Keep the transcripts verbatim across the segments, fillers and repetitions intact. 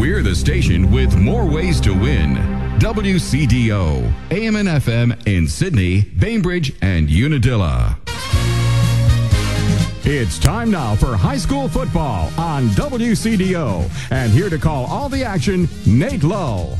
We're the station with more ways to win. W C D O, A M and F M in Sydney, Bainbridge, and Unadilla. It's time now for high school football on W C D O. And here to call all the action, Nate Lowe.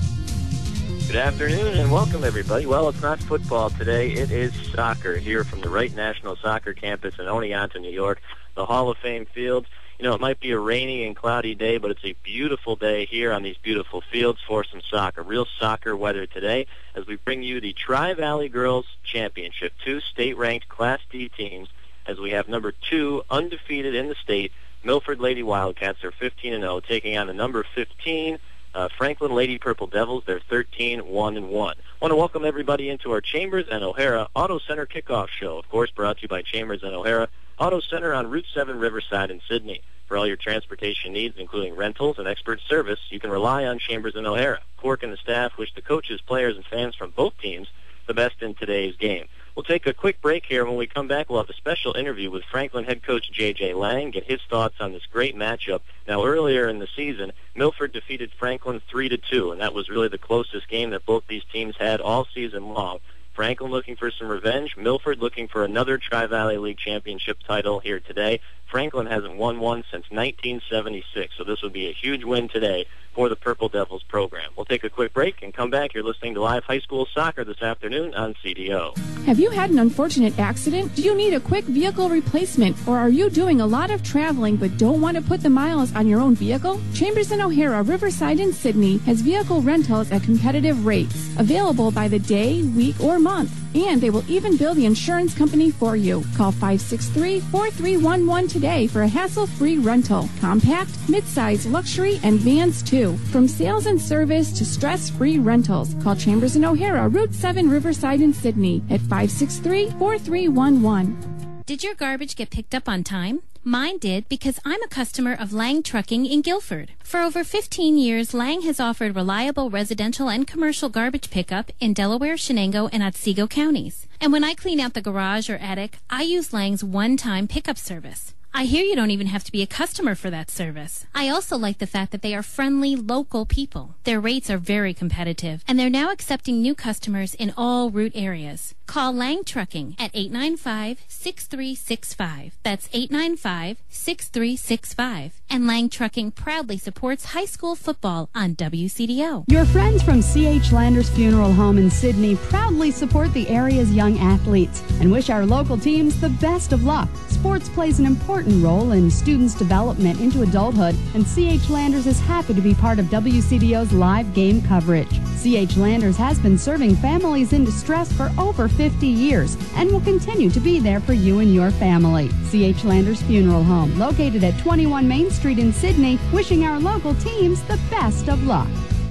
Good afternoon and welcome, everybody. Well, it's not football today. It is soccer here from the Wright National Soccer Campus in Oneonta, New York, the Hall of Fame field. You know, it might be a rainy and cloudy day, but it's a beautiful day here on these beautiful fields for some soccer. Real soccer weather today as we bring you the Tri-Valley Girls Championship, two state-ranked Class D teams, as we have number two undefeated in the state. Milford Lady Wildcats are fifteen and oh, taking on the number fifteen uh, Franklin Lady Purple Devils. They're thirteen one and one. I want to welcome everybody into our Chambers and O'Hara Auto Center kickoff show, of course brought to you by Chambers and O'Hara Auto Center on Route seven Riverside in Sydney. For all your transportation needs, including rentals and expert service, you can rely on Chambers and O'Hara. Cork and the staff wish the coaches, players, and fans from both teams the best in today's game. We'll take a quick break here. When we come back, we'll have a special interview with Franklin head coach J J Lang, get his thoughts on this great matchup. Now, earlier in the season, Milford defeated Franklin three to two, and that was really the closest game that both these teams had all season long. Franklin looking for some revenge, Milford looking for another Tri-Valley League championship title here today. Franklin hasn't won one since nineteen seventy-six, so this would be a huge win today for the Purple Devils program. We'll take a quick break and come back. You're listening to Live High School Soccer this afternoon on C D O. Have you had an unfortunate accident? Do you need a quick vehicle replacement? Or are you doing a lot of traveling but don't want to put the miles on your own vehicle? Chambers and O'Hara, Riverside, and Sydney has vehicle rentals at competitive rates, available by the day, week, or month. And they will even bill the insurance company for you. Call five six three, four three one one today for a hassle-free rental. Compact, midsize, luxury, and vans too. From sales and service to stress-free rentals. Call Chambers and O'Hara, Route seven Riverside in Sydney at five six three, four three one one. Did your garbage get picked up on time? Mine did, because I'm a customer of Lang Trucking in Guilford. For over fifteen years, Lang has offered reliable residential and commercial garbage pickup in Delaware, Shenango, and Otsego counties. And when I clean out the garage or attic, I use Lang's one-time pickup service. I hear you don't even have to be a customer for that service. I also like the fact that they are friendly, local people. Their rates are very competitive, and they're now accepting new customers in all route areas. Call Lang Trucking at eight nine five, six three six five. That's eight nine five, six three six five. And Lang Trucking proudly supports high school football on W C D O. Your friends from C H Landers Funeral Home in Sydney proudly support the area's young athletes and wish our local teams the best of luck. Sports plays an important role in students' development into adulthood, and C H Landers is happy to be part of W C D O's live game coverage. C H Landers has been serving families in distress for over fifty years and will continue to be there for you and your family. C H Landers Funeral Home, located at twenty-one Main Street in Sydney, wishing our local teams the best of luck.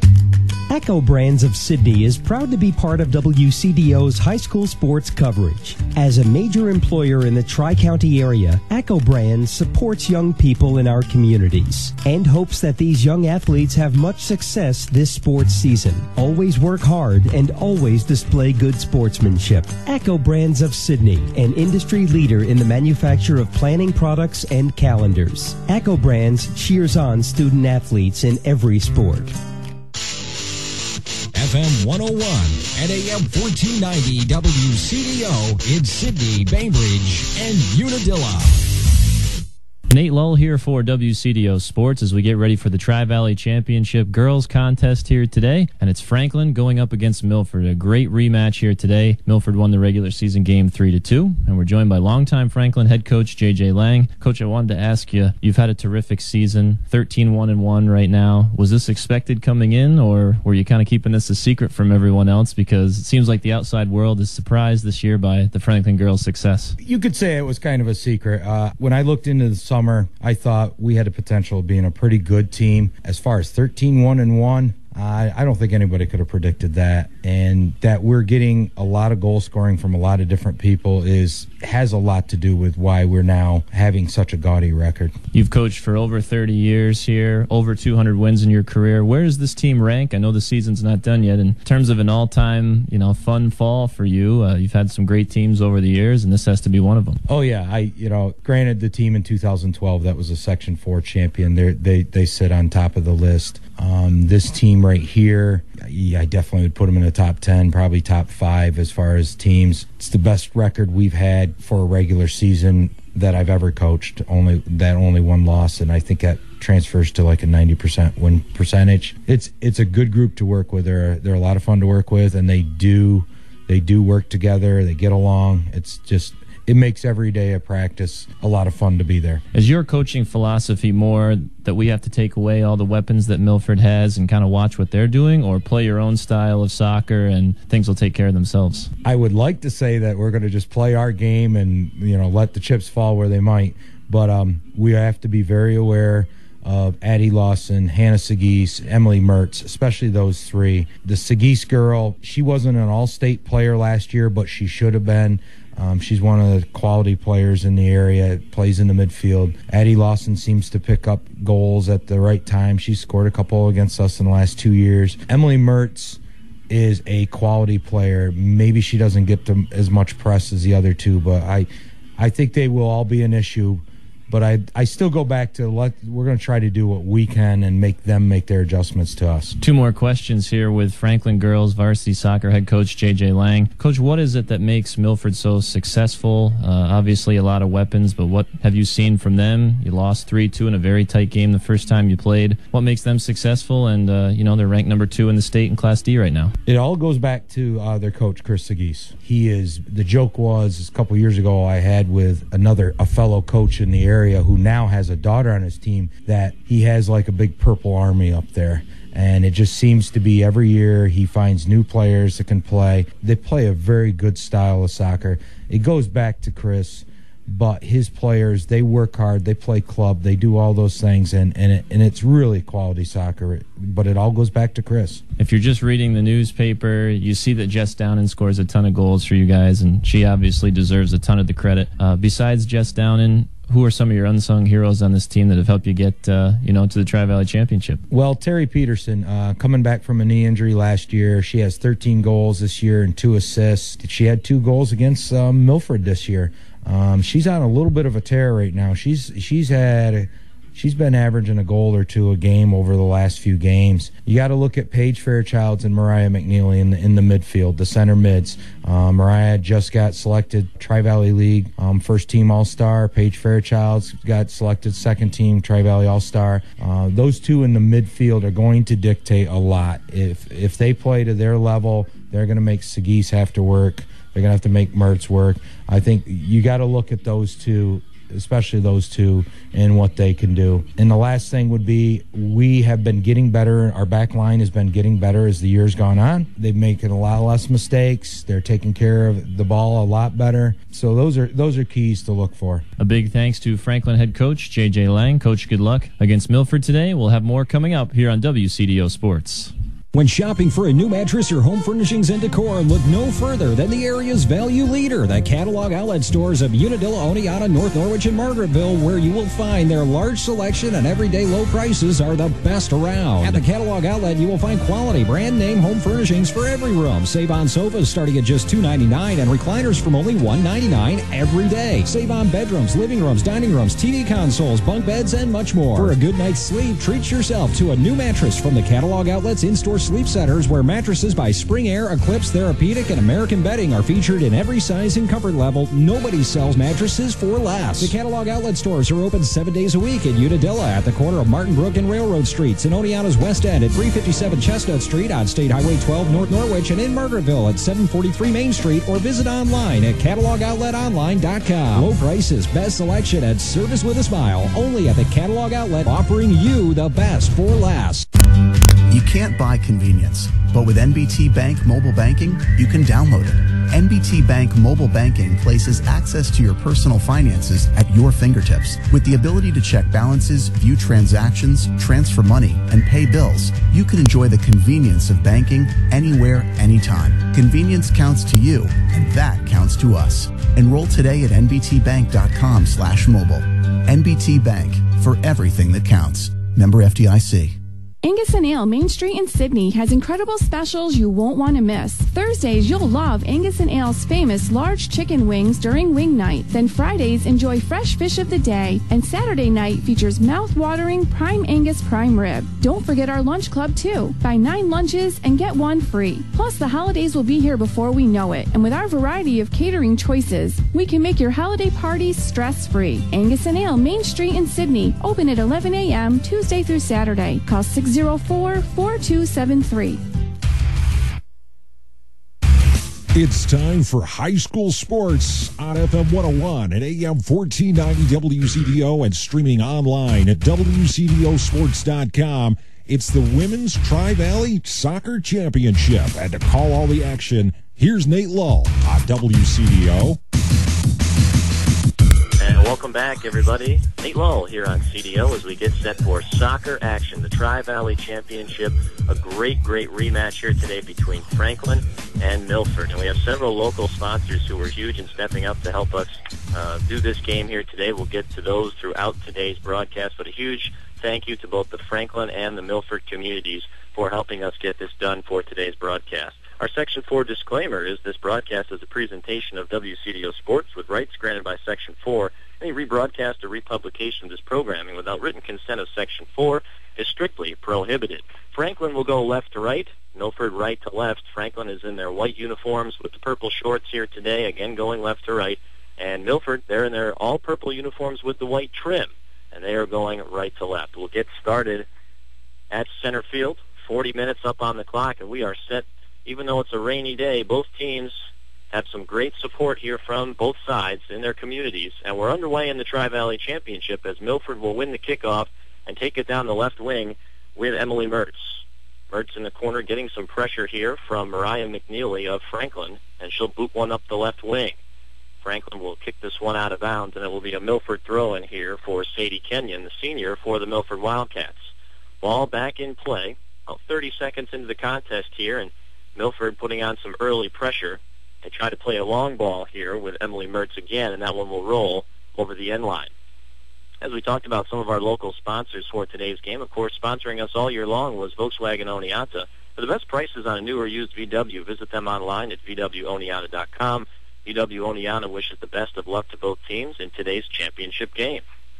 Echo Brands of Sydney is proud to be part of W C D O's high school sports coverage. As a major employer in the Tri-County area, Echo Brands supports young people in our communities and hopes that these young athletes have much success this sports season. Always work hard and always display good sportsmanship. Echo Brands of Sydney, an industry leader in the manufacture of planning products and calendars. Echo Brands cheers on student athletes in every sport. F M one oh one and A M fourteen ninety W C D O in Sydney, Bainbridge, and Unadilla. Nate Lull here for W C D O Sports as we get ready for the Tri-Valley Championship Girls Contest here today. And it's Franklin going up against Milford. A great rematch here today. Milford won the regular season game three to two. And we're joined by longtime Franklin head coach J J Lang. Coach, I wanted to ask you, you've had a terrific season, thirteen one and one right now. Was this expected coming in, or were you kind of keeping this a secret from everyone else? Because it seems like the outside world is surprised this year by the Franklin girls' success. You could say it was kind of a secret. Uh, when I looked into the summer, I thought we had a potential of being a pretty good team. As far as thirteen one and one, I, I don't think anybody could have predicted that. And that we're getting a lot of goal scoring from a lot of different people is has a lot to do with why we're now having such a gaudy record. You've coached for over thirty years here, over two hundred wins in your career. Where does this team rank? I know the season's not done yet. In terms of an all-time, you know, fun fall for you, uh, you've had some great teams over the years, and this has to be one of them. Oh yeah, I you know, granted the team in two thousand twelve that was a Section Four champion, they they they sit on top of the list. Um, this team right here, yeah, I definitely would put them in the top ten, probably top five as far as teams. It's the best record we've had for a regular season that I've ever coached. Only that only one loss, and I think that transfers to like a ninety percent win percentage. It's it's a good group to work with. They're they're a lot of fun to work with, and they do they do work together. They get along. It's just. It makes every day of practice a lot of fun to be there. Is your coaching philosophy more that we have to take away all the weapons that Milford has and kind of watch what they're doing, or play your own style of soccer and things will take care of themselves? I would like to say that we're going to just play our game and, you know, let the chips fall where they might, but um, we have to be very aware of Addie Lawson, Hannah Sagis, Emily Mertz, especially those three. The Sagis girl, she wasn't an all-state player last year, but she should have been. Um, she's one of the quality players in the area, plays in the midfield. Addie Lawson seems to pick up goals at the right time. She's scored a couple against us in the last two years. Emily Mertz is a quality player. Maybe she doesn't get to as much press as the other two, but I, I think they will all be an issue. But I I still go back to let we're going to try to do what we can and make them make their adjustments to us. Two more questions here with Franklin girls varsity soccer head coach J J Lang. Coach, what is it that makes Milford so successful? Uh, obviously a lot of weapons, but what have you seen from them? You lost three two in a very tight game the first time you played. What makes them successful? And, uh, you know, they're ranked number two in the state in Class D right now. It all goes back to uh, their coach, Chris Sagis. He is, the joke was a couple years ago I had with another, a fellow coach in the area who now has a daughter on his team, that he has like a big purple army up there. And it just seems to be every year he finds new players that can play. They play a very good style of soccer. It goes back to Chris, but his players, they work hard, they play club, they do all those things, and, and, it, and it's really quality soccer. But it all goes back to Chris. If you're just reading the newspaper, you see that Jess Downen scores a ton of goals for you guys, and she obviously deserves a ton of the credit. Uh, besides Jess Downen, who are some of your unsung heroes on this team that have helped you get, uh, you know, to the Tri-Valley Championship? Well, Terry Peterson, uh, coming back from a knee injury last year. She has thirteen goals this year and two assists. She had two goals against um, Milford this year. Um, she's on a little bit of a tear right now. She's she's had a, she's been averaging a goal or two a game over the last few games. You got to look at Paige Fairchilds and Mariah McNeely in the in the midfield, the center mids. Um, Mariah just got selected Tri-Valley League um, first team All-Star. Paige Fairchilds got selected second team Tri-Valley All-Star. Uh, those two in the midfield are going to dictate a lot. If if they play to their level, they're going to make Sagis have to work. They're going to have to make Mertz work. I think you got to look at those two, especially those two, and what they can do. And the last thing would be, we have been getting better. Our back line has been getting better as the year's gone on. They're making a lot less mistakes. They're taking care of the ball a lot better. So those are those are keys to look for. A big thanks to Franklin head coach J J Lang. Coach, good luck against Milford today. We'll have more coming up here on W C D O Sports. When shopping for a new mattress or home furnishings and decor, look no further than the area's value leader, the catalog outlet stores of Unadilla, Oneonta, North Norwich, and Margaretville, where you will find their large selection and everyday low prices are the best around. At the catalog outlet, you will find quality brand name home furnishings for every room. Save on sofas starting at just two ninety-nine and recliners from only one ninety-nine every day. Save on bedrooms, living rooms, dining rooms, T V consoles, bunk beds, and much more. For a good night's sleep, treat yourself to a new mattress from the catalog outlet's in-store sleep centers, where mattresses by Spring Air, Eclipse, Therapeutic, and American Bedding are featured in every size and comfort level. Nobody sells mattresses for less. The catalog outlet stores are open seven days a week in Unadilla at the corner of Martin Brook and Railroad Streets, in Oneonta's West End at three fifty-seven Chestnut Street, on State Highway twelve North Norwich, and in Margaretville at seven forty-three Main Street, or visit online at catalog outlet online dot com. Low prices, best selection, and service with a smile. Only at the catalog outlet, offering you the best for less. You can't buy convenience, but with N B T Bank Mobile Banking, you can download it. N B T Bank Mobile Banking places access to your personal finances at your fingertips. With the ability to check balances, view transactions, transfer money, and pay bills, you can enjoy the convenience of banking anywhere, anytime. Convenience counts to you, and that counts to us. Enroll today at N B T bank dot com slash mobile. N B T Bank, for everything that counts. Member F D I C. Angus and Ale Main Street in Sydney has incredible specials you won't want to miss. Thursdays, you'll love Angus and Ale's famous large chicken wings during wing night. Then Fridays, enjoy fresh fish of the day. And Saturday night features mouth-watering prime Angus prime rib. Don't forget our lunch club, too. Buy nine lunches and get one free. Plus, the holidays will be here before we know it. And with our variety of catering choices, we can make your holiday parties stress-free. Angus and Ale Main Street in Sydney. Open at eleven a.m. Tuesday through Saturday. Call six oh four, four two seven three. It's time for high school sports on F M one oh one and A M fourteen ninety W C D O and streaming online at W C D O sports dot com. It's the Women's Tri-Valley Soccer Championship. And to call all the action, here's Nate Lull on W C D O. And welcome back, everybody. Nate Lull here on C D O as we get set for soccer action, the Tri-Valley Championship. A great, great rematch here today between Franklin and Milford. And we have several local sponsors who were huge in stepping up to help us uh, do this game here today. We'll get to those throughout today's broadcast, but a huge thank you to both the Franklin and the Milford communities for helping us get this done for today's broadcast. Our Section four disclaimer is this broadcast is a presentation of W C D O Sports with rights granted by Section four. Any rebroadcast or republication of this programming without written consent of Section four is strictly prohibited. Franklin will go left to right, Milford right to left. Franklin is in their white uniforms with the purple shorts here today, again going left to right. And Milford, they're in their all-purple uniforms with the white trim, and they are going right to left. We'll get started at center field, forty minutes up on the clock, and we are set. Even though it's a rainy day, both teams have some great support here from both sides in their communities, and we're underway in the Tri-Valley Championship as Milford will win the kickoff and take it down the left wing with Emily Mertz. Mertz in the corner getting some pressure here from Mariah McNeely of Franklin, and she'll boot one up the left wing. Franklin will kick this one out of bounds, and it will be a Milford throw-in here for Sadie Kenyon, the senior for the Milford Wildcats. Ball back in play, about thirty seconds into the contest here, and Milford putting on some early pressure. They try to play a long ball here with Emily Mertz again, and that one will roll over the end line. As we talked about some of our local sponsors for today's game, of course, sponsoring us all year long was Volkswagen Oneonta. For the best prices on a new or used V W, visit them online at V W Oneonta dot com. V W Oneonta wishes the best of luck to both teams in today's championship game.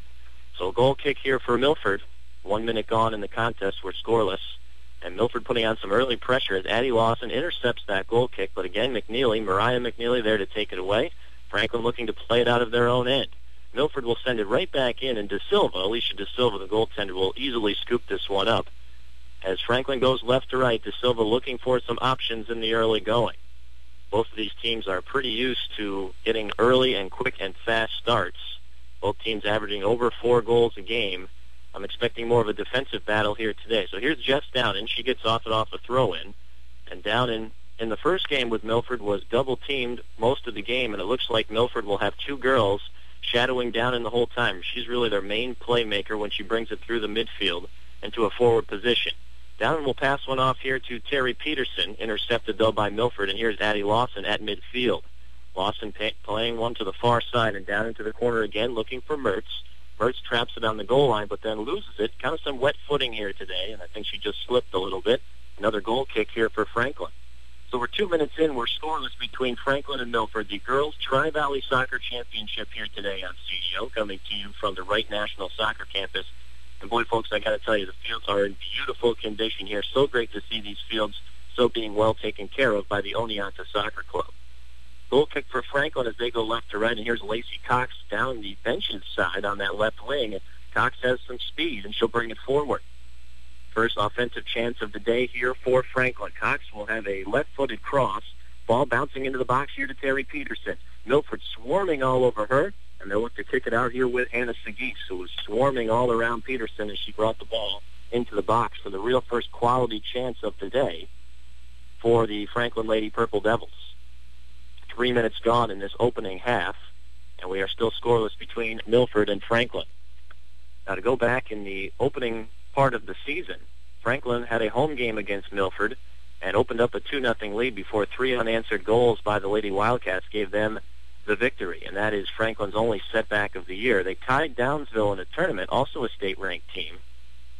So a goal kick here for Milford. One minute gone in the contest. We're scoreless. And Milford putting on some early pressure as Addie Lawson intercepts that goal kick. But again, McNeely, Mariah McNeely there to take it away. Franklin looking to play it out of their own end. Milford will send it right back in, and De Silva, Alicia De Silva, the goaltender, will easily scoop this one up. As Franklin goes left to right, De Silva looking for some options in the early going. Both of these teams are pretty used to getting early and quick and fast starts. Both teams averaging over four goals a game. I'm expecting more of a defensive battle here today. So here's Jess Downen. She gets off it off a throw-in. And Downen, in the first game with Milford, was double-teamed most of the game, and it looks like Milford will have two girls shadowing Downen the whole time. She's really their main playmaker when she brings it through the midfield into a forward position. Downen will pass one off here to Terry Peterson, intercepted, though, by Milford. And here's Addie Lawson at midfield. Lawson pay- playing one to the far side and down into the corner again, looking for Mertz. Mertz traps it on the goal line, but then loses it. Kind of some wet footing here today, and I think she just slipped a little bit. Another goal kick here for Franklin. So we're two minutes in. We're scoreless between Franklin and Milford. The Girls Tri-Valley Soccer Championship here today on C D O, coming to you from the Wright National Soccer Campus. And boy, folks, I got to tell you, the fields are in beautiful condition here. So great to see these fields so being well taken care of by the Oneonta Soccer Club. Goal kick for Franklin as they go left to right, and here's Lacey Cox down the bench's side on that left wing. And Cox has some speed, and she'll bring it forward. First offensive chance of the day here for Franklin. Cox will have a left-footed cross. Ball bouncing into the box here to Terry Peterson. Milford swarming all over her, and they'll look to kick it out here with Anna Seguis, who was swarming all around Peterson as she brought the ball into the box for the real first quality chance of the day for the Franklin Lady Purple Devils. Three minutes gone in this opening half, and we are still scoreless between Milford and Franklin. Now to go back in the opening part of the season, Franklin had a home game against Milford and opened up a two nothing lead before three unanswered goals by the Lady Wildcats gave them the victory, and that is Franklin's only setback of the year. They tied Downsville in a tournament, also a state-ranked team.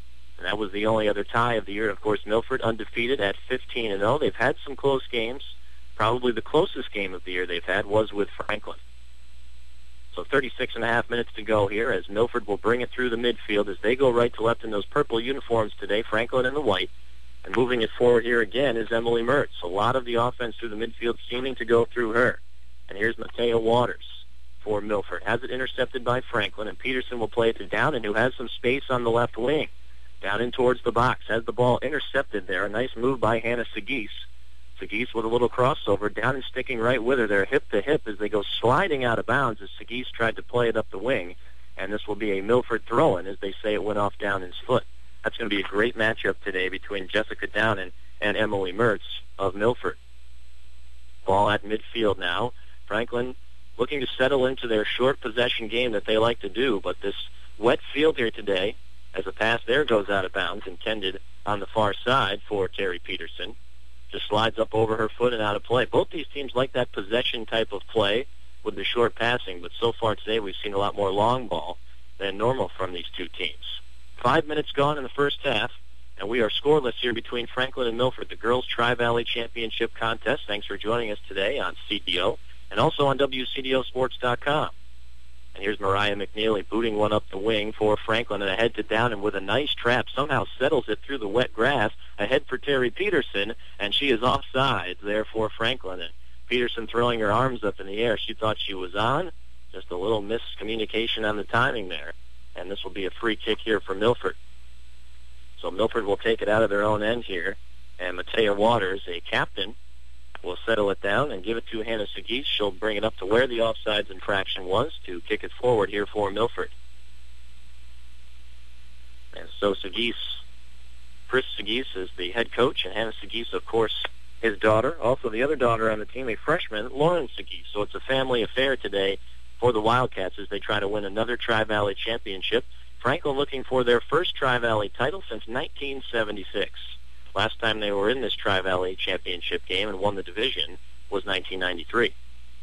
And that was the only other tie of the year. And, of course, Milford undefeated at fifteen and oh. They've had some close games. Probably the closest game of the year they've had was with Franklin. So thirty-six and a half minutes to go here as Milford will bring it through the midfield as they go right to left in those purple uniforms today, Franklin in the white. And moving it forward here again is Emily Mertz. A lot of the offense through the midfield seeming to go through her. And here's Matea Waters for Milford. Has it intercepted by Franklin, and Peterson will play it to Downen, who has some space on the left wing. Down in towards the box. Has the ball intercepted there. A nice move by Hannah Seguis. Seguis with a little crossover. Downen sticking right with her there, hip to hip, as they go sliding out of bounds as Seguis tried to play it up the wing. And this will be a Milford throw-in, as they say it went off Downen's foot. That's going to be a great matchup today between Jessica Downen and Emily Mertz of Milford. Ball at midfield now. Franklin looking to settle into their short possession game that they like to do, but this wet field here today, as a pass there goes out of bounds, intended on the far side for Terry Peterson, just slides up over her foot and out of play. Both these teams like that possession type of play with the short passing, but so far today we've seen a lot more long ball than normal from these two teams. Five minutes gone in the first half, and we are scoreless here between Franklin and Milford, the Girls Tri-Valley Championship Contest. Thanks for joining us today on C D O and also on W C D O Sports dot com. And here's Mariah McNeely booting one up the wing for Franklin and ahead to Downen with a nice trap. Somehow settles it through the wet grass. Ahead for Terry Peterson, and she is offside there for Franklin. And Peterson throwing her arms up in the air. She thought she was on. Just a little miscommunication on the timing there. And this will be a free kick here for Milford. So Milford will take it out of their own end here. And Matea Waters, a captain, will settle it down and give it to Hannah Seguis. She'll bring it up to where the offsides infraction was to kick it forward here for Milford. And so Seguis, Chris Seguis is the head coach, and Hannah Seguis, of course, his daughter. Also the other daughter on the team, a freshman, Lauren Seguis. So it's a family affair today for the Wildcats as they try to win another Tri-Valley championship. Franklin looking for their first Tri-Valley title since nineteen seventy-six. Last time they were in this Tri-Valley championship game and won the division was nineteen ninety-three.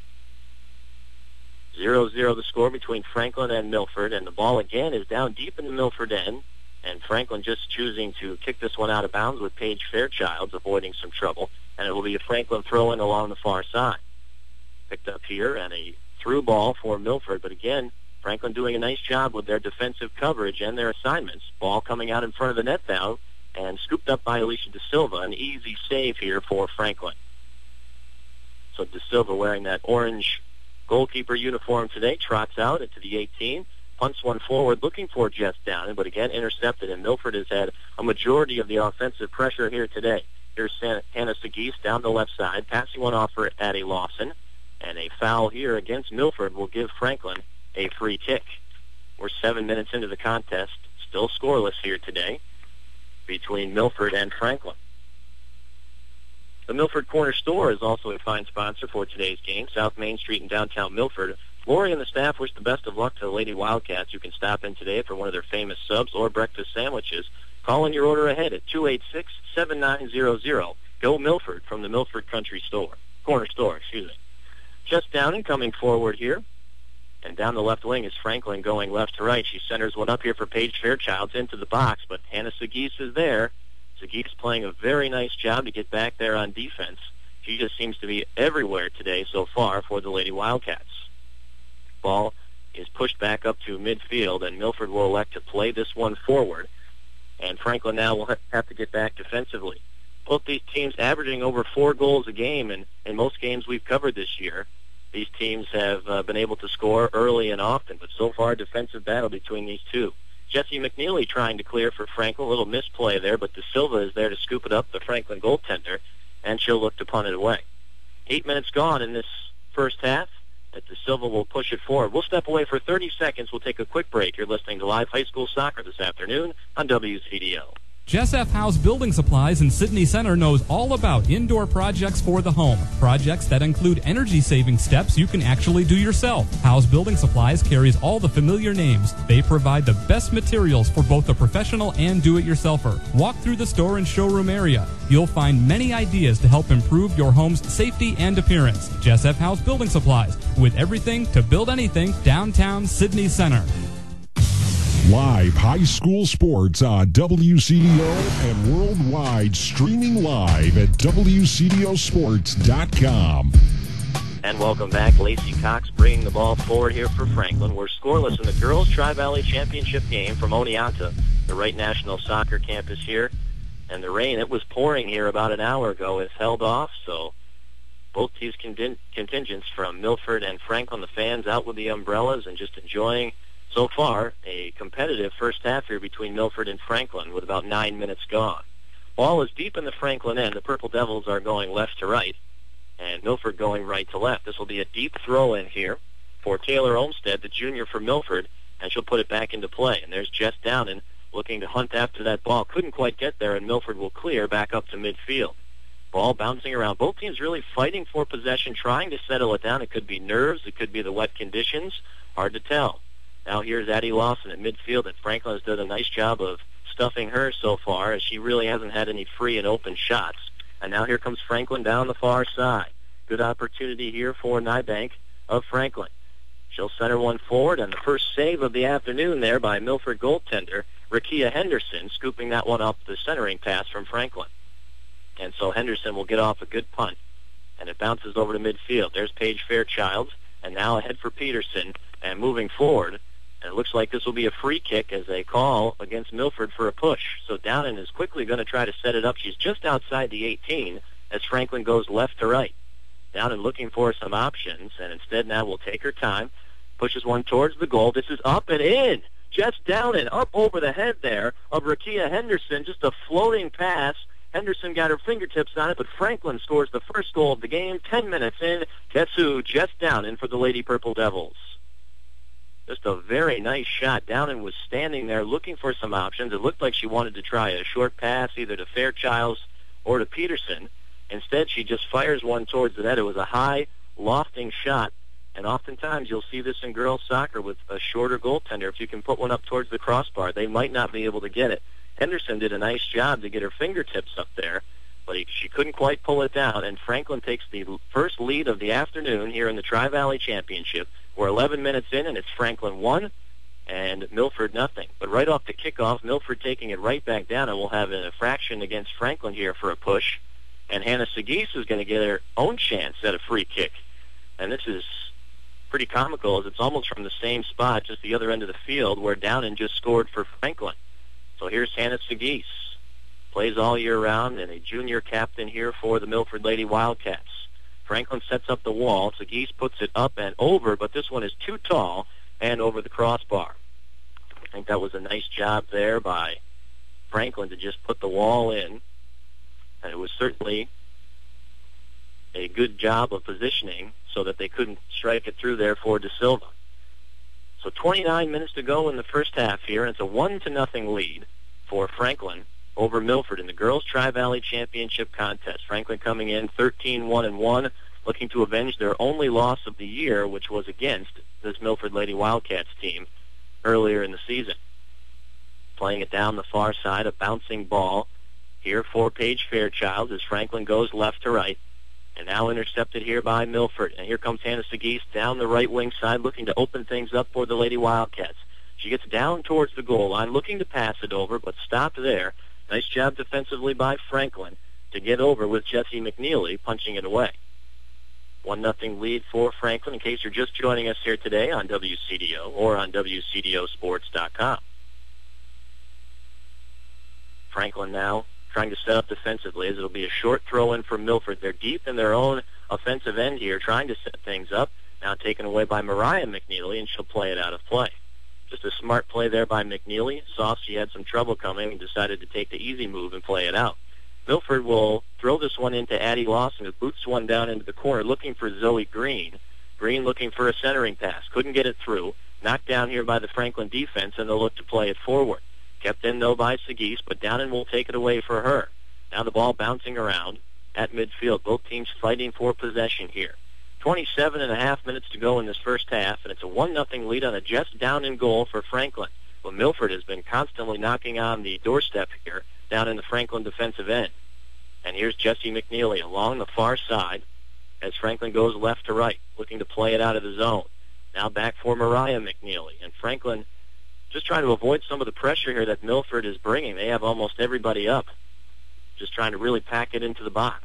zero zero the score between Franklin and Milford, and the ball again is down deep in the Milford end, and Franklin just choosing to kick this one out of bounds with Paige Fairchild avoiding some trouble, and it will be a Franklin throw-in along the far side. Picked up here, and a through ball for Milford, but again, Franklin doing a nice job with their defensive coverage and their assignments. Ball coming out in front of the net now, and scooped up by Alicia De Silva. An easy save here for Franklin. So De Silva, wearing that orange goalkeeper uniform today, trots out into the eighteen, punts one forward looking for Jess Downen, but again intercepted, and Milford has had a majority of the offensive pressure here today. Here's Hannah Seguis down the left side, passing one off for Addie Lawson, and a foul here against Milford will give Franklin a free kick. We're seven minutes into the contest, still scoreless here today between Milford and Franklin. The Milford Corner Store is also a fine sponsor for today's game. South Main Street in downtown Milford. Lori and the staff wish the best of luck to the Lady Wildcats. You can stop in today for one of their famous subs or breakfast sandwiches. Call in your order ahead at two eight six, seven nine zero zero. Go Milford from the Milford Country Store. Corner Store, excuse me. Just Downen coming forward here. And down the left wing is Franklin going left to right. She centers one up here for Paige Fairchild into the box, but Hannah Seguis is there. Seguis playing a very nice job to get back there on defense. She just seems to be everywhere today so far for the Lady Wildcats. Ball is pushed back up to midfield, and Milford will elect to play this one forward. And Franklin now will have to get back defensively. Both these teams averaging over four goals a game, and in most games we've covered this year, these teams have uh, been able to score early and often, but so far defensive battle between these two. Jesse McNeely trying to clear for Franklin, a little misplay there, but De Silva is there to scoop it up, the Franklin goaltender, and she'll look to punt it away. Eight minutes gone in this first half, that De Silva will push it forward. We'll step away for thirty seconds. We'll take a quick break. You're listening to Live High School Soccer this afternoon on W C D O. Jess F. House Building Supplies in Sydney Center knows all about indoor projects for the home. Projects that include energy-saving steps you can actually do yourself. House Building Supplies carries all the familiar names. They provide the best materials for both the professional and do-it-yourselfer. Walk through the store and showroom area. You'll find many ideas to help improve your home's safety and appearance. Jess F. House Building Supplies, with everything to build anything, downtown Sydney Center. Live high school sports on W C D O and worldwide, streaming live at W C D O sports dot com. And welcome back. Lacey Cox bringing the ball forward here for Franklin. We're scoreless in the girls' Tri-Valley Championship game from Oneonta, the Wright National Soccer Campus here. And the rain, it was pouring here about an hour ago, has held off, so both teams' contingents from Milford and Franklin, the fans out with the umbrellas and just enjoying, so far, a competitive first half here between Milford and Franklin with about nine minutes gone. Ball is deep in the Franklin end. The Purple Devils are going left to right, and Milford going right to left. This will be a deep throw in here for Taylor Olmstead, the junior for Milford, and she'll put it back into play. And there's Jess Downen looking to hunt after that ball. Couldn't quite get there, and Milford will clear back up to midfield. Ball bouncing around. Both teams really fighting for possession, trying to settle it down. It could be nerves. It could be the wet conditions. Hard to tell. Now here's Addie Lawson at midfield, and Franklin has done a nice job of stuffing her so far, as she really hasn't had any free and open shots. And now here comes Franklin down the far side. Good opportunity here for Nybank of Franklin. She'll center one forward, and the first save of the afternoon there by Milford goaltender Rakia Henderson, scooping that one up the centering pass from Franklin. And so Henderson will get off a good punt, and it bounces over to midfield. There's Paige Fairchild, and now ahead for Peterson, and moving forward. And it looks like this will be a free kick as they call against Milford for a push. So Downen is quickly going to try to set it up. She's just outside the eighteen as Franklin goes left to right. Downen looking for some options, and instead now will take her time, pushes one towards the goal. This is up and in. Jess Downen up over the head there of Rakia Henderson. Just a floating pass. Henderson got her fingertips on it, but Franklin scores the first goal of the game. Ten minutes in. Guess who? Jess Downen for the Lady Purple Devils. Just a very nice shot. Downen was standing there looking for some options. It looked like she wanted to try a short pass either to Fairchild or to Peterson. Instead, she just fires one towards the net. It was a high, lofting shot, and oftentimes you'll see this in girls soccer with a shorter goaltender. If you can put one up towards the crossbar, they might not be able to get it. Henderson did a nice job to get her fingertips up there, but he, she couldn't quite pull it down, and Franklin takes the first lead of the afternoon here in the Tri-Valley Championship. We're eleven minutes in, and it's Franklin one and Milford nothing. But right off the kickoff, Milford taking it right back down, and we'll have an infraction against Franklin here for a push. And Hannah Sagis is going to get her own chance at a free kick. And this is pretty comical, as it's almost from the same spot, just the other end of the field, where Downen just scored for Franklin. So here's Hannah Sagis. Plays all year round, and a junior captain here for the Milford Lady Wildcats. Franklin sets up the wall. Sagis puts it up and over, but this one is too tall and over the crossbar. I think that was a nice job there by Franklin to just put the wall in. And it was certainly a good job of positioning so that they couldn't strike it through there for De Silva. So twenty-nine minutes to go in the first half here, and it's a one to nothing lead for Franklin over Milford in the Girls Tri-Valley Championship contest. Franklin coming in thirteen one and one, looking to avenge their only loss of the year, which was against this Milford Lady Wildcats team earlier in the season. Playing it down the far side, a bouncing ball here for Paige Fairchild as Franklin goes left to right. And now intercepted here by Milford. And here comes Hannah Sagis down the right wing side, looking to open things up for the Lady Wildcats. She gets down towards the goal line, looking to pass it over, but stopped there. Nice job defensively by Franklin to get over with Jessie McNeely punching it away. One nothing lead for Franklin, in case you're just joining us here today on W C D O or on W C D O sports dot com. Franklin now trying to set up defensively, as it'll be a short throw in for Milford. They're deep in their own offensive end here, trying to set things up. Now taken away by Mariah McNeely, and she'll play it out of play. Just a smart play there by McNeely. Saw she had some trouble coming and decided to take the easy move and play it out. Milford will throw this one into Addie Lawson, who boots one down into the corner, looking for Zoe Green. Green looking for a centering pass. Couldn't get it through. Knocked down here by the Franklin defense, and they'll look to play it forward. Kept in, though, by Sagis, but Downen will take it away for her. Now the ball bouncing around at midfield. Both teams fighting for possession here. twenty-seven and a half minutes to go in this first half, and it's a one nothing lead on a just Downen goal for Franklin. Well, Milford has been constantly knocking on the doorstep here down in the Franklin defensive end. And here's Jessie McNeely along the far side as Franklin goes left to right, looking to play it out of the zone. Now back for Mariah McNeely, and Franklin just trying to avoid some of the pressure here that Milford is bringing. They have almost everybody up, just trying to really pack it into the box.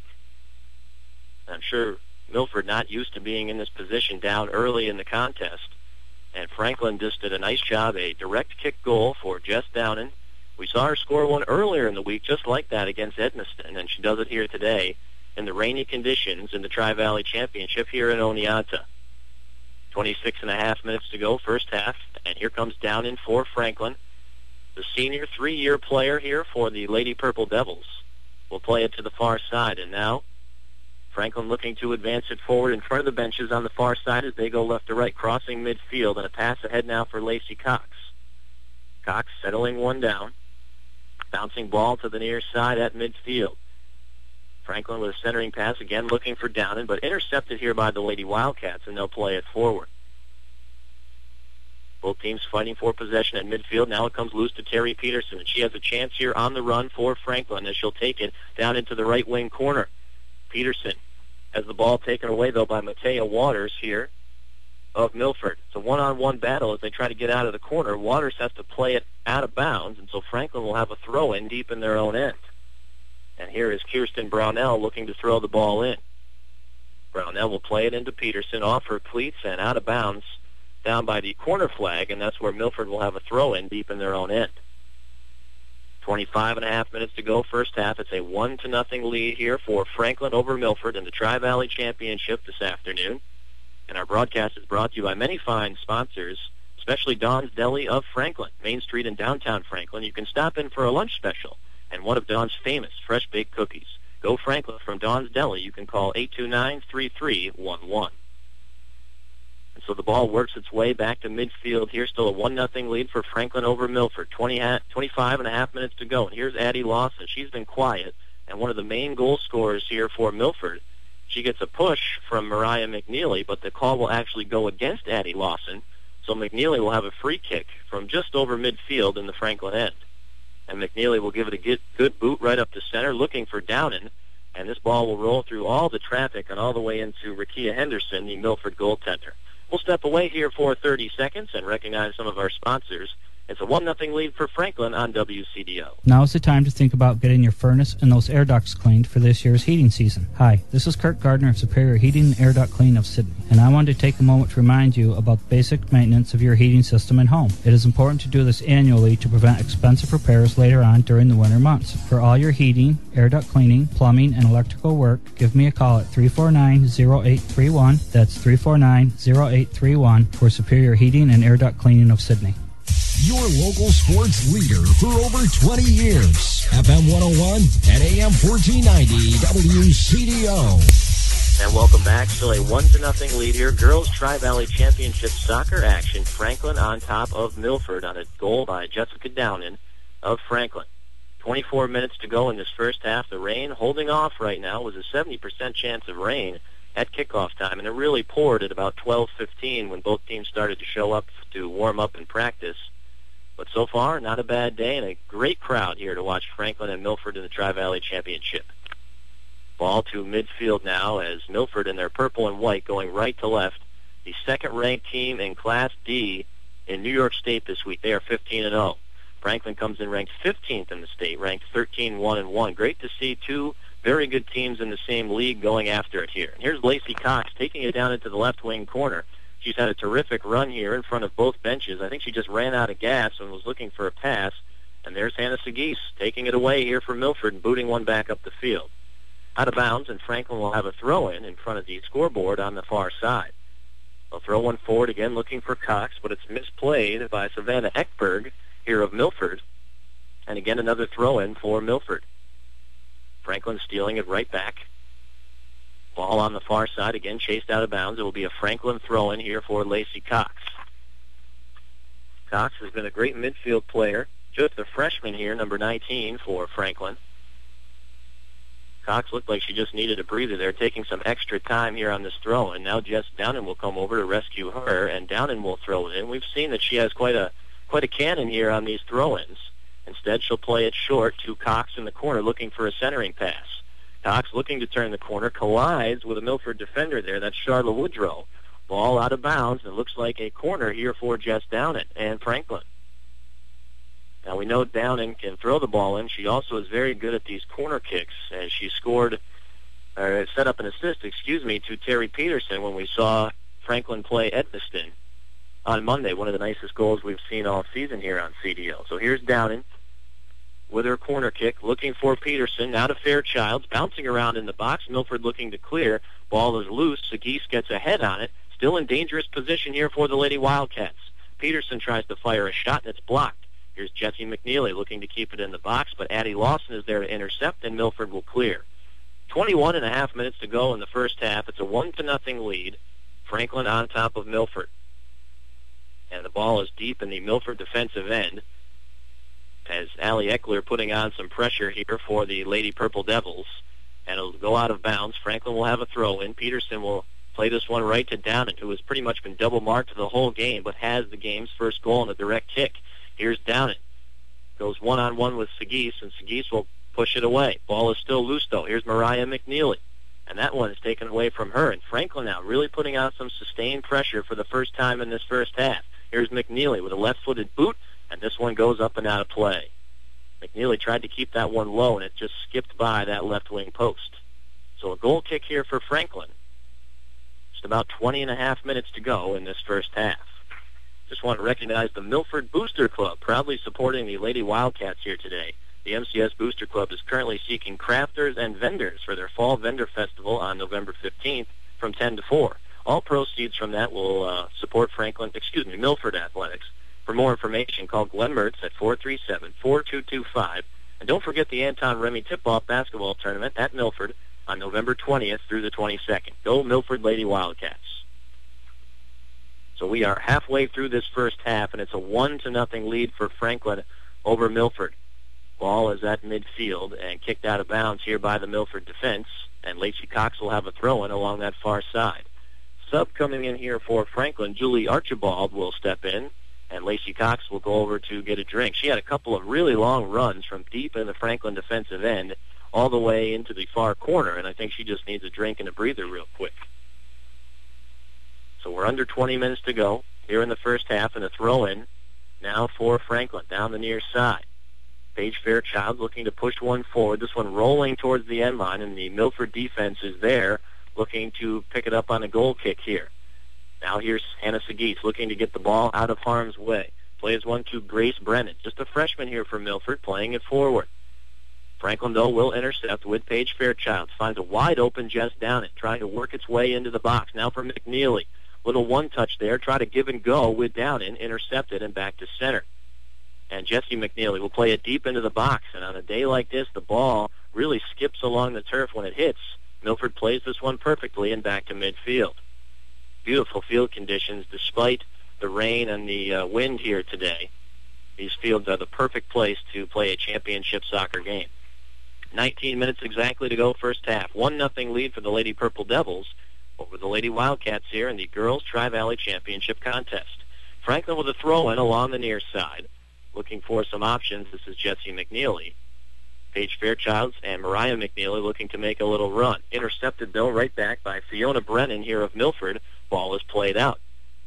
I'm sure Milford not used to being in this position down early in the contest. And Franklin just did a nice job, a direct kick goal for Jess Downen. We saw her score one earlier in the week just like that against Edmiston, and she does it here today in the rainy conditions in the Tri-Valley Championship here in Oneonta. twenty-six and a half minutes to go, first half, and here comes Downen for Franklin. The senior three-year player here for the Lady Purple Devils will play it to the far side, and now Franklin looking to advance it forward in front of the benches on the far side as they go left to right, crossing midfield, and a pass ahead now for Lacey Cox. Cox settling one down, bouncing ball to the near side at midfield. Franklin with a centering pass, again looking for Downen, but intercepted here by the Lady Wildcats, and they'll play it forward. Both teams fighting for possession at midfield. Now it comes loose to Terry Peterson, and she has a chance here on the run for Franklin as she'll take it down into the right wing corner. Peterson has the ball taken away, though, by Matea Waters here of Milford. It's a one-on-one battle as they try to get out of the corner. Waters has to play it out of bounds, and so Franklin will have a throw-in deep in their own end. And here is Kirsten Brownell looking to throw the ball in. Brownell will play it into Peterson, off her cleats and out of bounds down by the corner flag, and that's where Milford will have a throw-in deep in their own end. twenty-five and a half minutes to go, first half. It's a one to nothing lead here for Franklin over Milford in the Tri-Valley Championship this afternoon. And our broadcast is brought to you by many fine sponsors, especially Don's Deli of Franklin, Main Street in downtown Franklin. You can stop in for a lunch special and one of Don's famous fresh-baked cookies. Go Franklin from Don's Deli. You can call eight two nine, three three one one. And so the ball works its way back to midfield here. Still a one nothing lead for Franklin over Milford. twenty, twenty-five and a half minutes to go. And here's Addie Lawson. She's been quiet, and one of the main goal scorers here for Milford. She gets a push from Mariah McNeely, but the call will actually go against Addie Lawson. So McNeely will have a free kick from just over midfield in the Franklin end. And McNeely will give it a good, good boot right up to center, looking for Downen. And this ball will roll through all the traffic and all the way into Rakia Henderson, the Milford goaltender. We'll step away here for thirty seconds and recognize some of our sponsors. It's a one nothing lead for Franklin on W C D O. Now's the time to think about getting your furnace and those air ducts cleaned for this year's heating season. Hi, this is Kurt Gardner of Superior Heating and Air Duct Clean of Sydney, and I wanted to take a moment to remind you about basic maintenance of your heating system and home. It is important to do this annually to prevent expensive repairs later on during the winter months. For all your heating, air duct cleaning, plumbing, and electrical work, give me a call at three four nine, zero eight three one. That's three four nine, zero eight three one for Superior Heating and Air Duct Cleaning of Sydney. Your local sports leader for over twenty years. F M one oh one and A M fourteen ninety W C D O. And welcome back. Still a one to nothing lead here. Girls Tri-Valley Championship soccer action. Franklin on top of Milford on a goal by Jessica Downen of Franklin. twenty-four minutes to go in this first half. The rain holding off right now. Was a seventy percent chance of rain at kickoff time, and it really poured at about twelve fifteen when both teams started to show up to warm up and practice. But so far, not a bad day, and a great crowd here to watch Franklin and Milford in the Tri-Valley Championship. Ball to midfield now as Milford in their purple and white going right to left. The second-ranked team in Class D in New York State this week. They are fifteen and oh. Franklin comes in ranked fifteenth in the state, ranked thirteen one and one. Great to see two very good teams in the same league going after it here. And here's Lacey Cox taking it down into the left wing corner. She's had a terrific run here in front of both benches. I think she just ran out of gas and was looking for a pass. And there's Hannah Seguis taking it away here for Milford and booting one back up the field. Out of bounds, and Franklin will have a throw-in in front of the scoreboard on the far side. They'll throw one forward again looking for Cox, but it's misplayed by Savannah Eckberg here of Milford. And again, another throw-in for Milford. Franklin stealing it right back. Ball on the far side, again chased out of bounds. It will be a Franklin throw-in here for Lacey Cox. Cox has been a great midfield player. Just a freshman here, number nineteen for Franklin. Cox looked like she just needed a breather there, taking some extra time here on this throw. And now Jess Downen will come over to rescue her, and Downen will throw it in. We've seen that she has quite a quite a cannon here on these throw-ins. Instead, she'll play it short to Cox in the corner, looking for a centering pass. Cox looking to turn the corner, collides with a Milford defender there. That's Charlotte Woodrow. Ball out of bounds. It looks like a corner here for Jess Downing and Franklin. Now we know Downing can throw the ball in. She also is very good at these corner kicks, as she scored, or set up an assist, excuse me, to Terry Peterson when we saw Franklin play Edmiston on Monday. One of the nicest goals we've seen all season here on C D O. So here's Downing with her corner kick, looking for Peterson. Now to Fairchilds, bouncing around in the box. Milford looking to clear. Ball is loose. Sagis gets a head on it. Still in dangerous position here for the Lady Wildcats. Peterson tries to fire a shot, and it's blocked. Here's Jessie McNeely looking to keep it in the box, but Addie Lawson is there to intercept, and Milford will clear. twenty-one and a half minutes to go in the first half. It's a one to nothing lead. Franklin on top of Milford. And the ball is deep in the Milford defensive end, as Allie Eckler putting on some pressure here for the Lady Purple Devils. And it'll go out of bounds. Franklin will have a throw in. Peterson will play this one right to Downing, who has pretty much been double marked the whole game, but has the game's first goal on a direct kick. Here's Downing. Goes one-on-one with Sagis, and Sagis will push it away. Ball is still loose, though. Here's Mariah McNeely. And that one is taken away from her. And Franklin now really putting on some sustained pressure for the first time in this first half. Here's McNeely with a left-footed boot, and this one goes up and out of play. McNeely tried to keep that one low, and it just skipped by that left wing post. So a goal kick here for Franklin. Just about twenty and a half minutes to go in this first half. Just want to recognize the Milford Booster Club, proudly supporting the Lady Wildcats here today. The M C S Booster Club is currently seeking crafters and vendors for their Fall Vendor Festival on November fifteenth from ten to four. All proceeds from that will uh, support Franklin, excuse me, Milford Athletics. For more information, call Glenn Mertz at four three seven, four two two five. And don't forget the Anton Remy Tip-Off Basketball Tournament at Milford on November twentieth through the twenty-second. Go Milford Lady Wildcats. So we are halfway through this first half, and it's a one to nothing lead for Franklin over Milford. Ball is at midfield and kicked out of bounds here by the Milford defense, and Lacey Cox will have a throw-in along that far side. Sub coming in here for Franklin, Julie Archibald will step in, and Lacey Cox will go over to get a drink. She had a couple of really long runs from deep in the Franklin defensive end all the way into the far corner, and I think she just needs a drink and a breather real quick. So we're under twenty minutes to go here in the first half, and a throw-in now for Franklin down the near side. Paige Fairchild looking to push one forward, this one rolling towards the end line, and the Milford defense is there looking to pick it up on a goal kick here. Now here's Hannah Sagis looking to get the ball out of harm's way. Plays one to Grace Brennan, just a freshman here for Milford, playing it forward. Franklin, though, will intercept with Paige Fairchild. Finds a wide-open Jess Downing, trying to work its way into the box. Now for McNeely. Little one-touch there. Try to give and go with Downing. Intercepted and back to center. And Jessie McNeely will play it deep into the box. And on a day like this, the ball really skips along the turf when it hits. Milford plays this one perfectly and back to midfield. Beautiful field conditions despite the rain and the uh, wind here today. These fields are the perfect place to play a championship soccer game. nineteen minutes exactly to go first half. one nothing lead for the Lady Purple Devils over the Lady Wildcats here in the Girls Tri-Valley Championship Contest. Franklin with a throw-in along the near side. Looking for some options. This is Jessie McNeely. Paige Fairchilds and Mariah McNeely looking to make a little run. Intercepted, though, right back by Fiona Brennan here of Milford. Ball is played out.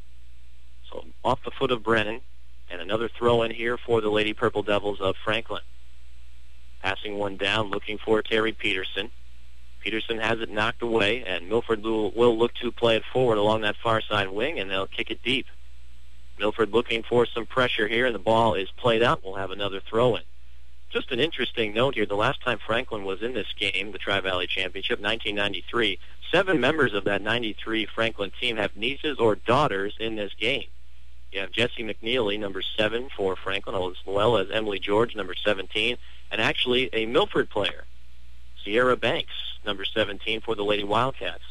So off the foot of Brennan, and another throw-in here for the Lady Purple Devils of Franklin. Passing one down, looking for Terry Peterson. Peterson has it knocked away, and Milford will, will look to play it forward along that far side wing, and they'll kick it deep. Milford looking for some pressure here, and the ball is played out. We'll have another throw-in. Just an interesting note here. The last time Franklin was in this game, the Tri-Valley Championship, nineteen ninety-three, seven members of that ninety-three Franklin team have nieces or daughters in this game. You have Jessie McNeely, number seven for Franklin, as well as Emily George, number seventeen, and actually a Milford player, Sierra Banks, number seventeen for the Lady Wildcats,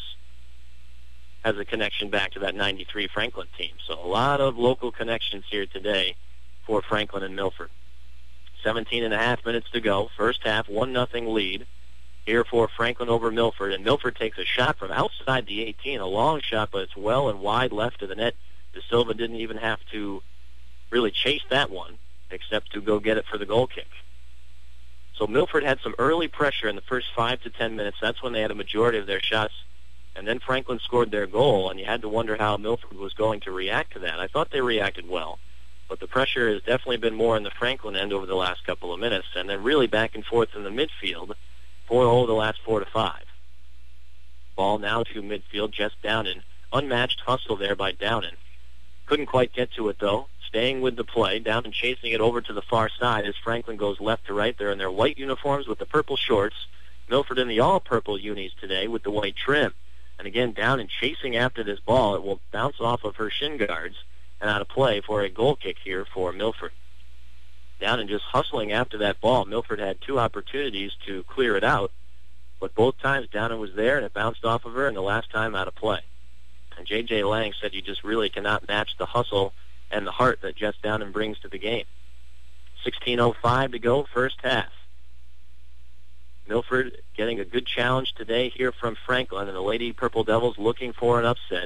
has a connection back to that ninety-three Franklin team. So a lot of local connections here today for Franklin and Milford. seventeen and a half minutes to go. First half, one nothing lead here for Franklin over Milford. And Milford takes a shot from outside the eighteen, a long shot, but it's well and wide left of the net. De Silva didn't even have to really chase that one, except to go get it for the goal kick. So Milford had some early pressure in the first five to ten minutes. That's when they had a majority of their shots And then Franklin scored their goal, and you had to wonder how Milford was going to react to that. I thought they reacted well, but the pressure has definitely been more in the Franklin end over the last couple of minutes, and then really back and forth in the midfield for oh, the last four to five. Ball now to midfield, Jess Downen. Unmatched hustle there by Downen. Couldn't quite get to it, though. Staying with the play, Downen chasing it over to the far side as Franklin goes left to right. They're in their white uniforms with the purple shorts. Milford in the all-purple unis today with the white trim. And again, Downen chasing after this ball. It will bounce off of her shin guards and out of play for a goal kick here for Milford. Downen just hustling after that ball. Milford had two opportunities to clear it out, but both times Downen was there and it bounced off of her, and the last time out of play. And J J. Lang said you just really cannot match the hustle and the heart that Jess Downen brings to the game. sixteen oh five to go, first half. Milford getting a good challenge today here from Franklin, and the Lady Purple Devils looking for an upset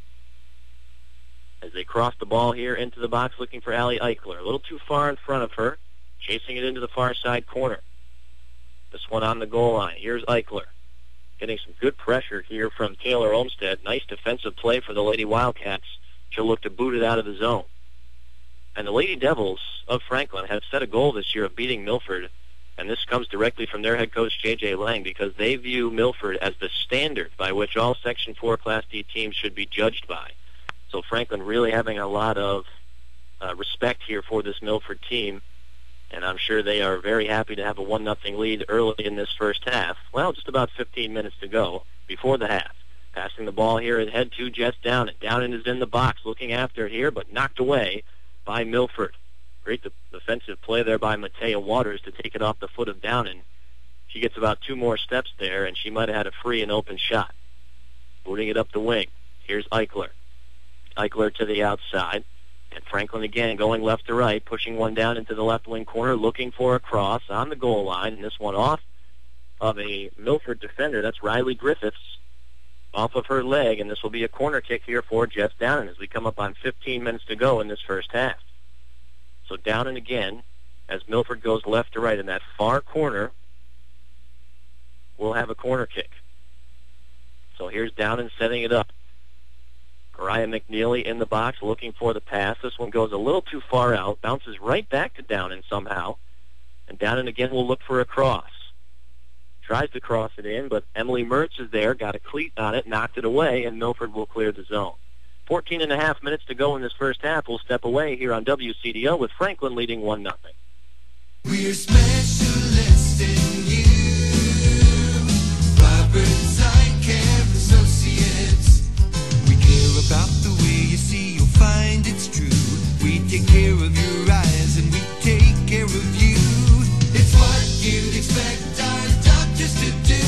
as they cross the ball here into the box looking for Allie Eichler. A little too far in front of her, chasing it into the far side corner. This one on the goal line. Here's Eichler. Getting some good pressure here from Taylor Olmstead. Nice defensive play for the Lady Wildcats. She'll look to boot it out of the zone. And the Lady Devils of Franklin have set a goal this year of beating Milford, and this comes directly from their head coach, J J. Lang, because they view Milford as the standard by which all Section four Class D teams should be judged by. So Franklin really having a lot of uh, respect here for this Milford team, and I'm sure they are very happy to have a one nothing lead early in this first half. Well, just about fifteen minutes to go before the half. Passing the ball here ahead to Jess Downen. Downen is in the box looking after it here, but knocked away by Milford. Great defensive play there by Matea Waters to take it off the foot of Downen. She gets about two more steps there, and she might have had a free and open shot. Booting it up the wing. Here's Eichler. Eichler to the outside. And Franklin again going left to right, pushing one down into the left wing corner, looking for a cross on the goal line. And this one off of a Milford defender. That's Riley Griffiths off of her leg, and this will be a corner kick here for Jess Downen as we come up on fifteen minutes to go in this first half. So Downen again, as Milford goes left to right in that far corner, we'll have a corner kick. So here's Downen setting it up. Mariah McNeely in the box looking for the pass. This one goes a little too far out, bounces right back to Downen somehow, and Downen again will look for a cross. Tries to cross it in, but Emily Mertz is there, got a cleat on it, knocked it away, and Milford will clear the zone. fourteen and a half minutes to go in this first half. We'll step away here on W C D O with Franklin leading one nothing. We're specialists in you, Roberts Eye Care Associates. We care about the way you see, you'll find it's true. We take care of your eyes and we take care of you. It's what you'd expect our doctors to do.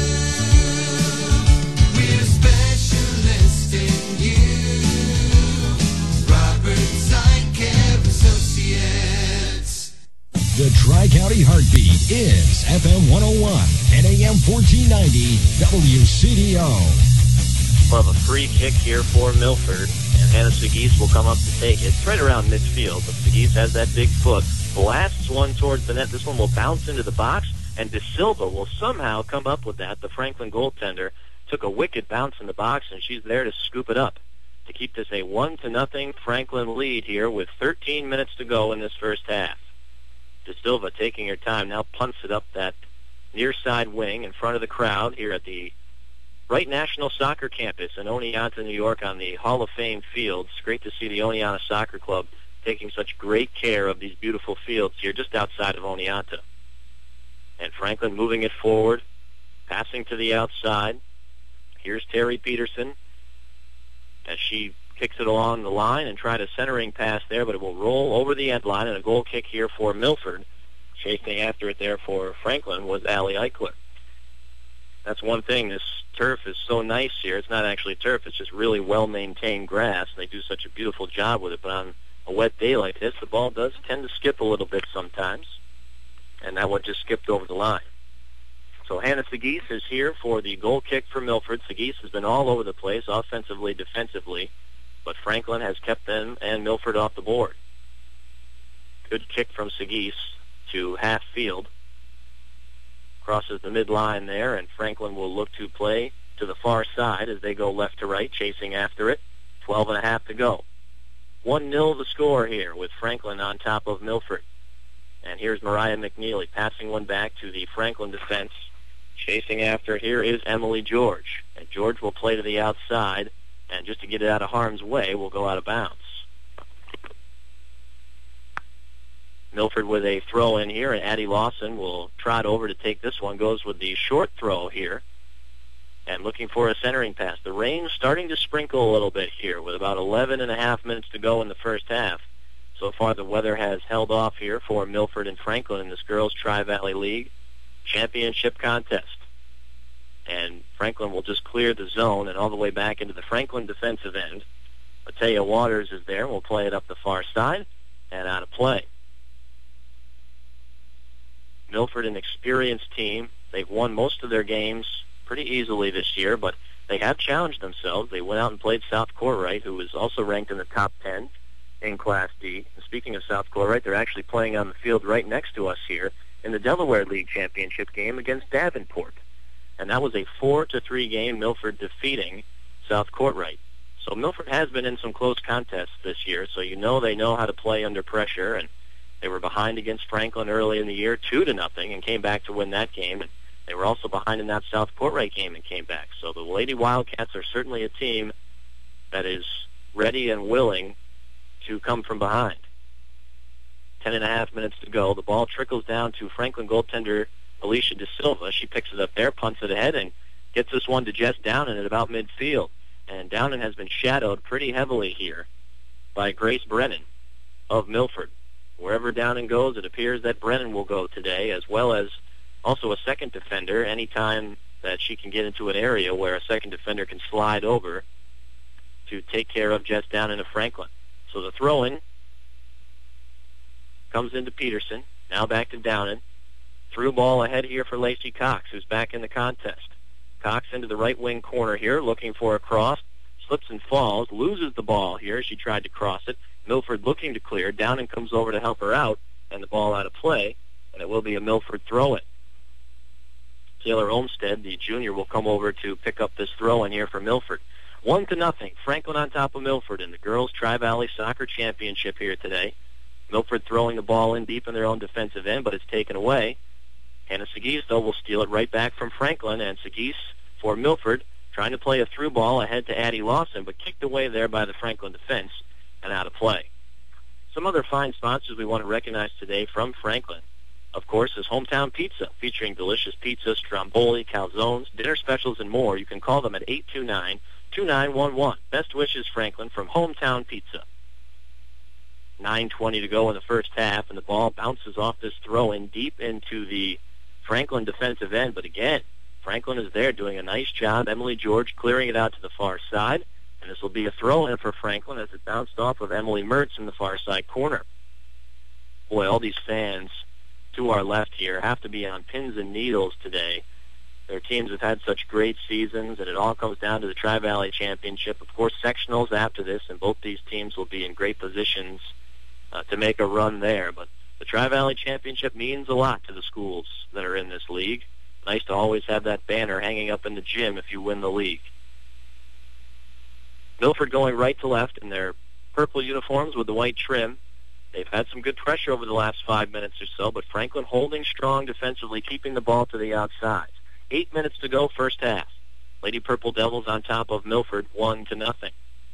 We're specialists in you, Roberts Eye Care Associates. The Tri-County Heartbeat is F M one oh one and A M fourteen ninety W C D O. We'll have a free kick here for Milford, and Hannah Seguis will come up to take it. It's right around midfield, but Seguis has that big foot, blasts one towards the net. This one will bounce into the box, and De Silva will somehow come up with that. The Franklin goaltender took a wicked bounce in the box, and she's there to scoop it up to keep this a one to nothing Franklin lead here with thirteen minutes to go in this first half. De Silva taking her time now punts it up that near side wing in front of the crowd here at the Wright National Soccer Campus in Oneonta, New York, on the Hall of Fame fields. Great to see the Oneonta Soccer Club taking such great care of these beautiful fields here just outside of Oneonta. And Franklin moving it forward, passing to the outside. Here's Terry Peterson as she kicks it along the line and tried a centering pass there, but it will roll over the end line, and a goal kick here for Milford. Chasing after it there for Franklin was Allie Eichler. That's one thing. This turf is so nice here. It's not actually turf. It's just really well-maintained grass. They do such a beautiful job with it. But on a wet day like this, the ball does tend to skip a little bit sometimes. And that one just skipped over the line. So Hannah Seguis is here for the goal kick for Milford. Seguis has been all over the place, offensively, defensively. But Franklin has kept them and Milford off the board. Good kick from Seguis to half field. Crosses the midline there, and Franklin will look to play to the far side as they go left to right, chasing after it. Twelve and a half to go. one nil the score here with Franklin on top of Milford. And here's Mariah McNeely passing one back to the Franklin defense. Chasing after here is Emily George. And George will play to the outside, and just to get it out of harm's way, will go out of bounds. Milford with a throw in here, and Addie Lawson will trot over to take this one. Goes with the short throw here, and looking for a centering pass. The rain's starting to sprinkle a little bit here with about eleven and a half minutes to go in the first half. So far the weather has held off here for Milford and Franklin in this girls Tri-Valley League championship contest. And Franklin will just clear the zone and all the way back into the Franklin defensive end. Matea Waters is there. We'll play it up the far side and out of play. Milford, an experienced team. They've won most of their games pretty easily this year, but they have challenged themselves. They went out and played South Courtright, who is also ranked in the top ten in Class D. And speaking of South Courtright, they're actually playing on the field right next to us here in the Delaware League Championship game against Davenport. And that was a four to three game, Milford defeating South Courtright. So Milford has been in some close contests this year, so you know they know how to play under pressure, and they were behind against Franklin early in the year, two to nothing, and came back to win that game. And they were also behind in that South Courtright game and came back. So the Lady Wildcats are certainly a team that is ready and willing to come from behind. Ten and a half minutes to go. The ball trickles down to Franklin goaltender Alicia De Silva. She picks it up there, punts it ahead, and gets this one to Jess Downen at about midfield. And Downen has been shadowed pretty heavily here by Grace Brennan of Milford. Wherever Downen goes, it appears that Brennan will go today, as well as also a second defender anytime that she can get into an area where a second defender can slide over to take care of Jess Downen of Franklin. So the throw-in comes into Peterson. Now back to Downen. Through ball ahead here for Lacey Cox, who's back in the contest. Cox into the right wing corner here, looking for a cross. Slips and falls, loses the ball here. She tried to cross it. Milford looking to clear. Downen comes over to help her out, and the ball out of play, and it will be a Milford throw-in. Taylor Olmstead, the junior, will come over to pick up this throw-in here for Milford. One to nothing. Franklin on top of Milford in the girls Tri-Valley Soccer Championship here today. Milford throwing the ball in deep in their own defensive end, but it's taken away. Hannah Seguis, though, will steal it right back from Franklin, and Seguis for Milford, trying to play a through ball ahead to Addie Lawson, but kicked away there by the Franklin defense and out of play. Some other fine sponsors we want to recognize today from Franklin, of course, is Hometown Pizza, featuring delicious pizza, stromboli, calzones, dinner specials, and more. You can call them at eight two nine, two nine one one. Best wishes, Franklin, from Hometown Pizza. nine twenty to go in the first half, and the ball bounces off this throw-in deep into the Franklin defensive end. But again, Franklin is there doing a nice job. Emily George clearing it out to the far side. And this will be a throw-in for Franklin as it bounced off of Emily Mertz in the far side corner. Boy, all these fans to our left here have to be on pins and needles today. Their teams have had such great seasons, and it all comes down to the Tri-Valley Championship. Of course, sectionals after this, and both these teams will be in great positions uh, to make a run there. But the Tri-Valley Championship means a lot to the schools that are in this league. Nice to always have that banner hanging up in the gym if you win the league. Milford going right to left in their purple uniforms with the white trim. They've had some good pressure over the last five minutes or so, but Franklin holding strong defensively, keeping the ball to the outside. Eight minutes to go, first half. Lady Purple Devils on top of Milford, one to nothing.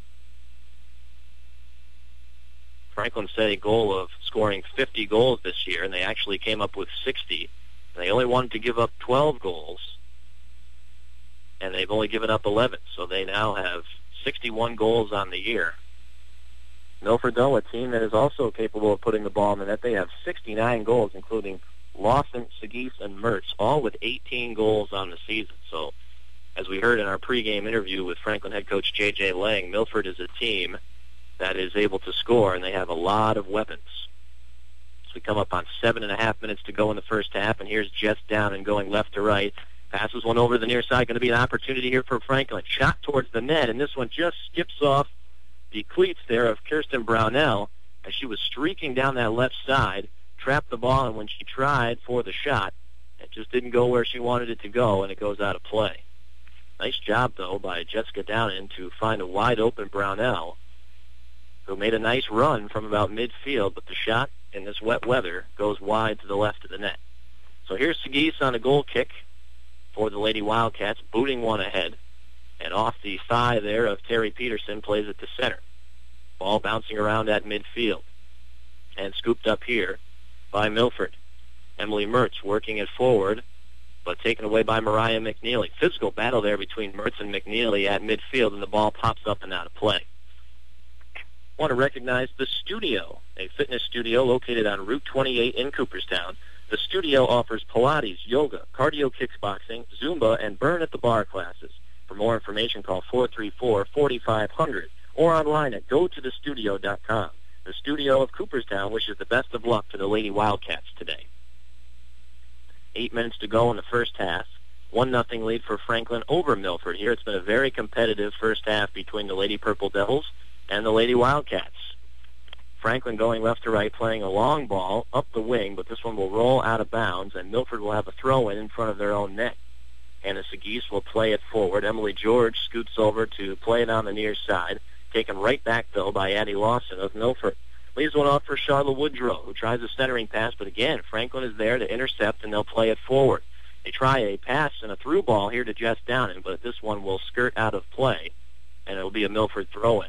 Franklin set a goal of scoring fifty goals this year, and they actually came up with sixty. And they only wanted to give up twelve goals, and they've only given up eleven, so they now have sixty-one goals on the year. Milford, though, a team that is also capable of putting the ball in the net. They have sixty-nine goals, including Lawson, Seguis, and Mertz, all with eighteen goals on the season. So, as we heard in our pregame interview with Franklin head coach J J Lang, Milford is a team that is able to score, and they have a lot of weapons. So we come up on seven and a half minutes to go in the first half, and here's Jess Downen going left to right. Passes one over the near side. Going to be an opportunity here for Franklin. Shot towards the net, and this one just skips off the cleats there of Kirsten Brownell as she was streaking down that left side, trapped the ball, and when she tried for the shot, it just didn't go where she wanted it to go, and it goes out of play. Nice job, though, by Jessica Downen to find a wide-open Brownell, who made a nice run from about midfield, but the shot in this wet weather goes wide to the left of the net. So here's Seguis on a goal kick for the Lady Wildcats, booting one ahead. And off the thigh there of Terry Peterson, plays it to center. Ball bouncing around at midfield. And scooped up here by Milford. Emily Mertz working it forward, but taken away by Mariah McNeely. Physical battle there between Mertz and McNeely at midfield, and the ball pops up and out of play. Want to recognize The Studio, a fitness studio located on Route twenty-eight in Cooperstown. The Studio offers Pilates, yoga, cardio kickboxing, Zumba, and burn at the bar classes. For more information, call four three four, four five zero zero or online at go to the studio dot com. The Studio of Cooperstown wishes the best of luck to the Lady Wildcats today. Eight minutes to go in the first half. One nothing lead for Franklin over Milford here. It's been a very competitive first half between the Lady Purple Devils and the Lady Wildcats. Franklin going left to right, playing a long ball up the wing, but this one will roll out of bounds, and Milford will have a throw-in in front of their own net. Hannah Seguis will play it forward. Emily George scoots over to play it on the near side, taken right back, though, by Addie Lawson of Milford. Leaves one off for Charlotte Woodrow, who tries a centering pass, but again, Franklin is there to intercept, and they'll play it forward. They try a pass and a through ball here to Jess Downen, but this one will skirt out of play, and it'll be a Milford throw-in.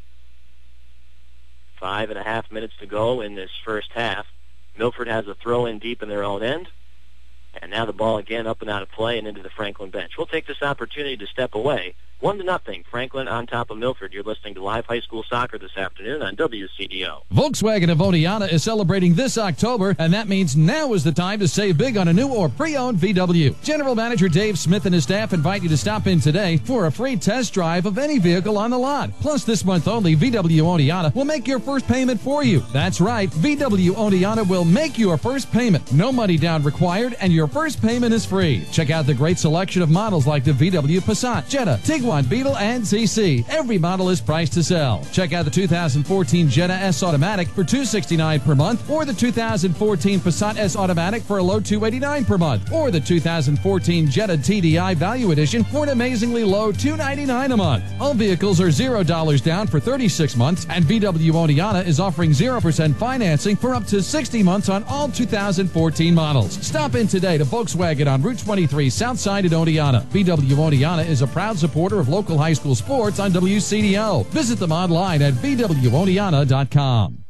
Five and a half minutes to go in this first half. Milford has a throw-in deep in their own end, and now the ball again up and out of play and into the Franklin bench. We'll take this opportunity to step away. One to nothing. Franklin on top of Milford. You're listening to Live High School Soccer this afternoon on W C D O. Volkswagen of Oneonta is celebrating this October, and that means now is the time to save big on a new or pre-owned V W. General Manager Dave Smith and his staff invite you to stop in today for a free test drive of any vehicle on the lot. Plus, this month only, V W Oneonta will make your first payment for you. That's right, V W Oneonta will make your first payment. No money down required, and your first payment is free. Check out the great selection of models like the V W Passat, Jetta, Tiguan, Beetle, and C C. Every model is priced to sell. Check out the two thousand fourteen Jetta S Automatic for two hundred sixty-nine dollars per month, or the two thousand fourteen Passat S Automatic for a low two hundred eighty-nine dollars per month, or the two thousand fourteen Jetta T D I Value Edition for an amazingly low two hundred ninety-nine dollars a month. All vehicles are zero dollars down for thirty-six months, and V W Oneonta is offering zero percent financing for up to sixty months on all two thousand fourteen models. Stop in today to Volkswagen on Route twenty-three, South Side at Oneonta. V W Oneonta is a proud supporter of local high school sports on W C D O. Visit them online at v w oneonta dot com.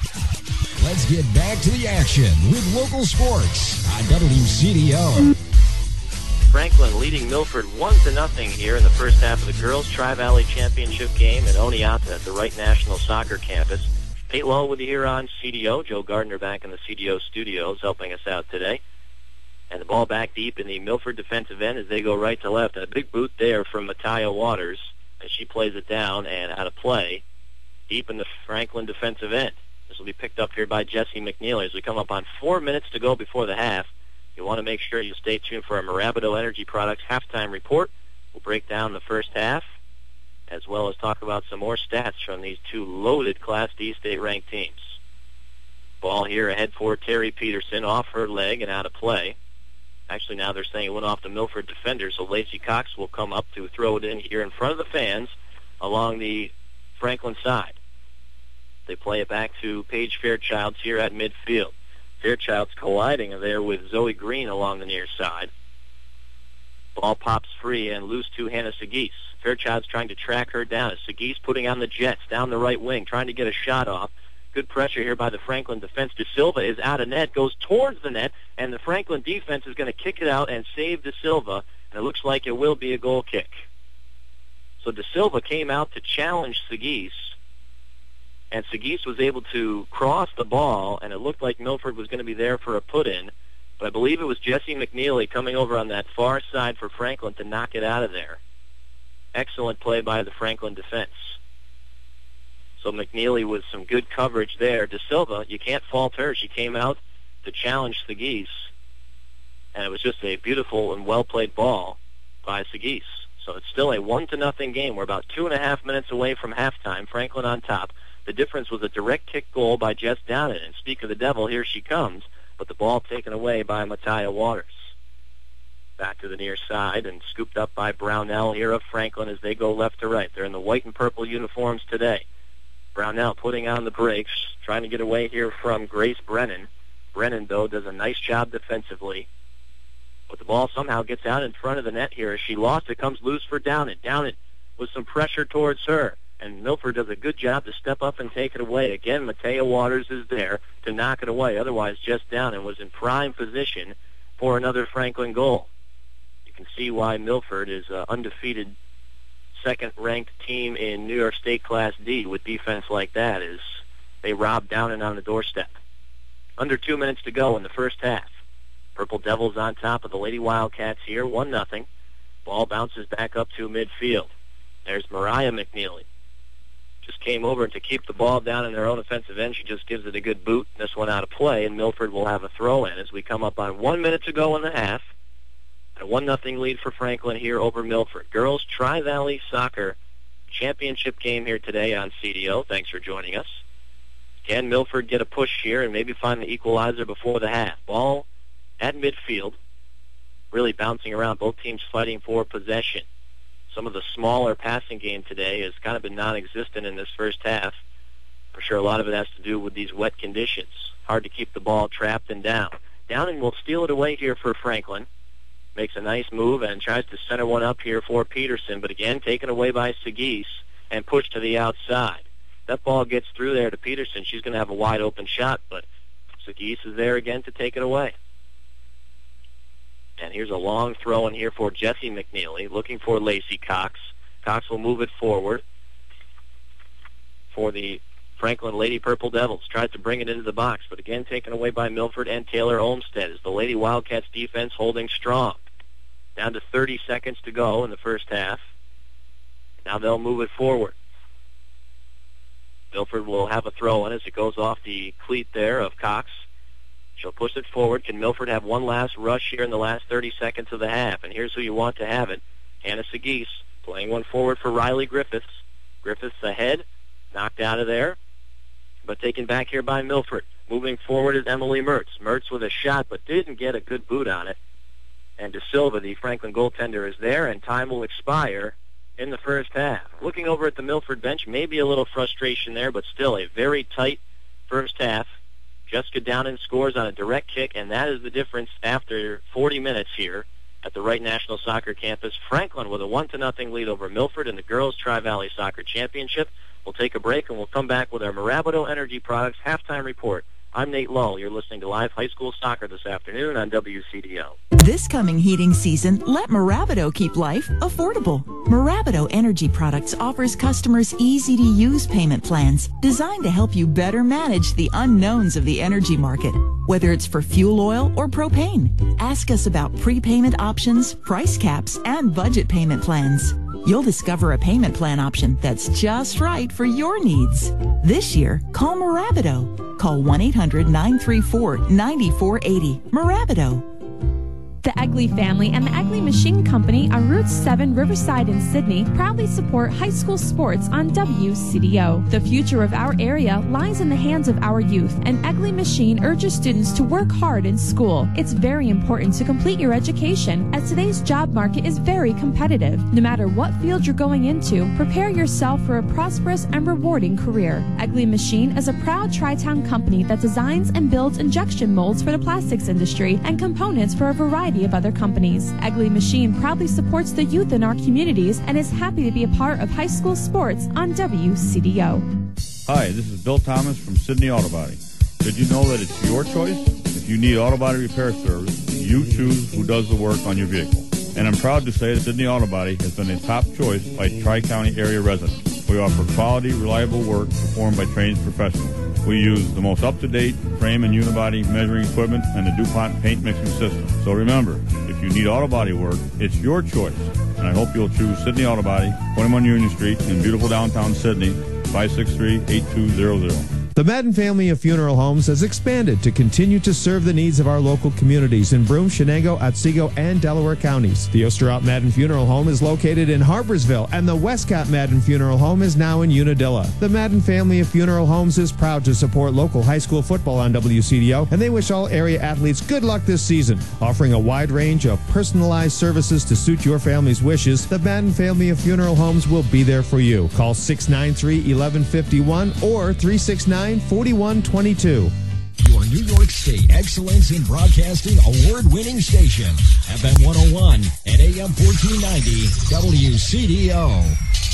Let's get back to the action with local sports on W C D O. Franklin leading Milford one to nothing here in the first half of the Girls Tri-Valley Championship game in Oneonta at the Wright National Soccer Campus. Pete Lowe with you here on C D O. Joe Gardner back in the C D O studios helping us out today. And the ball back deep in the Milford defensive end as they go right to left. And a big boot there from Mattia Waters as she plays it down and out of play deep in the Franklin defensive end. This will be picked up here by Jesse McNeely as we come up on four minutes to go before the half. You want to make sure you stay tuned for our Marabido Energy Products halftime report. We'll break down the first half as well as talk about some more stats from these two loaded Class D state-ranked teams. Ball here ahead for Terry Peterson, off her leg and out of play. Actually, now they're saying it went off the Milford defender, so Lacey Cox will come up to throw it in here in front of the fans along the Franklin side. They play it back to Paige Fairchilds here at midfield. Fairchilds colliding there with Zoe Green along the near side. Ball pops free and loose to Hannah Seguis. Fairchilds trying to track her down. Seguis putting on the jets down the right wing, trying to get a shot off. Good pressure here by the Franklin defense. De Silva is out of net, goes towards the net, and the Franklin defense is going to kick it out and save De Silva, and it looks like it will be a goal kick. So De Silva came out to challenge Seguis, and Seguis was able to cross the ball, and it looked like Milford was going to be there for a put-in, but I believe it was Jesse McNeely coming over on that far side for Franklin to knock it out of there. Excellent play by the Franklin defense. So McNeely with some good coverage there. De Silva, you can't fault her. She came out to challenge Seguis, and it was just a beautiful and well-played ball by Seguis. So it's still a one to nothing game. We're about two and a half minutes away from halftime. Franklin on top. The difference was a direct kick goal by Jess Downen. And speak of the devil, here she comes, but the ball taken away by Mattia Waters. Back to the near side and scooped up by Brownell here of Franklin as they go left to right. They're in the white and purple uniforms today. Brownell putting on the brakes, trying to get away here from Grace Brennan. Brennan, though, does a nice job defensively. But the ball somehow gets out in front of the net here. As she lost, it comes loose for Downett. Downett with some pressure towards her. And Milford does a good job to step up and take it away. Again, Matea Waters is there to knock it away. Otherwise, just Downett was in prime position for another Franklin goal. You can see why Milford is an undefeated second-ranked team in New York State Class D with defense like that, as they rob Downett on the doorstep. Under two minutes to go in the first half. Purple Devils on top of the Lady Wildcats here, one nothing. Ball bounces back up to midfield. There's Mariah McNeely. Just came over to keep the ball down in their own offensive end. She just gives it a good boot. This one out of play, and Milford will have a throw-in as we come up on one minute to go in the half. A one nothing lead for Franklin here over Milford. Girls Tri-Valley Soccer Championship game here today on C D O. Thanks for joining us. Can Milford get a push here and maybe find the equalizer before the half? Ball at midfield, really bouncing around, both teams fighting for possession. Some of the smaller passing game today has kind of been non-existent in this first half. For sure, a lot of it has to do with these wet conditions. Hard to keep the ball trapped and down. Downing will steal it away here for Franklin. Makes a nice move and tries to center one up here for Peterson, but again taken away by Seguis and pushed to the outside. That ball gets through there to Peterson. She's going to have a wide open shot, but Seguis is there again to take it away. And here's a long throw in here for Jessie McNeely, looking for Lacey Cox. Cox will move it forward for the Franklin Lady Purple Devils. Tries to bring it into the box, but again taken away by Milford and Taylor Olmstead as the Lady Wildcats defense holding strong. Down to thirty seconds to go in the first half. Now they'll move it forward. Milford will have a throw in as it goes off the cleat there of Cox. She'll push it forward. Can Milford have one last rush here in the last thirty seconds of the half? And here's who you want to have it. Hannah Seguis playing one forward for Riley Griffiths. Griffiths ahead, knocked out of there, but taken back here by Milford. Moving forward is Emily Mertz. Mertz with a shot, but didn't get a good boot on it. And De Silva, the Franklin goaltender, is there, and time will expire in the first half. Looking over at the Milford bench, maybe a little frustration there, but still a very tight first half. Jessica Downing scores on a direct kick, and that is the difference after forty minutes here at the Wright National Soccer Campus. Franklin with a one to nothing lead over Milford in the Girls Tri-Valley Soccer Championship. We'll take a break, and we'll come back with our Mirabito Energy Products halftime report. I'm Nate Lull. You're listening to Live High School Soccer this afternoon on W C D O. This coming heating season, let Mirabito keep life affordable. Mirabito Energy Products offers customers easy-to-use payment plans designed to help you better manage the unknowns of the energy market, whether it's for fuel oil or propane. Ask us about prepayment options, price caps, and budget payment plans. You'll discover a payment plan option that's just right for your needs. This year, call Mirabito. Call one eight hundred nine three four nine four eight zero. Mirabito. The Egley family and the Egley Machine Company on Route seven, Riverside in Sydney proudly support high school sports on W C D O. The future of our area lies in the hands of our youth, and Egley Machine urges students to work hard in school. It's very important to complete your education, as today's job market is very competitive. No matter what field you're going into, prepare yourself for a prosperous and rewarding career. Egley Machine is a proud Tri-Town company that designs and builds injection molds for the plastics industry and components for a variety of other companies. Egley Machine proudly supports the youth in our communities and is happy to be a part of high school sports on W C D O. Hi, this is Bill Thomas from Sydney Auto Body. Did you know that it's your choice? If you need auto body repair service, you choose who does the work on your vehicle. And I'm proud to say that Sydney Auto Body has been a top choice by Tri-County area residents. We offer quality, reliable work performed by trained professionals. We use the most up-to-date frame and unibody measuring equipment and the DuPont paint mixing system. So remember, if you need auto body work, it's your choice. And I hope you'll choose Sydney Auto Body, twenty-one Union Street in beautiful downtown Sydney, five six three, eight two zero zero. The Madden family of funeral homes has expanded to continue to serve the needs of our local communities in Broome, Shenango, Otsego, and Delaware counties. The Osterhout Madden Funeral Home is located in Harborsville, and the Westcott Madden Funeral Home is now in Unadilla. The Madden family of funeral homes is proud to support local high school football on W C D O, and they wish all area athletes good luck this season. Offering a wide range of personalized services to suit your family's wishes, the Madden family of funeral homes will be there for you. Call six nine three, one one five one or three six nine, four one two two. Your New York State Excellence in Broadcasting award-winning station, F M one oh one and A M fourteen ninety W C D O.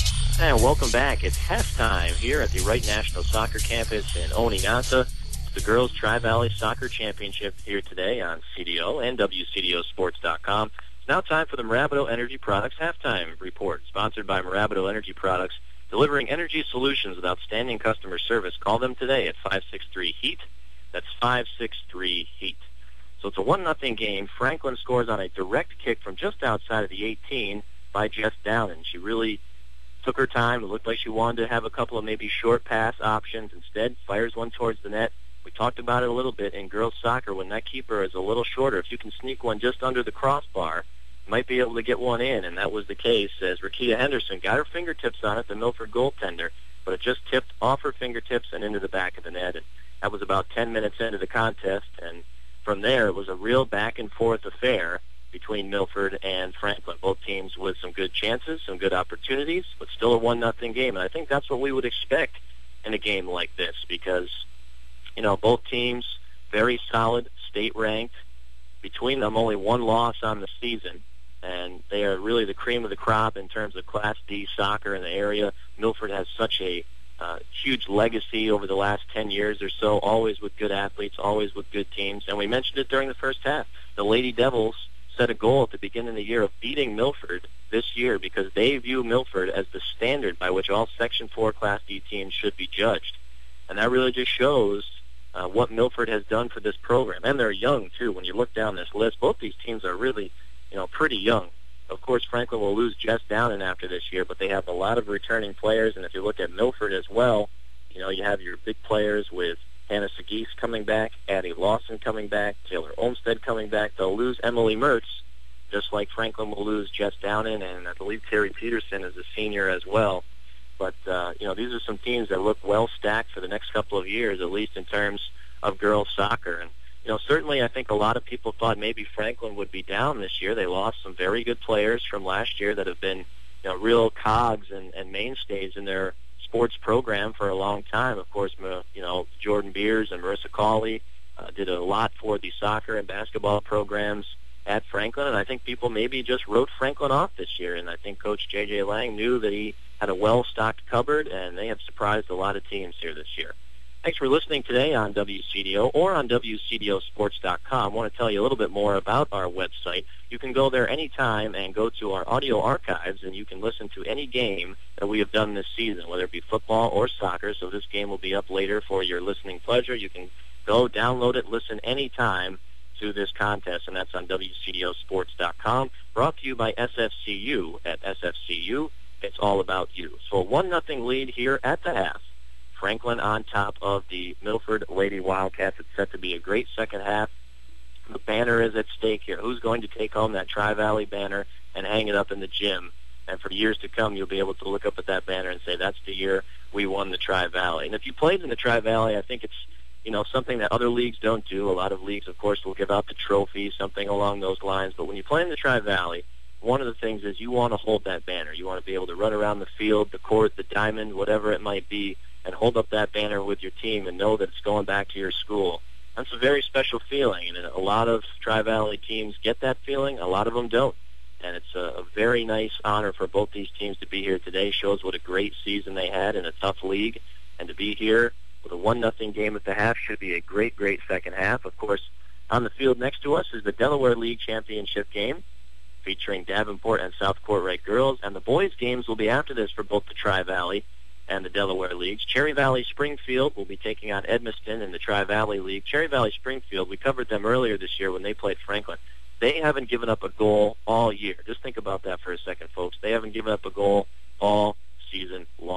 And welcome back. It's halftime here at the Wright National Soccer Campus in Oneonta. It's the Girls Tri-Valley Soccer Championship here today on C D O and W C D O Sports dot com. It's now time for the Marabito Energy Products Halftime Report, sponsored by Marabito Energy Products, delivering energy solutions with outstanding customer service. Call them today at five six three HEAT. That's five six three HEAT. So it's a one nothing game. Franklin scores on a direct kick from just outside of the eighteen by Jess Downen. She really took her time. It looked like she wanted to have a couple of maybe short pass options. Instead, fires one towards the net. We talked about it a little bit in girls soccer. When that keeper is a little shorter, if you can sneak one just under the crossbar, you might be able to get one in, and that was the case as Rakita Henderson got her fingertips on it, the Milford goaltender, but it just tipped off her fingertips and into the back of the net. And that was about ten minutes into the contest, and from there it was a real back-and-forth affair between Milford and Franklin. Both teams with some good chances, some good opportunities, but still a one nothing game. And I think that's what we would expect in a game like this because, you know, both teams very solid, state-ranked. Between them, only one loss on the season, and they are really the cream of the crop in terms of Class D soccer in the area. Milford has such a uh, huge legacy over the last ten years or so, always with good athletes, always with good teams. And we mentioned it during the first half. The Lady Devils set a goal at the beginning of the year of beating Milford this year because they view Milford as the standard by which all Section four Class D teams should be judged. And that really just shows uh, what Milford has done for this program. And they're young, too. When you look down this list, both these teams are really, you know, pretty young. Of course, Franklin will lose Jess Downen after this year, but they have a lot of returning players. And if you look at Milford as well, you know, you have your big players with Hannah Sagis coming back, Addie Lawson coming back, Taylor Olmstead coming back. They'll lose Emily Mertz, just like Franklin will lose Jess Downen, and I believe Terry Peterson is a senior as well. But, uh, you know, these are some teams that look well stacked for the next couple of years, at least in terms of girls soccer. And, you know, certainly I think a lot of people thought maybe Franklin would be down this year. They lost some very good players from last year that have been, you know, real cogs and, and mainstays in their sports program for a long time. Of course, you know, Jordan Beers and Marissa Cawley uh, did a lot for the soccer and basketball programs at Franklin, and I think people maybe just wrote Franklin off this year, and I think Coach J J Lang knew that he had a well-stocked cupboard, and they have surprised a lot of teams here this year. Thanks for listening today on W C D O or on W C D O Sports dot com. I want to tell you a little bit more about our website. You can go there anytime and go to our audio archives, and you can listen to any game that we have done this season, whether it be football or soccer. So this game will be up later for your listening pleasure. You can go, download it, listen anytime to this contest, and that's on W C D O Sports dot com. Brought to you by S F C U. At S F C U, it's all about you. So a one nothing lead here at the half. Franklin on top of the Milford Lady Wildcats. It's set to be a great second half. The banner is at stake here. Who's going to take home that Tri-Valley banner and hang it up in the gym? And for years to come, you'll be able to look up at that banner and say, that's the year we won the Tri-Valley. And if you played in the Tri-Valley, I think it's, you know, something that other leagues don't do. A lot of leagues, of course, will give out the trophy, something along those lines. But when you play in the Tri-Valley, one of the things is you want to hold that banner. You want to be able to run around the field, the court, the diamond, whatever it might be, and hold up that banner with your team and know that it's going back to your school. That's a very special feeling, and a lot of Tri-Valley teams get that feeling. A lot of them don't, and it's a, a very nice honor for both these teams to be here today. Shows what a great season they had in a tough league, and to be here with a one nothing game at the half should be a great, great second half. Of course, on the field next to us is the Delaware League Championship game featuring Davenport and South Courtright girls, and the boys' games will be after this for both the Tri-Valley and the Delaware Leagues. Cherry Valley Springfield will be taking on Edmiston in the Tri-Valley League. Cherry Valley Springfield, we covered them earlier this year when they played Franklin. They haven't given up a goal all year. Just think about that for a second, folks. They haven't given up a goal all season long.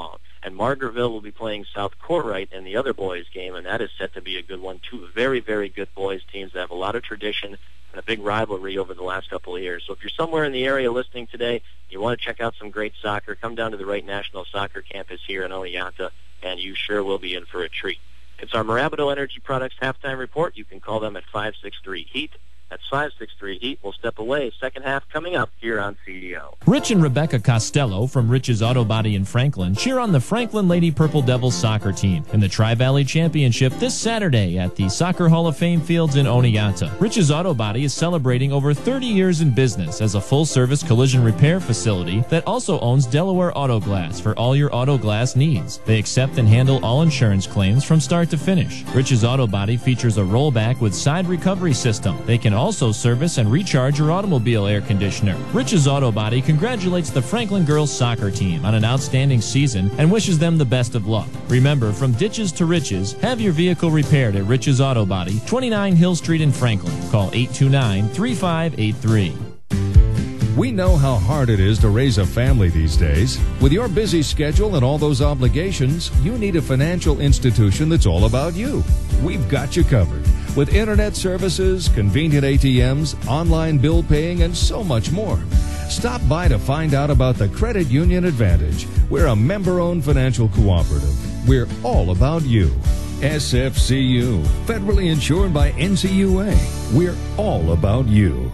And Margaretville will be playing South Corright in the other boys game, and that is set to be a good one. Two very, very good boys teams that have a lot of tradition and a big rivalry over the last couple of years. So if you're somewhere in the area listening today, you want to check out some great soccer, come down to the Wright National Soccer Campus here in Oneonta, and you sure will be in for a treat. It's our Marabito Energy Products halftime report. You can call them at five six three HEAT. That's five six three HEAT. We'll step away. Second half coming up here on C D O. Rich and Rebecca Costello from Rich's Auto Body in Franklin cheer on the Franklin Lady Purple Devils soccer team in the Tri-Valley Championship this Saturday at the Soccer Hall of Fame Fields in Oneonta. Rich's Auto Body is celebrating over thirty years in business as a full-service collision repair facility that also owns Delaware Auto Glass for all your auto glass needs. They accept and handle all insurance claims from start to finish. Rich's Auto Body features a rollback with side recovery system. They can also service and recharge your automobile air conditioner. Rich's Auto Body congratulates the Franklin girls soccer team on an outstanding season and wishes them the best of luck. Remember, from ditches to riches, have your vehicle repaired at Rich's Auto Body, twenty-nine Hill Street in Franklin. Call eight two nine, three five eight three. We know how hard it is to raise a family these days. With your busy schedule and all those obligations, you need a financial institution that's all about you. We've got you covered. With internet services, convenient A T Ms, online bill paying, and so much more. Stop by to find out about the Credit Union Advantage. We're a member-owned financial cooperative. We're all about you. S F C U, federally insured by N C U A. We're all about you.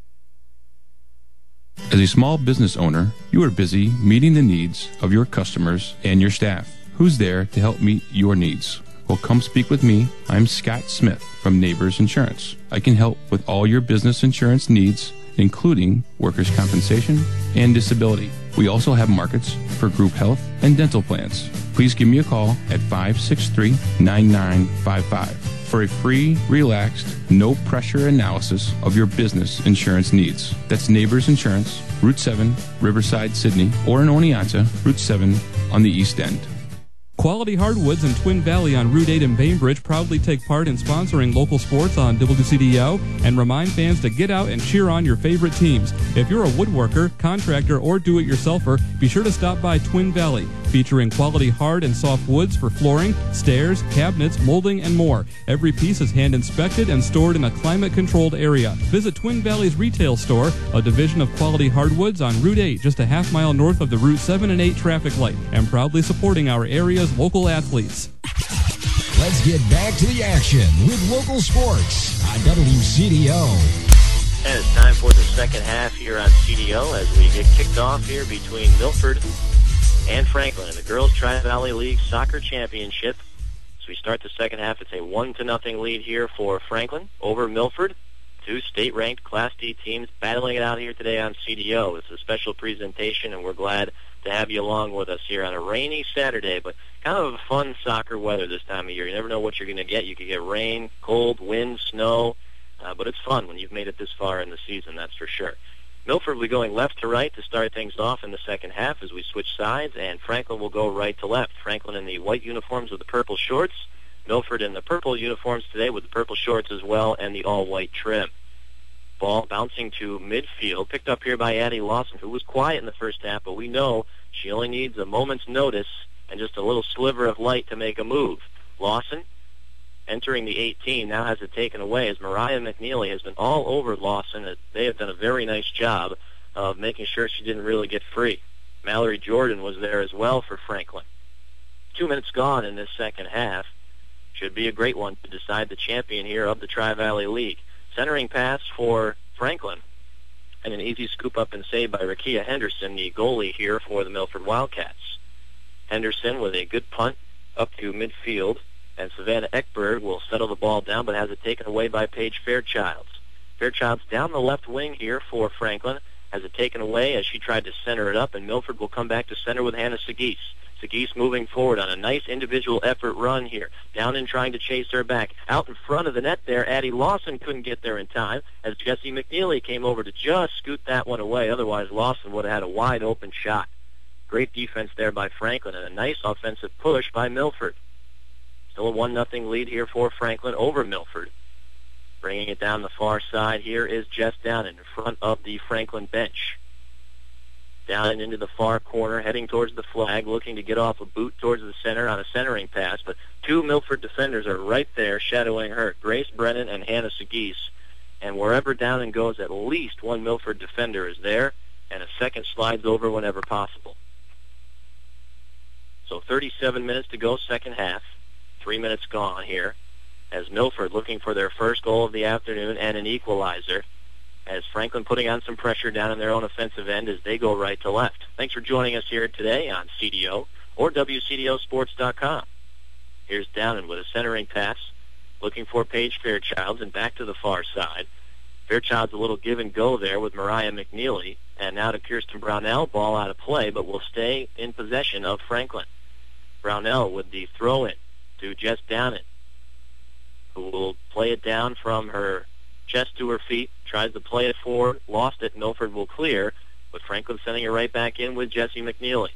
As a small business owner, you are busy meeting the needs of your customers and your staff. Who's there to help meet your needs? Well, come speak with me. I'm Scott Smith from Neighbors Insurance. I can help with all your business insurance needs, including workers' compensation and disability. We also have markets for group health and dental plans. Please give me a call at five six three, nine nine five five for a free, relaxed, no-pressure analysis of your business insurance needs. That's Neighbors Insurance, Route seven, Riverside, Sydney, or in Oneonta, Route seven on the East End. Quality Hardwoods in Twin Valley on Route eight in Bainbridge proudly take part in sponsoring local sports on W C D O and remind fans to get out and cheer on your favorite teams. If you're a woodworker, contractor, or do-it-yourselfer, be sure to stop by Twin Valley, featuring quality hard and soft woods for flooring, stairs, cabinets, molding, and more. Every piece is hand-inspected and stored in a climate-controlled area. Visit Twin Valley's retail store, a division of Quality Hardwoods on Route eight, just a half mile north of the Route seven and eight traffic light, and proudly supporting our area's local athletes. Let's get back to the action with local sports on W C D O. And it's time for the second half here on C D O as we get kicked off here between Milford and Franklin in the Girls Tri-Valley League Soccer Championship. As we start the second half, it's a one to nothing lead here for Franklin over Milford. Two state-ranked Class D teams battling it out here today on C D O. It's a special presentation, and we're glad to have you along with us here on a rainy Saturday, but kind of a fun soccer weather this time of year. You never know what you're going to get. You could get rain, cold, wind, snow, uh, but it's fun when you've made it this far in the season, that's for sure. Milford will be going left to right to start things off in the second half as we switch sides, and Franklin will go right to left. Franklin in the white uniforms with the purple shorts, Milford in the purple uniforms today with the purple shorts as well and the all-white trim. Ball bouncing to midfield, picked up here by Addie Lawson, who was quiet in the first half, but we know she only needs a moment's notice and just a little sliver of light to make a move. Lawson, entering the eighteen, now has it taken away as Mariah McNeely has been all over Lawson. They have done a very nice job of making sure she didn't really get free. Mallory Jordan was there as well for Franklin. Two minutes gone in this second half. Should be a great one to decide the champion here of the Tri-Valley League. Centering pass for Franklin, and an easy scoop up and save by Rakia Henderson, the goalie here for the Milford Wildcats. Henderson with a good punt up to midfield, and Savannah Eckberg will settle the ball down, but has it taken away by Paige Fairchilds. Fairchilds down the left wing here for Franklin, has it taken away as she tried to center it up, and Milford will come back to center with Hannah Sagis. Sagis moving forward on a nice individual effort run here. Down and trying to chase her back. Out in front of the net there, Addie Lawson couldn't get there in time as Jessie McNeely came over to just scoot that one away. Otherwise, Lawson would have had a wide open shot. Great defense there by Franklin and a nice offensive push by Milford. Still a one nothing lead here for Franklin over Milford. Bringing it down the far side here is Jess Downen in front of the Franklin bench. down and into the far corner, heading towards the flag, looking to get off a boot towards the center on a centering pass. But two Milford defenders are right there shadowing her, Grace Brennan and Hannah Seguise. And wherever Downing goes, at least one Milford defender is there, and a second slides over whenever possible. So thirty-seven minutes to go, second half. Three minutes gone here, as Milford looking for their first goal of the afternoon and an equalizer, as Franklin putting on some pressure down in their own offensive end as they go right to left. Thanks for joining us here today on C D O or W C D O sports dot com. Here's Downing with a centering pass, looking for Paige Fairchild, and back to the far side. Fairchild's a little give and go there with Mariah McNeely, and now to Kirsten Brownell, ball out of play, but will stay in possession of Franklin. Brownell with the throw-in to Jess Downing, who will play it down from her chest to her feet, tries to play it forward, lost it, Milford will clear, but Franklin sending it right back in with Jessie McNeely.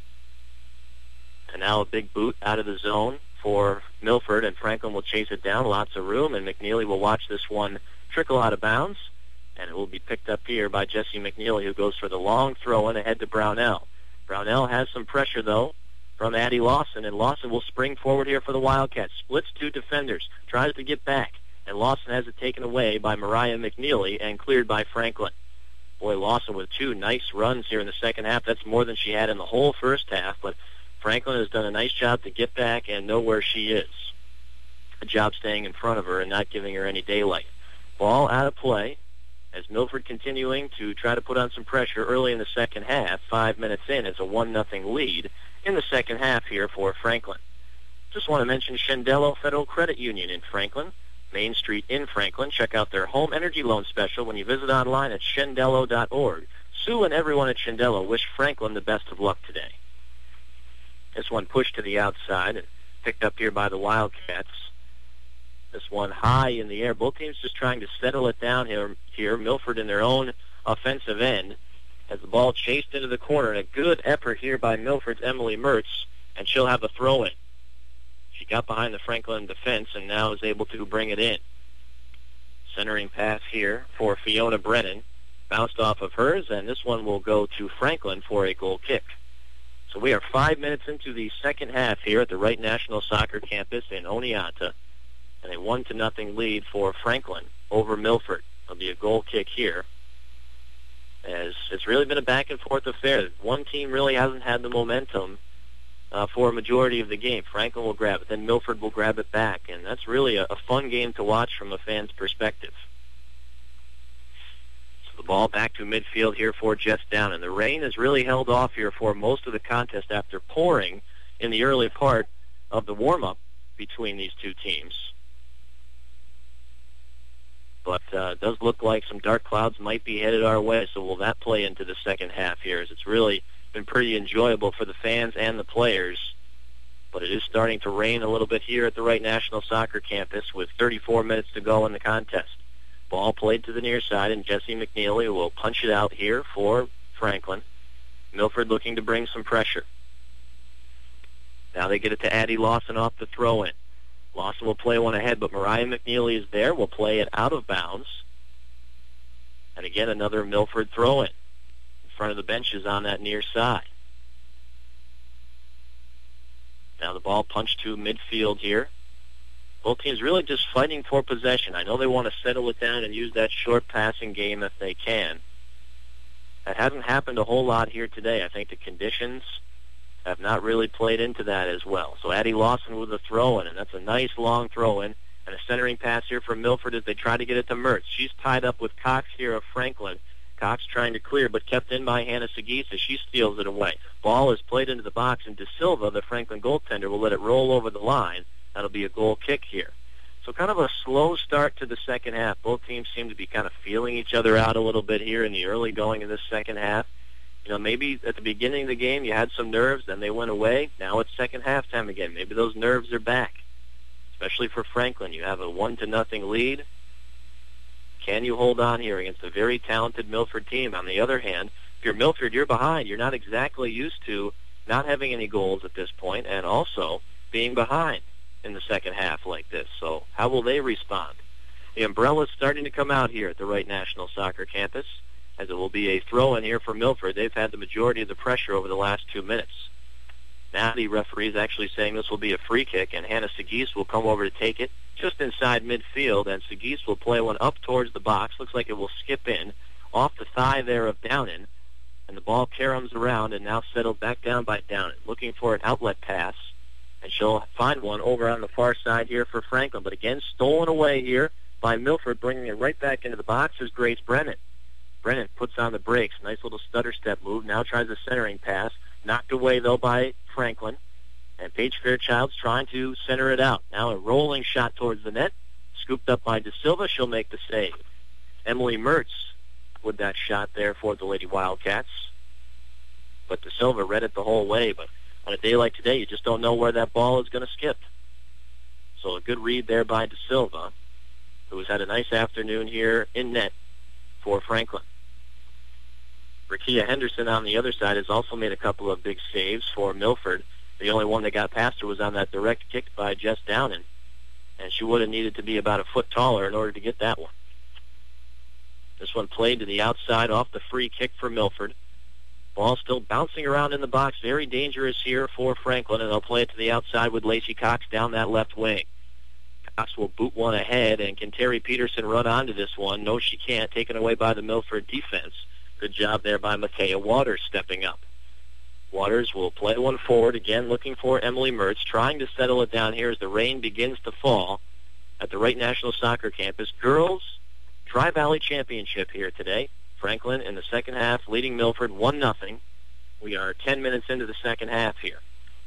And now a big boot out of the zone for Milford, and Franklin will chase it down, lots of room, and McNeely will watch this one trickle out of bounds, and it will be picked up here by Jessie McNeely, who goes for the long throw-in ahead to Brownell. Brownell has some pressure, though, from Addie Lawson, and Lawson will spring forward here for the Wildcats. Splits two defenders, tries to get back, and Lawson has it taken away by Mariah McNeely and cleared by Franklin. Boy, Lawson with two nice runs here in the second half. That's more than she had in the whole first half, but Franklin has done a nice job to get back and know where she is. A job staying in front of her and not giving her any daylight. Ball out of play as Milford continuing to try to put on some pressure early in the second half. Five minutes in, it's a one nothing lead in the second half here for Franklin. Just want to mention Shendello Federal Credit Union in Franklin, Main Street in Franklin. Check out their home energy loan special when you visit online at shendello dot org. Sue and everyone at Shendello wish Franklin the best of luck today. This one pushed to the outside and picked up here by the Wildcats. This one high in the air. Both teams just trying to settle it down here. Here, Milford in their own offensive end as the ball chased into the corner. And a good effort here by Milford's Emily Mertz, and she'll have a throw-in. She got behind the Franklin defense and now is able to bring it in. Centering pass here for Fiona Brennan. Bounced off of hers, and this one will go to Franklin for a goal kick. So we are five minutes into the second half here at the Wright National Soccer Campus in Oneonta, and a one to nothing lead for Franklin over Milford. There'll be a goal kick here, as it's really been a back and forth affair. One team really hasn't had the momentum uh, for a majority of the game. Franklin will grab it, then Milford will grab it back, and that's really a, a fun game to watch from a fan's perspective. So the ball back to midfield here for Jess Downing. The rain has really held off here for most of the contest after pouring in the early part of the warm-up between these two teams. But uh, it does look like some dark clouds might be headed our way, so will that play into the second half here, as it's really been pretty enjoyable for the fans and the players. But it is starting to rain a little bit here at the Wright National Soccer Campus with thirty-four minutes to go in the contest. Ball played to the near side, and Jessie McNeely will punch it out here for Franklin. Milford looking to bring some pressure. Now they get it to Addie Lawson off the throw-in. Lawson will play one ahead, but Mariah McNeely is there. Will play it out of bounds. And again, another Milford throw-in in front of the benches on that near side. Now the ball punched to midfield here. Both teams really just fighting for possession. I know they want to settle it down and use that short passing game if they can. That hasn't happened a whole lot here today. I think the conditions have not really played into that as well. So Addie Lawson with a throw-in, and that's a nice long throw-in, and a centering pass here from Milford as they try to get it to Mertz. She's tied up with Cox here of Franklin. Cox trying to clear, but kept in by Hannah Seguise as she steals it away. Ball is played into the box, and De Silva, the Franklin goaltender, will let it roll over the line. That'll be a goal kick here. So kind of a slow start to the second half. Both teams seem to be kind of feeling each other out a little bit here in the early going of this second half. You know, maybe at the beginning of the game you had some nerves, then they went away. Now it's second half time again. Maybe those nerves are back, especially for Franklin. You have a one to nothing lead. Can you hold on here against a very talented Milford team? On the other hand, if you're Milford, you're behind. You're not exactly used to not having any goals at this point and also being behind in the second half like this. So how will they respond? The umbrella's starting to come out here at the Wright National Soccer Campus. as it will be a throw-in here for Milford. They've had the majority of the pressure over the last two minutes. Now the referee is actually saying this will be a free kick, and Hannah Seguis will come over to take it just inside midfield, and Seguis will play one up towards the box. Looks like it will skip in off the thigh there of Downen, and the ball caroms around and now settled back down by Downen, looking for an outlet pass, and she'll find one over on the far side here for Franklin. But again, stolen away here by Milford, bringing it right back into the box is Grace Brennan. Brennan puts on the brakes. Nice little stutter step move. Now tries a centering pass. Knocked away, though, by Franklin. And Paige Fairchild's trying to center it out. Now a rolling shot towards the net. Scooped up by De Silva. She'll make the save. Emily Mertz with that shot there for the Lady Wildcats. But De Silva read it the whole way. But on a day like today, you just don't know where that ball is going to skip. So a good read there by De Silva, who has had a nice afternoon here in net for Franklin. Rakia Henderson on the other side has also made a couple of big saves for Milford. The only one that got past her was on that direct kick by Jess Downen, and she would have needed to be about a foot taller in order to get that one. This one played to the outside off the free kick for Milford. Ball still bouncing around in the box. Very dangerous here for Franklin, and they'll play it to the outside with Lacey Cox down that left wing. Cox will boot one ahead, and can Terry Peterson run onto this one? No, she can't. Taken away by the Milford defense. Good job there by Micaiah Waters stepping up. Waters will play one forward, again looking for Emily Mertz, trying to settle it down here as the rain begins to fall at the Wright National Soccer Campus. Girls Tri-Valley Championship here today. Franklin in the second half leading Milford one nothing. We are ten minutes into the second half here.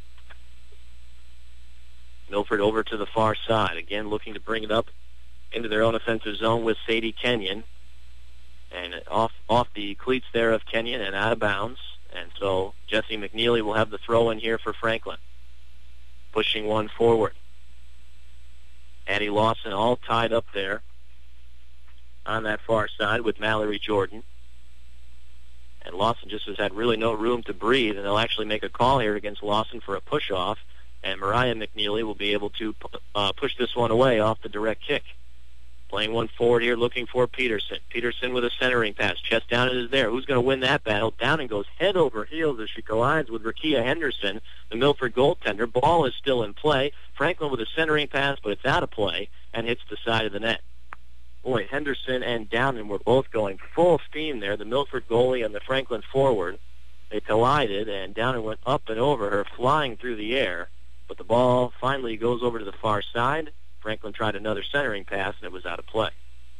Milford over to the far side, again looking to bring it up into their own offensive zone with Sadie Kenyon. And off off the cleats there of Kenyon and out of bounds. And so Jesse McNeely will have the throw in here for Franklin. Pushing one forward. Addie Lawson all tied up there on that far side with Mallory Jordan. And Lawson just has had really no room to breathe, and they'll actually make a call here against Lawson for a push-off, and Mariah McNeely will be able to uh, push this one away off the direct kick. Playing one forward here, looking for Peterson. Peterson with a centering pass. Chest Downen is there. Who's going to win that battle? Downen goes head over heels as she collides with Rakia Henderson, the Milford goaltender. Ball is still in play. Franklin with a centering pass, but it's out of play and hits the side of the net. Boy, Henderson and Downen were both going full steam there. The Milford goalie and the Franklin forward. They collided, and Downen went up and over her, flying through the air. But the ball finally goes over to the far side. Franklin tried another centering pass, and it was out of play.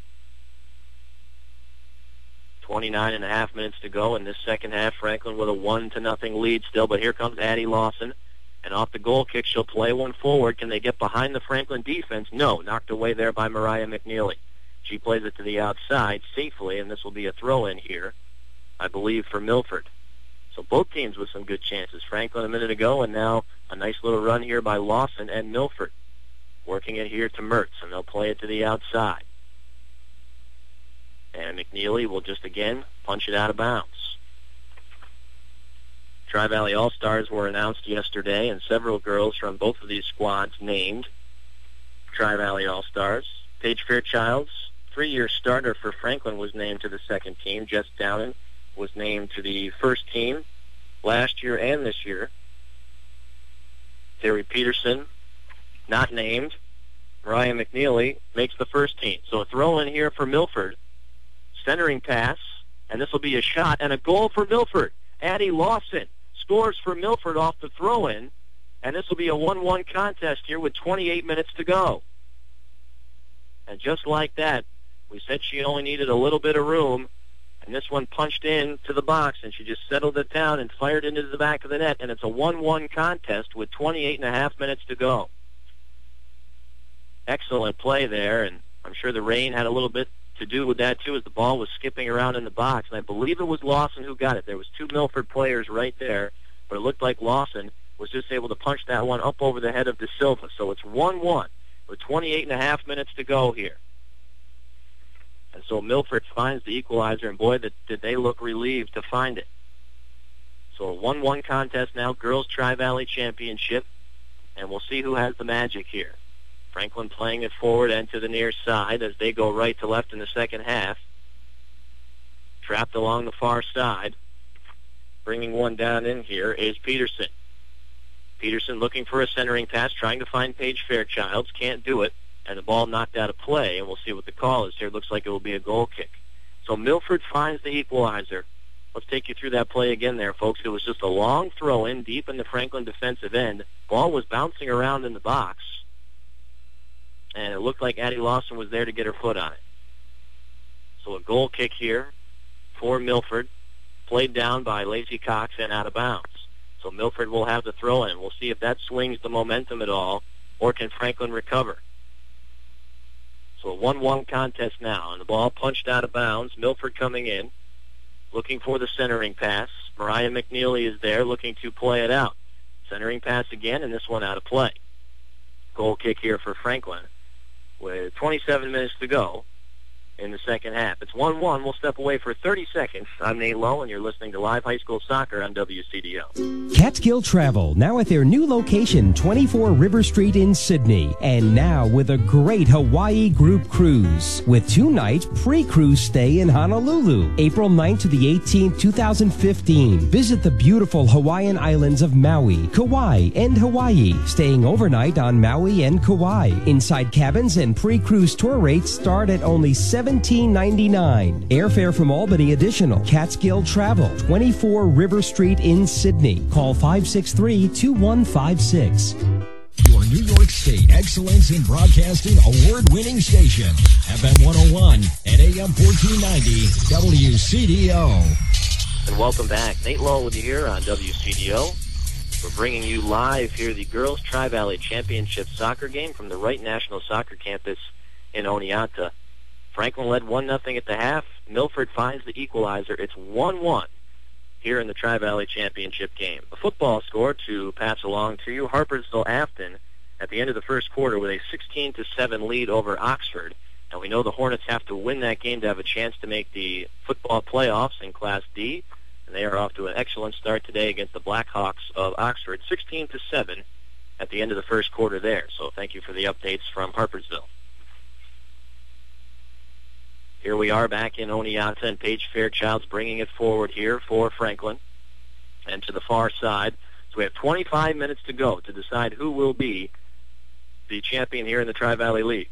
twenty-nine and a half minutes to go in this second half. Franklin with a one to nothing lead still, but here comes Addie Lawson. And off the goal kick, she'll play one forward. Can they get behind the Franklin defense? No, knocked away there by Mariah McNeely. She plays it to the outside safely, and this will be a throw-in here, I believe, for Milford. So both teams with some good chances. Franklin a minute ago, and now a nice little run here by Lawson and Milford. Working it here to Mertz, and they'll play it to the outside. And McNeely will just, again, punch it out of bounds. Tri-Valley All-Stars were announced yesterday, and several girls from both of these squads named Tri-Valley All-Stars. Paige Fairchild's three-year starter for Franklin was named to the second team. Jess Downen was named to the first team last year and this year. Terry Peterson, not named. Mariah McNeely makes the first team. So a throw in here for Milford. Centering pass, and this will be a shot and a goal for Milford. Addie Lawson scores for Milford off the throw-in, and this will be a one one contest here with twenty-eight minutes to go. And just like that, we said she only needed a little bit of room, and this one punched in to the box, and she just settled it down and fired into the back of the net, and it's a one one contest with twenty-eight and a half minutes to go. Excellent play there, and I'm sure the rain had a little bit to do with that, too, as the ball was skipping around in the box, and I believe it was Lawson who got it. There was two Milford players right there, but it looked like Lawson was just able to punch that one up over the head of De Silva. So it's one one with twenty-eight and a half minutes to go here. And so Milford finds the equalizer, and boy, did, did they look relieved to find it. So a one one contest now, Girls Tri-Valley Championship, and we'll see who has the magic here. Franklin playing it forward and to the near side as they go right to left in the second half. trapped along the far side. Bringing one down in here is Peterson. Peterson looking for a centering pass, trying to find Paige Fairchilds. Can't do it, and the ball knocked out of play, and we'll see what the call is here. Looks like it will be a goal kick. So Milford finds the equalizer. Let's take you through that play again there, folks. It was just a long throw in deep in the Franklin defensive end. Ball was bouncing around in the box, and it looked like Addie Lawson was there to get her foot on it. So a goal kick here for Milford, played down by Lacey Cox and out of bounds. So Milford will have the throw in. We'll see if that swings the momentum at all, or can Franklin recover. So a one one contest now, and the ball punched out of bounds. Milford coming in, looking for the centering pass. Mariah McNeely is there looking to play it out. Centering pass again, and this one out of play. Goal kick here for Franklin with twenty-seven minutes to go in the second half. It's one one. We'll step away for thirty seconds. I'm Nate Lowe, and you're listening to Live High School Soccer on W C D O. Catskill Travel, now at their new location, twenty-four River Street in Sydney. And now with a great Hawaii group cruise with two-night pre-cruise stay in Honolulu, April ninth to the eighteenth, two thousand fifteen. Visit the beautiful Hawaiian islands of Maui, Kauai, and Hawaii, staying overnight on Maui and Kauai. Inside cabins and pre-cruise tour rates start at only seventeen ninety-nine. Airfare from Albany additional. Catskill Travel, twenty-four River Street in Sydney. Call five six three, two one five six. Your New York State Excellence in Broadcasting award-winning station, F M one oh one and A M fourteen ninety, W C D O. And welcome back. Nate Lowe with you here on W C D O. We're bringing you live here the Girls Tri-Valley Championship soccer game from the Wright National Soccer Campus in Oneonta. Franklin led one nothing at the half. Milford finds the equalizer. It's one one here in the Tri-Valley Championship game. A football score to pass along to you. Harpersville Afton at the end of the first quarter with a sixteen to seven lead over Oxford. And we know the Hornets have to win that game to have a chance to make the football playoffs in Class D. And they are off to an excellent start today against the Blackhawks of Oxford, sixteen to seven at the end of the first quarter there. So thank you for the updates from Harpersville. Here we are back in Oneonta, and Paige Fairchild's bringing it forward here for Franklin and to the far side. So we have twenty-five minutes to go to decide who will be the champion here in the Tri-Valley League.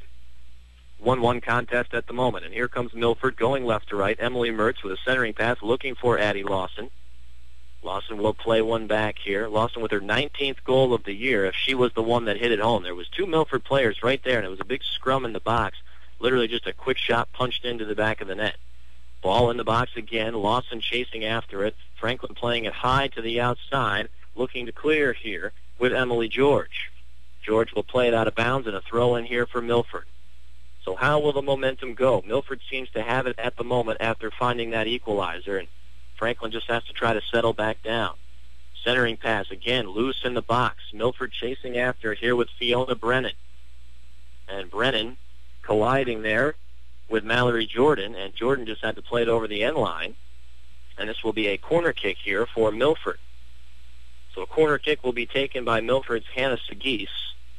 one one contest at the moment, and here comes Milford going left to right. Emily Mertz with a centering pass looking for Addie Lawson. Lawson will play one back here. Lawson with her nineteenth goal of the year. If she was the one that hit it home, there was two Milford players right there, and it was a big scrum in the box. Literally just a quick shot punched into the back of the net. Ball in the box again. Lawson chasing after it. Franklin playing it high to the outside, looking to clear here with Emily George. George will play it out of bounds, and a throw in here for Milford. So how will the momentum go? Milford seems to have it at the moment after finding that equalizer, and Franklin just has to try to settle back down. Centering pass again, loose in the box. Milford chasing after it here with Fiona Brennan. And Brennan colliding there with Mallory Jordan, and Jordan just had to play it over the end line. And this will be a corner kick here for Milford. So a corner kick will be taken by Milford's Hannah Seguis.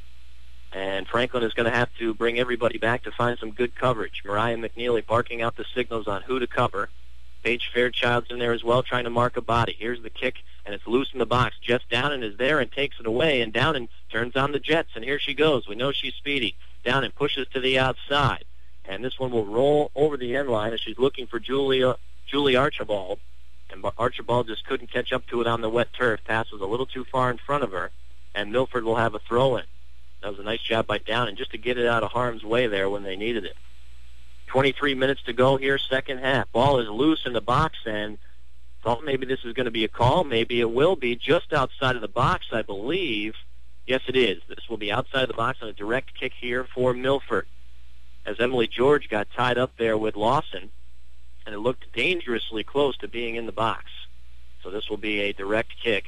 And Franklin is going to have to bring everybody back to find some good coverage. Mariah McNeely barking out the signals on who to cover. Paige Fairchild's in there as well, trying to mark a body. Here's the kick, and it's loose in the box. Jess Downen is there and takes it away, and Downen turns on the jets, and here she goes. We know she's speedy. Downen pushes to the outside, and this one will roll over the end line as she's looking for Julia, Julie Archibald, and Archibald just couldn't catch up to it on the wet turf. Pass was a little too far in front of her, and Milford will have a throw-in. That was a nice job by Downen just to get it out of harm's way there when they needed it. twenty-three minutes to go here, second half. Ball is loose in the box, and thought maybe this is going to be a call. Maybe it will be just outside of the box, I believe. Yes, it is. This will be outside the box on a direct kick here for Milford, as Emily George got tied up there with Lawson, and it looked dangerously close to being in the box. So this will be a direct kick.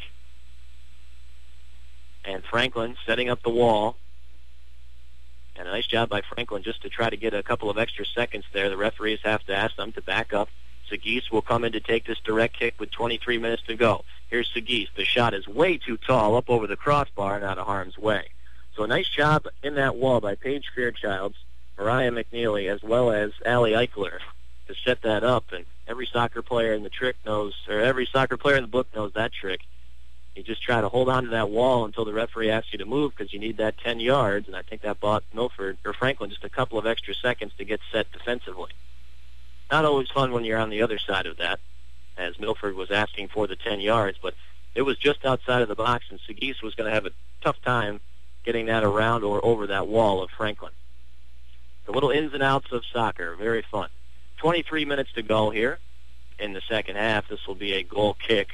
And Franklin setting up the wall. And a nice job by Franklin just to try to get a couple of extra seconds there. The referees have to ask them to back up. Seguis will come in to take this direct kick with twenty-three minutes to go. Here's Seguis. The shot is way too tall up over the crossbar and out of harm's way. So a nice job in that wall by Paige Fairchilds, Mariah McNeely, as well as Allie Eichler to set that up, and every soccer player in the trick knows, or every soccer player in the book knows that trick. You just try to hold on to that wall until the referee asks you to move because you need that ten yards, and I think that bought Milford or Franklin just a couple of extra seconds to get set defensively. Not always fun when you're on the other side of that, as Milford was asking for the ten yards, but it was just outside of the box, and Seguis was going to have a tough time getting that around or over that wall of Franklin. The little ins and outs of soccer, very fun. twenty-three minutes to go here in the second half. This will be a goal kick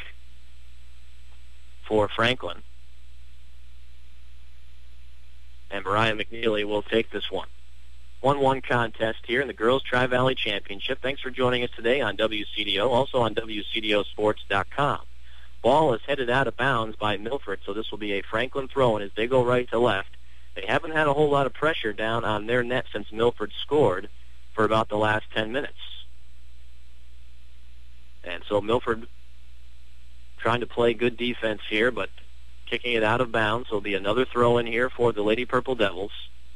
for Franklin. And Mariah McNeely will take this one. one one contest here in the Girls Tri-Valley Championship. Thanks for joining us today on W C D O, also on W C D O sports dot com. Ball is headed out of bounds by Milford, so this will be a Franklin throw-in as they go right to left. They haven't had a whole lot of pressure down on their net since Milford scored for about the last ten minutes. And so Milford trying to play good defense here, but kicking it out of bounds. There'll be another throw-in here for the Lady Purple Devils.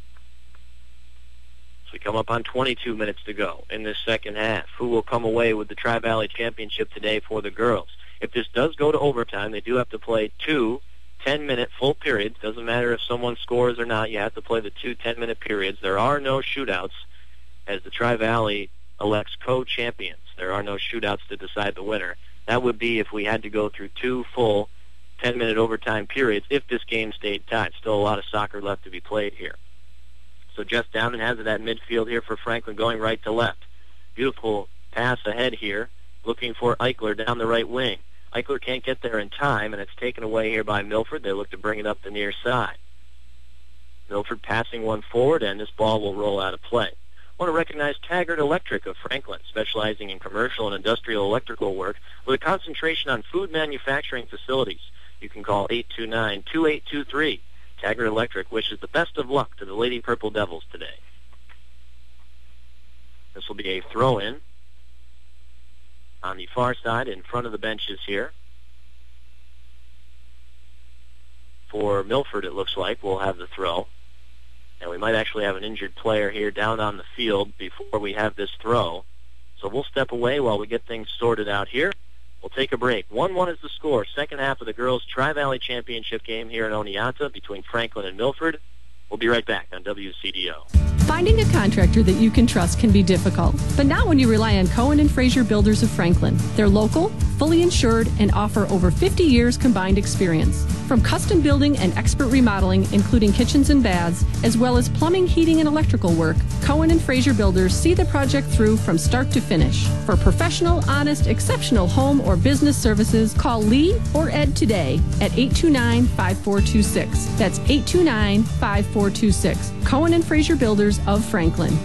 So we come up on twenty-two minutes to go in this second half. Who will come away with the Tri-Valley Championship today for the girls? If this does go to overtime, they do have to play two ten-minute full periods. Doesn't matter if someone scores or not. You have to play the two ten-minute periods. There are no shootouts as the Tri-Valley elects co-champions. There are no shootouts to decide the winner. That would be if we had to go through two full ten-minute overtime periods if this game stayed tied. Still a lot of soccer left to be played here. So Jess Downman has it at midfield here for Franklin, going right to left. Beautiful pass ahead here, looking for Eichler down the right wing. Eichler can't get there in time, and it's taken away here by Milford. They look to bring it up the near side. Milford passing one forward, and this ball will roll out of play. I want to recognize Taggart Electric of Franklin, specializing in commercial and industrial electrical work with a concentration on food manufacturing facilities. You can call eight two nine, two eight two three. Taggart Electric wishes the best of luck to the Lady Purple Devils today. This will be a throw-in on the far side in front of the benches here. For Milford, it looks like, we'll have the throw. And we might actually have an injured player here down on the field before we have this throw. So we'll step away while we get things sorted out here. We'll take a break. one one is the score. Second half of the girls' Tri-Valley Championship game here in Oneonta between Franklin and Milford. We'll be right back on W C D O. Finding a contractor that you can trust can be difficult, but not when you rely on Cohen and Fraser Builders of Franklin. They're local, fully insured, and offer over fifty years combined experience. From custom building and expert remodeling, including kitchens and baths, as well as plumbing, heating, and electrical work, Cohen and Fraser Builders see the project through from start to finish. For professional, honest, exceptional home or business services, call Lee or Ed today at eight two nine, five four two six. That's eight two nine, five four two six. Cohen and Fraser Builders of Franklin.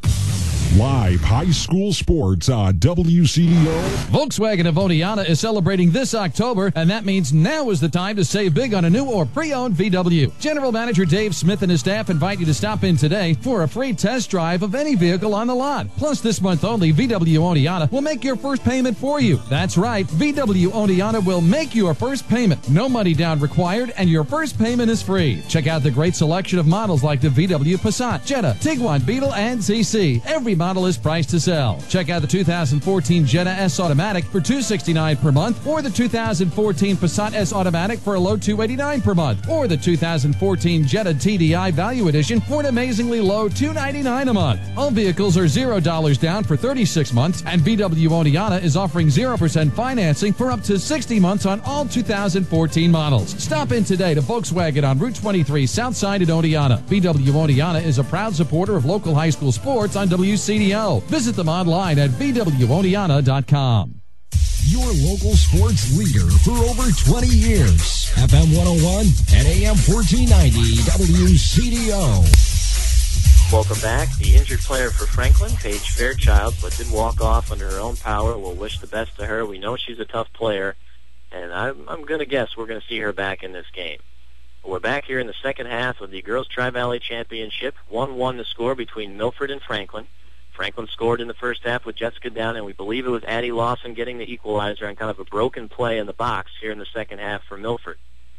Live high school sports on W C D O. Volkswagen of Oneonta is celebrating this October, and that means now is the time to save big on a new or pre-owned V W. General Manager Dave Smith and his staff invite you to stop in today for a free test drive of any vehicle on the lot. Plus, this month only, V W Oneonta will make your first payment for you. That's right, V W Oneonta will make your first payment. No money down required, and your first payment is free. Check out the great selection of models like the V W Passat, Jetta, Tiguan, Beetle, and C C. Every model is priced to sell. Check out the two thousand fourteen Jetta S Automatic for two hundred sixty-nine dollars per month, or the two thousand fourteen Passat S Automatic for a low two hundred eighty-nine dollars per month, or the two thousand fourteen Jetta T D I Value Edition for an amazingly low two hundred ninety-nine dollars a month. All vehicles are zero dollars down for thirty-six months, and V W Oneonta is offering zero percent financing for up to sixty months on all two thousand fourteen models. Stop in today to Volkswagen on Route twenty-three, South Side at Oneonta. V W Oneonta is a proud supporter of local high school sports on W C D O. Visit them online at v w oneonta dot com. Your local sports leader for over twenty years. F M one oh one and A M fourteen ninety W C D O. Welcome back. The injured player for Franklin, Paige Fairchild, but did walk off under her own power. We'll wish the best to her. We know she's a tough player, and I'm, I'm going to guess we're going to see her back in this game. We're back here in the second half of the Girls Tri-Valley Championship. one one the score between Milford and Franklin. Franklin scored in the first half with Jessica Down, and we believe it was Addie Lawson getting the equalizer on kind of a broken play in the box here in the second half for Milford.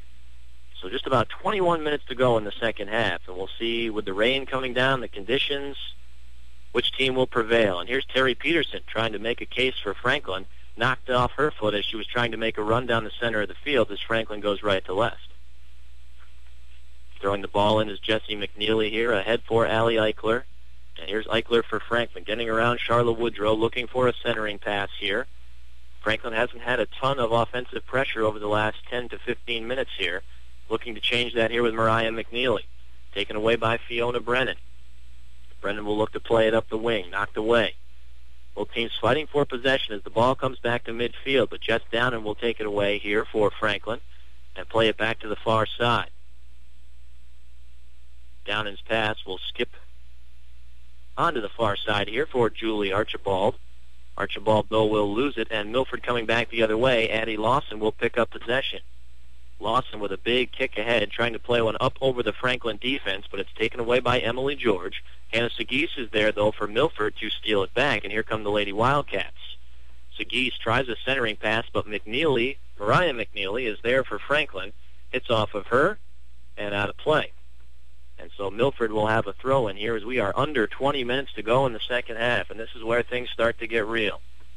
So just about twenty-one minutes to go in the second half, and we'll see with the rain coming down, the conditions, which team will prevail. And here's Terry Peterson trying to make a case for Franklin, knocked off her foot as she was trying to make a run down the center of the field as Franklin goes right to left. Throwing the ball in is Jesse McNeely here, ahead for Allie Eichler. And here's Eichler for Franklin, getting around Charlotte Woodrow, looking for a centering pass here. Franklin hasn't had a ton of offensive pressure over the last ten to fifteen minutes here. Looking to change that here with Mariah McNeely. Taken away by Fiona Brennan. Brennan will look to play it up the wing, knocked away. Both teams fighting for possession as the ball comes back to midfield, but Jess Downen will take it away here for Franklin and play it back to the far side. Downen's pass will skip onto the far side here for Julie Archibald. Archibald, though, will lose it, and Milford coming back the other way. Addie Lawson will pick up possession. Lawson with a big kick ahead, trying to play one up over the Franklin defense, but it's taken away by Emily George. Hannah Seguis is there, though, for Milford to steal it back, and here come the Lady Wildcats. Seguis tries a centering pass, but McNeely, Mariah McNeely, is there for Franklin. Hits off of her and out of play. And so Milford will have a throw in here as we are under twenty minutes to go in the second half, and this is where things start to get real.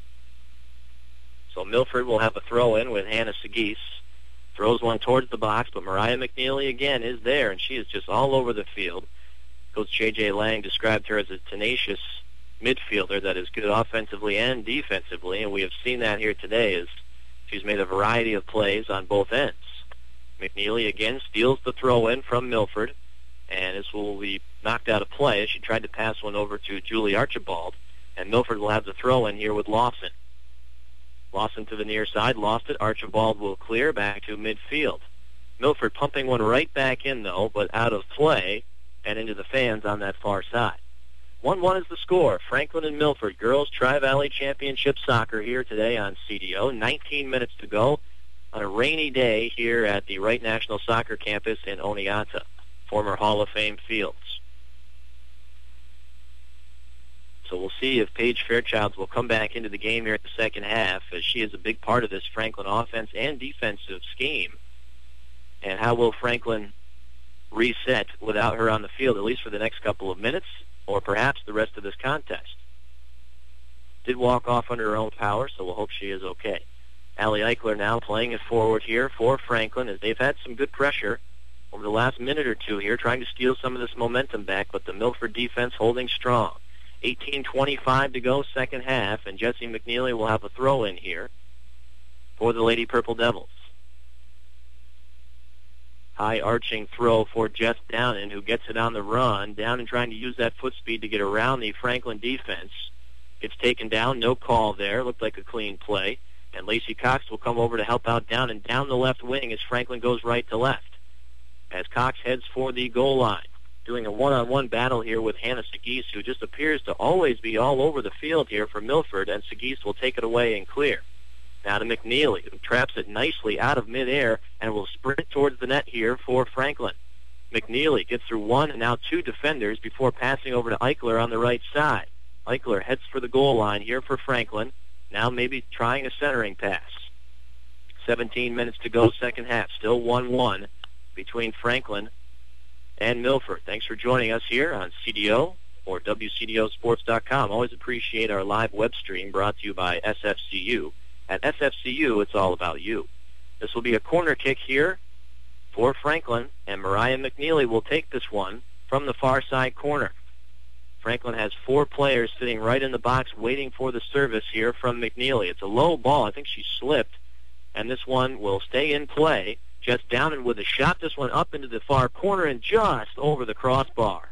So Milford will have a throw in with Hannah Seguis. Throws one towards the box, but Mariah McNeely again is there, and she is just all over the field. Coach J J. Lang described her as a tenacious midfielder that is good offensively and defensively, and we have seen that here today as she's made a variety of plays on both ends. McNeely again steals the throw in from Milford, and this will be knocked out of play as she tried to pass one over to Julie Archibald, and Milford will have the throw in here with Lawson. Lawson to the near side, lost it. Archibald will clear back to midfield. Milford pumping one right back in, though, but out of play and into the fans on that far side. one one is the score. Franklin and Milford, Girls Tri-Valley Championship Soccer here today on C D O. nineteen minutes to go on a rainy day here at the Wright National Soccer Campus in Oneonta, former Hall of Fame fields. So we'll see if Paige Fairchilds will come back into the game here at the second half, as she is a big part of this Franklin offense and defensive scheme. And how will Franklin reset without her on the field, at least for the next couple of minutes, or perhaps the rest of this contest? Did walk off under her own power, so we'll hope she is okay. Allie Eichler now playing it forward here for Franklin, as they've had some good pressure over the last minute or two here, trying to steal some of this momentum back, but the Milford defense holding strong. eighteen twenty-five to go, second half, and Jesse McNeely will have a throw in here for the Lady Purple Devils. High arching throw for Jess Downen, who gets it on the run. Downen trying to use that foot speed to get around the Franklin defense. Gets taken down, no call there. Looked like a clean play. And Lacey Cox will come over to help out Downen down the left wing as Franklin goes right to left. As Cox heads for the goal line, doing a one-on-one battle here with Hannah Seguis, who just appears to always be all over the field here for Milford, and Seguis will take it away and clear. Now to McNeely, who traps it nicely out of midair and will sprint towards the net here for Franklin. McNeely gets through one and now two defenders before passing over to Eichler on the right side. Eichler heads for the goal line here for Franklin, now maybe trying a centering pass. seventeen minutes to go, second half, still one one between Franklin and Milford. Thanks for joining us here on C D O or W C D O sports dot com. Always appreciate our live web stream brought to you by S F C U. At S F C U, it's all about you. This will be a corner kick here for Franklin, and Mariah McNeely will take this one from the far side corner. Franklin has four players sitting right in the box waiting for the service here from McNeely. It's a low ball. I think she slipped, and this one will stay in play. Jess Downen with a shot, this one up into the far corner and just over the crossbar.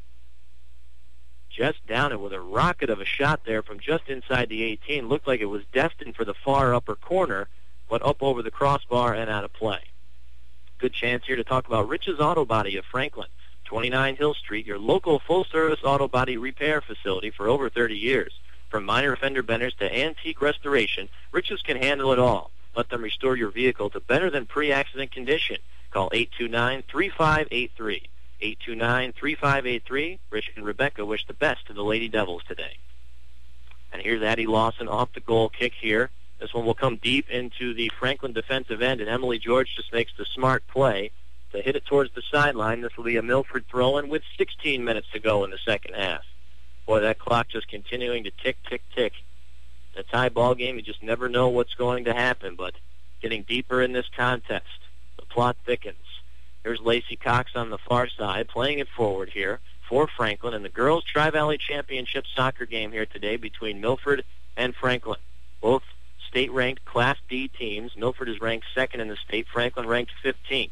Jess Downen with a rocket of a shot there from just inside the eighteen. Looked like it was destined for the far upper corner, but up over the crossbar and out of play. Good chance here to talk about Rich's Auto Body of Franklin, twenty-nine Hill Street, your local full-service auto body repair facility for over thirty years. From minor fender benders to antique restoration, Rich's can handle it all. Let them restore your vehicle to better than pre-accident condition. Call eight two nine, three five eight three. eight two nine, three five eight three. Rich and Rebecca wish the best to the Lady Devils today. And here's Addie Lawson off the goal kick here. This one will come deep into the Franklin defensive end, and Emily George just makes the smart play to hit it towards the sideline. This will be a Milford throw-in with sixteen minutes to go in the second half. Boy, that clock just continuing to tick, tick, tick. In a tie ball game, you just never know what's going to happen, but getting deeper in this contest. The plot thickens. Here's Lacey Cox on the far side, playing it forward here for Franklin, and the girls' Tri-Valley Championship soccer game here today between Milford and Franklin. Both state-ranked Class D teams. Milford is ranked second in the state. Franklin ranked fifteenth.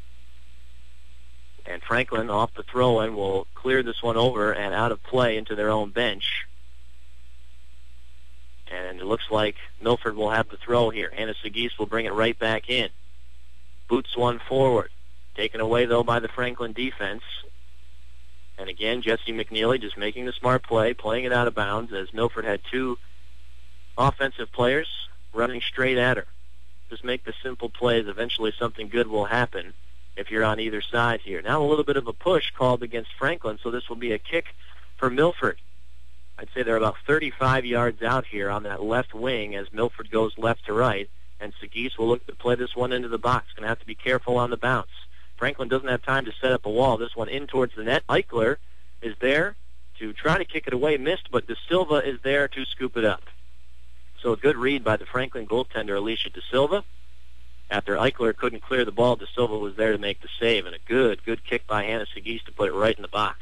And Franklin, off the throw-in, will clear this one over and out of play into their own bench. And it looks like Milford will have the throw here. Hannah Seguis will bring it right back in. Boots one forward. Taken away, though, by the Franklin defense. And again, Jesse McNeely just making the smart play, playing it out of bounds as Milford had two offensive players running straight at her. Just make the simple plays. Eventually something good will happen if you're on either side here. Now a little bit of a push called against Franklin, so this will be a kick for Milford. I'd say they're about thirty-five yards out here on that left wing as Milford goes left to right, and Seguis will look to play this one into the box. Going to have to be careful on the bounce. Franklin doesn't have time to set up a wall. This one in towards the net. Eichler is there to try to kick it away. Missed, but De Silva is there to scoop it up. So a good read by the Franklin goaltender, Alicia De Silva. After Eichler couldn't clear the ball, De Silva was there to make the save, and a good, good kick by Hannah Seguis to put it right in the box.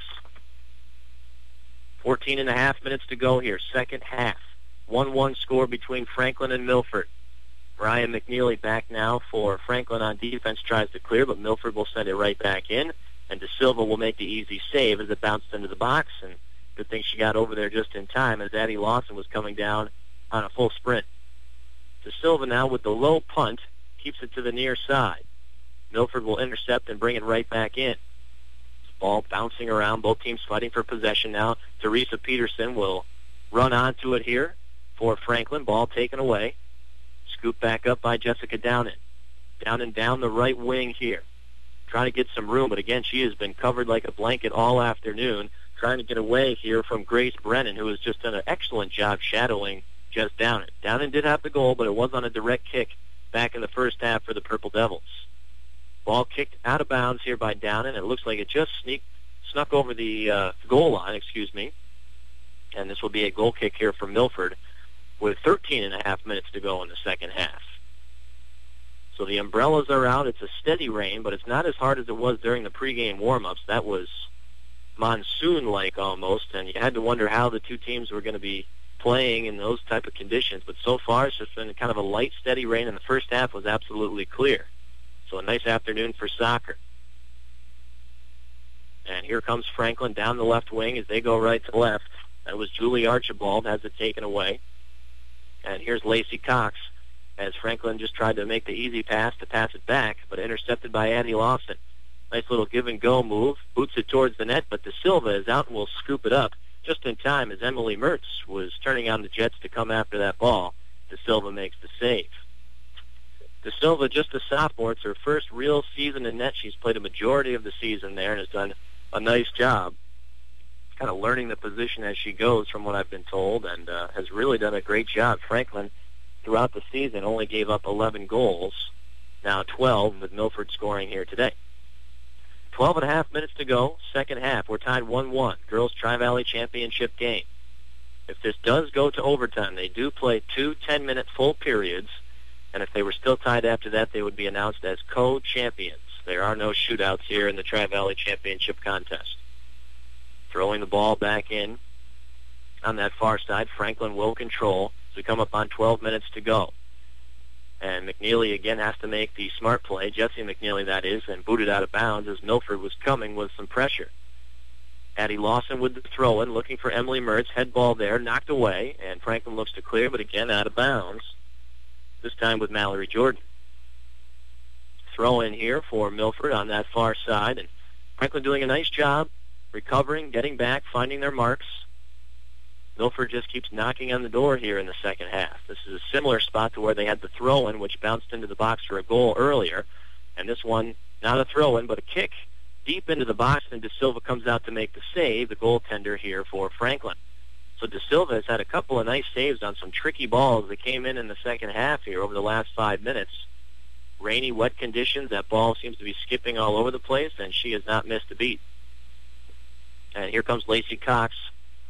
fourteen and a half minutes to go here, second half. one one score between Franklin and Milford. Brian McNeely back now for Franklin on defense, tries to clear, but Milford will send it right back in, and De Silva will make the easy save as it bounced into the box, and good thing she got over there just in time as Addie Lawson was coming down on a full sprint. De Silva now with the low punt, keeps it to the near side. Milford will intercept and bring it right back in. Ball bouncing around, both teams fighting for possession now. Teresa Peterson will run onto it here for Franklin. Ball taken away. Scooped back up by Jessica Downen. Downen down the right wing here. Trying to get some room, but again, she has been covered like a blanket all afternoon, trying to get away here from Grace Brennan, who has just done an excellent job shadowing Jess Downen. Downen did have the goal, but it was on a direct kick back in the first half for the Purple Devils. Ball kicked out of bounds here by Downen. It looks like it just sneaked, snuck over the uh, goal line, excuse me. And this will be a goal kick here for Milford with thirteen and a half minutes to go in the second half. So the umbrellas are out. It's a steady rain, but it's not as hard as it was during the pregame warm-ups. That was monsoon-like almost, and you had to wonder how the two teams were going to be playing in those type of conditions. But so far, it's just been kind of a light, steady rain, and the first half was absolutely clear. So a nice afternoon for soccer. And here comes Franklin down the left wing as they go right to left. That was Julie Archibald, has it taken away. And here's Lacey Cox as Franklin just tried to make the easy pass to pass it back, but intercepted by Addie Lawson. Nice little give-and-go move. Boots it towards the net, but De Silva is out and will scoop it up just in time as Emily Mertz was turning on the Jets to come after that ball. De Silva makes the save. De Silva, just a sophomore. It's her first real season in net. She's played a majority of the season there and has done a nice job kind of learning the position as she goes from what I've been told, and uh, has really done a great job. Franklin, throughout the season, only gave up eleven goals, now twelve, with Milford scoring here today. twelve and a half minutes to go, second half. We're tied one one, Girls Tri-Valley Championship game. If this does go to overtime, they do play two ten-minute full periods, and if they were still tied after that, they would be announced as co-champions. There are no shootouts here in the Tri-Valley Championship contest. Throwing the ball back in on that far side, Franklin will control as we come up on twelve minutes to go. And McNeely again has to make the smart play, Jesse McNeely that is, and booted out of bounds as Milford was coming with some pressure. Addie Lawson with the throw-in, looking for Emily Mertz, head ball there, knocked away, and Franklin looks to clear, but again out of bounds, this time with Mallory Jordan. Throw in here for Milford on that far side, and Franklin doing a nice job recovering, getting back, finding their marks. Milford just keeps knocking on the door here in the second half. This is a similar spot to where they had the throw-in, which bounced into the box for a goal earlier. And this one, not a throw-in, but a kick deep into the box, and De Silva comes out to make the save, the goaltender here for Franklin. So De Silva has had a couple of nice saves on some tricky balls that came in in the second half here over the last five minutes. Rainy, wet conditions, that ball seems to be skipping all over the place, and she has not missed a beat. And here comes Lacey Cox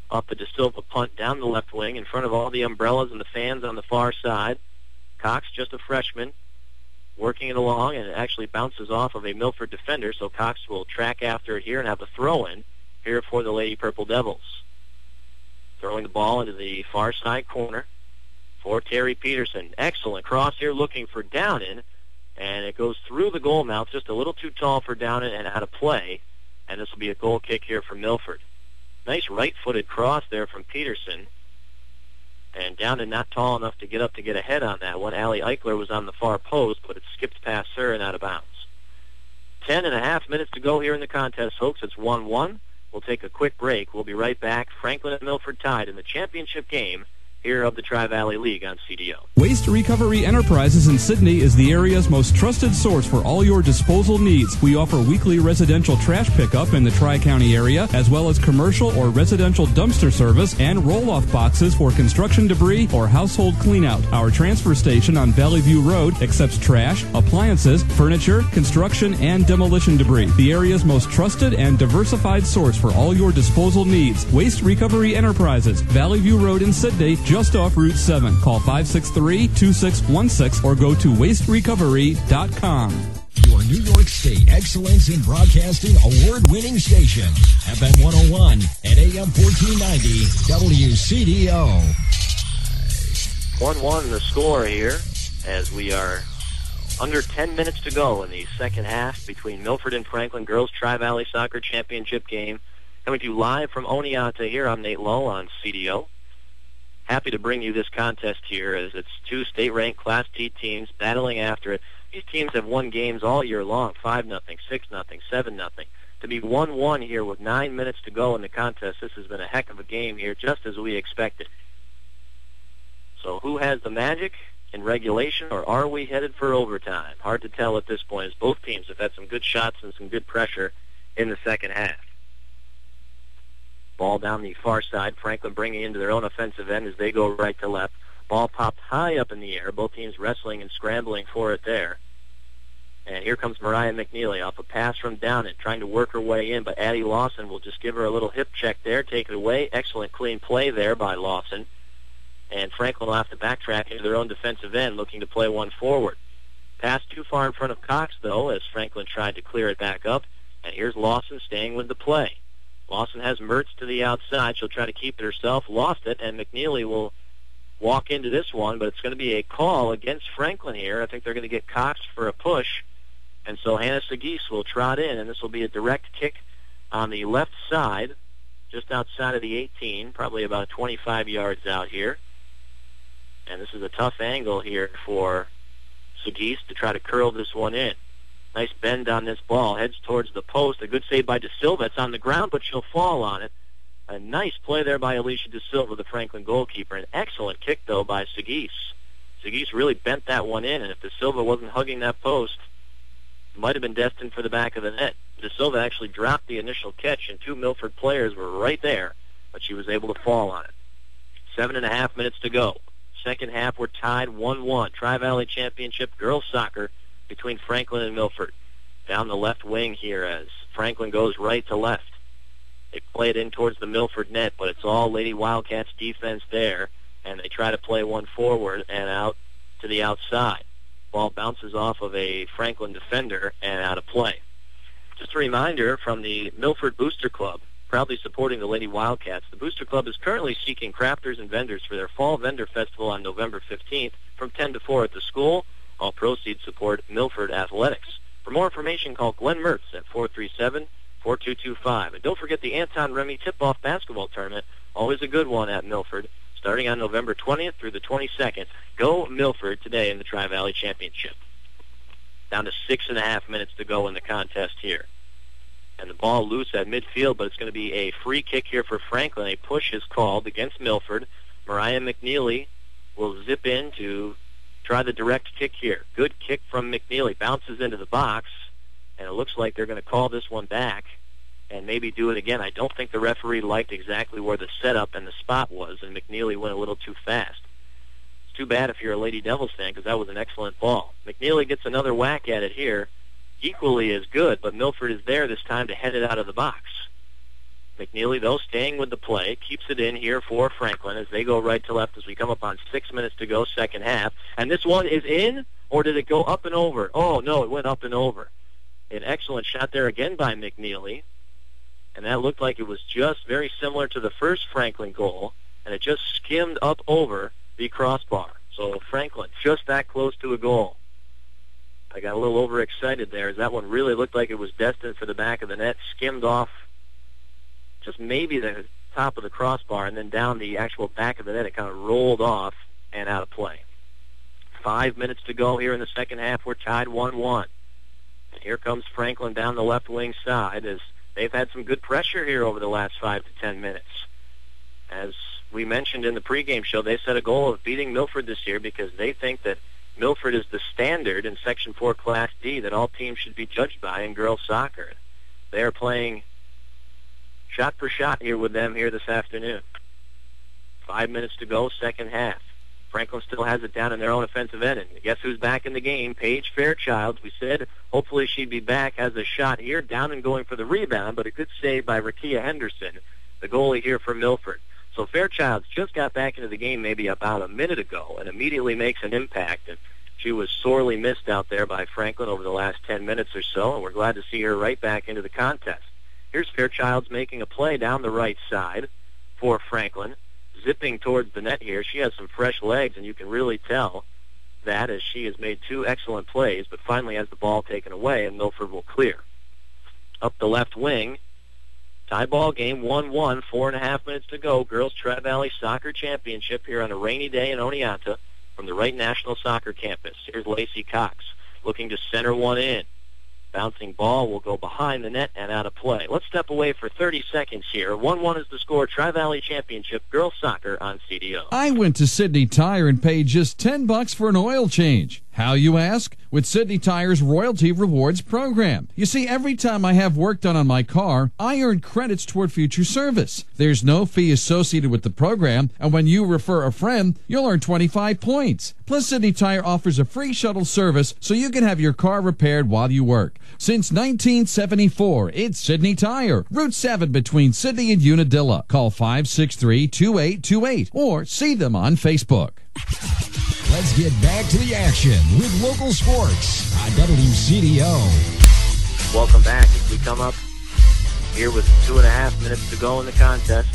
Off the De Silva punt down the left wing in front of all the umbrellas and the fans on the far side. Cox, just a freshman, working it along, and it actually bounces off of a Milford defender, so Cox will track after it here and have a throw-in here for the Lady Purple Devils. Throwing the ball into the far side corner for Terry Peterson. Excellent cross here looking for Downen, and it goes through the goal mouth, just a little too tall for Downen and out of play, and this will be a goal kick here for Milford. Nice right-footed cross there from Peterson. And Downen not tall enough to get up to get ahead on that one. Allie Eichler was on the far post, but it skipped past her and out of bounds. Ten and a half minutes to go here in the contest, folks. It's one one. We'll take a quick break. We'll be right back. Franklin and Milford tied in the championship game here of the Tri-Valley League on C D O. Waste Recovery Enterprises in Sydney is the area's most trusted source for all your disposal needs. We offer weekly residential trash pickup in the Tri-County area, as well as commercial or residential dumpster service and roll-off boxes for construction debris or household cleanout. Our transfer station on Valley View Road accepts trash, appliances, furniture, construction, and demolition debris. The area's most trusted and diversified source for all your disposal needs. Waste Recovery Enterprises, Valley View Road in Sydney, just off Route seven. Call five six three, two six one six or go to waste recovery dot com. Your New York State Excellence in Broadcasting award-winning station, F M one oh one and A M fourteen ninety W C D O. one one the score here as we are under ten minutes to go in the second half between Milford and Franklin Girls Tri-Valley Soccer Championship game. Coming to you live from Oneonta here. I'm Nate Lowe on C D O. Happy to bring you this contest here as it's two state-ranked Class D teams battling after it. These teams have won games all year long, five nothing, six nothing, seven nothing. To be one one here with nine minutes to go in the contest, this has been a heck of a game here, just as we expected. So who has the magic in regulation, or are we headed for overtime? Hard to tell at this point, as both teams have had some good shots and some good pressure in the second half. Ball down the far side. Franklin bringing into their own offensive end as they go right to left. Ball popped high up in the air. Both teams wrestling and scrambling for it there. And here comes Mariah McNeely off a pass from Downen, trying to work her way in, but Addie Lawson will just give her a little hip check there, take it away. Excellent clean play there by Lawson. And Franklin will have to backtrack into their own defensive end, looking to play one forward. Pass too far in front of Cox, though, as Franklin tried to clear it back up. And here's Lawson staying with the play. Lawson has Mertz to the outside. She'll try to keep it herself. Lost it, and McNeely will walk into this one, but it's going to be a call against Franklin here. I think they're going to get Cox for a push. And so Hannah Sagis will trot in, and this will be a direct kick on the left side, just outside of the eighteen, probably about twenty-five yards out here. And this is a tough angle here for Sagis to try to curl this one in. Nice bend on this ball. Heads towards the post. A good save by De Silva. It's on the ground, but she'll fall on it. A nice play there by Alicia De Silva, the Franklin goalkeeper. An excellent kick, though, by Sagis. Sagis really bent that one in, and if De Silva wasn't hugging that post, it might have been destined for the back of the net. De Silva actually dropped the initial catch, and two Milford players were right there, but she was able to fall on it. Seven and a half minutes to go. Second half, we're tied one one. Tri-Valley Championship girls soccer between Franklin and Milford. Down the left wing here as Franklin goes right to left. They play it in towards the Milford net, but it's all Lady Wildcats defense there, and they try to play one forward and out to the outside. Ball bounces off of a Franklin defender and out of play. Just a reminder from the Milford Booster Club, proudly supporting the Lady Wildcats. The Booster Club is currently seeking crafters and vendors for their Fall Vendor Festival on November fifteenth from ten to four at the school. All proceeds support Milford Athletics. For more information, call Glenn Mertz at four three seven, four two two five. And don't forget the Anton Remy Tip-Off Basketball Tournament, always a good one at Milford, starting on November twentieth through the twenty-second. Go Milford today in the Tri-Valley Championship. Down to six and a half minutes to go in the contest here. And the ball loose at midfield, but it's going to be a free kick here for Franklin. A push is called against Milford. Mariah McNeely will zip in to try the direct kick here. Good kick from McNeely. Bounces into the box, and it looks like they're going to call this one back and maybe do it again. I don't think the referee liked exactly where the setup and the spot was, and McNeely went a little too fast. It's too bad if you're a Lady Devils fan, because that was an excellent ball. McNeely gets another whack at it here. Equally as good, but Milford is there this time to head it out of the box. McNeely, though, staying with the play, keeps it in here for Franklin as they go right to left as we come up on six minutes to go, second half. And this one is in, or did it go up and over? Oh, no, it went up and over. An excellent shot there again by McNeely. And that looked like it was just very similar to the first Franklin goal, and it just skimmed up over the crossbar. So Franklin just that close to a goal. I got a little overexcited there as that one really looked like it was destined for the back of the net, skimmed off just maybe the top of the crossbar, and then down the actual back of the net. It kind of rolled off and out of play. Five minutes to go here in the second half. We're tied one one. And here comes Franklin down the left wing side as they've had some good pressure here over the last five to ten minutes. As we mentioned in the pregame show, they set a goal of beating Milford this year because they think that Milford is the standard in Section four Class D that all teams should be judged by in girls soccer. They are playing shot for shot here with them here this afternoon. Five minutes to go, second half. Franklin still has it down in their own offensive end. And guess who's back in the game? Paige Fairchild. We said hopefully she'd be back. Has a shot here, down and going for the rebound, but a good save by Rakia Henderson, the goalie here for Milford. So Fairchild's just got back into the game maybe about a minute ago and immediately makes an impact. And she was sorely missed out there by Franklin over the last ten minutes or so, and we're glad to see her right back into the contest. Here's Fairchild's making a play down the right side for Franklin, zipping towards the net here. She has some fresh legs, and you can really tell that as she has made two excellent plays, but finally has the ball taken away, and Milford will clear. Up the left wing, tie ball game, one one, four and a half minutes to go. Girls Tri-Valley Soccer Championship here on a rainy day in Oneonta from the Wright National Soccer Campus. Here's Lacey Cox looking to center one in. Bouncing ball will go behind the net and out of play. Let's step away for thirty seconds here. one one is the score. Tri-Valley Championship Girls Soccer on C D O. I went to Sydney Tire and paid just ten bucks for an oil change. How, you ask? With Sydney Tire's Royalty Rewards program. You see, every time I have work done on my car, I earn credits toward future service. There's no fee associated with the program, and when you refer a friend, you'll earn twenty-five points. Plus, Sydney Tire offers a free shuttle service so you can have your car repaired while you work. Since nineteen seventy-four, it's Sydney Tire, Route seven between Sydney and Unadilla. Call five six three, two eight two eight or see them on Facebook. Let's get back to the action with local sports on W C D O. Welcome back as we come up here with two and a half minutes to go in the contest.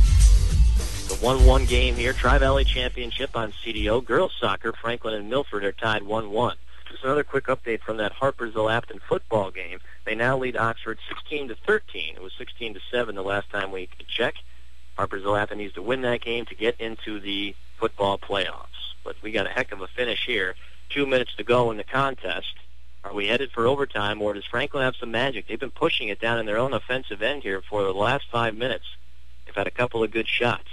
The one one game here, Tri-Valley Championship on C D O. Girls soccer, Franklin and Milford are tied one one. Just another quick update from that Harpersville-Afton football game. They now lead Oxford sixteen to thirteen. It was sixteen to seven the last time we could check. Harpersville-Afton needs to win that game to get into the football playoffs. But we got a heck of a finish here. Two minutes to go in the contest. Are we headed for overtime, or does Franklin have some magic? They've been pushing it down in their own offensive end here for the last five minutes. They've had a couple of good shots.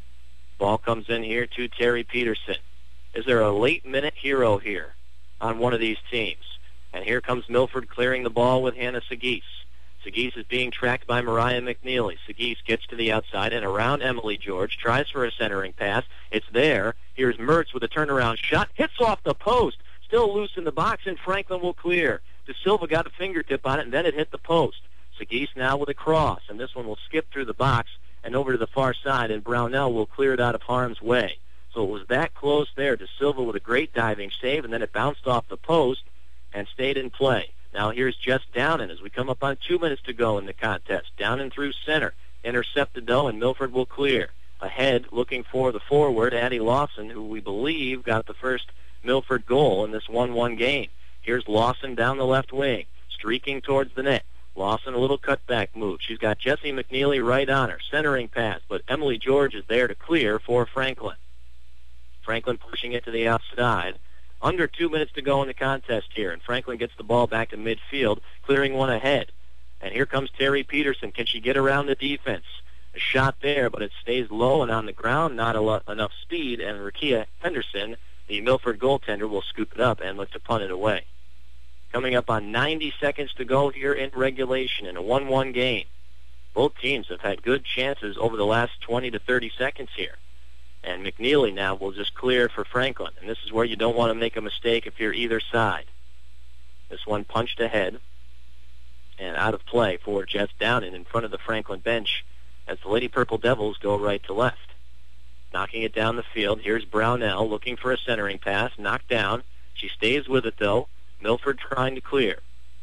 Ball comes in here to Terry Peterson. Is there a late-minute hero here on one of these teams? And here comes Milford clearing the ball with Hannah Sagis. Sagis is being tracked by Mariah McNeely. Sagis gets to the outside and around Emily George, tries for a centering pass. It's there. Here's Mertz with a turnaround shot. Hits off the post. Still loose in the box, and Franklin will clear. De Silva got a fingertip on it, and then it hit the post. Sagis now with a cross, and this one will skip through the box and over to the far side, and Brownell will clear it out of harm's way. So it was that close there. De Silva with a great diving save, and then it bounced off the post and stayed in play. Now here's Jess Downen as we come up on two minutes to go in the contest. Downen through center. Intercepted though, and Milford will clear. Ahead, looking for the forward, Addie Lawson, who we believe got the first Milford goal in this one one game. Here's Lawson down the left wing, streaking towards the net. Lawson, a little cutback move. She's got Jessie McNeely right on her. Centering pass, but Emily George is there to clear for Franklin. Franklin pushing it to the outside. Under two minutes to go in the contest here, and Franklin gets the ball back to midfield, clearing one ahead. And here comes Terry Peterson. Can she get around the defense? A shot there, but it stays low and on the ground, not a lo- enough speed, and Rakia Henderson, the Milford goaltender, will scoop it up and look to punt it away. Coming up on ninety seconds to go here in regulation in a one one game. Both teams have had good chances over the last twenty to thirty seconds here. And McNeely now will just clear for Franklin. And this is where you don't want to make a mistake if you're either side. This one punched ahead and out of play for Jess Downen in front of the Franklin bench as the Lady Purple Devils go right to left. Knocking it down the field, here's Brownell looking for a centering pass, knocked down. She stays with it, though. Milford trying to clear.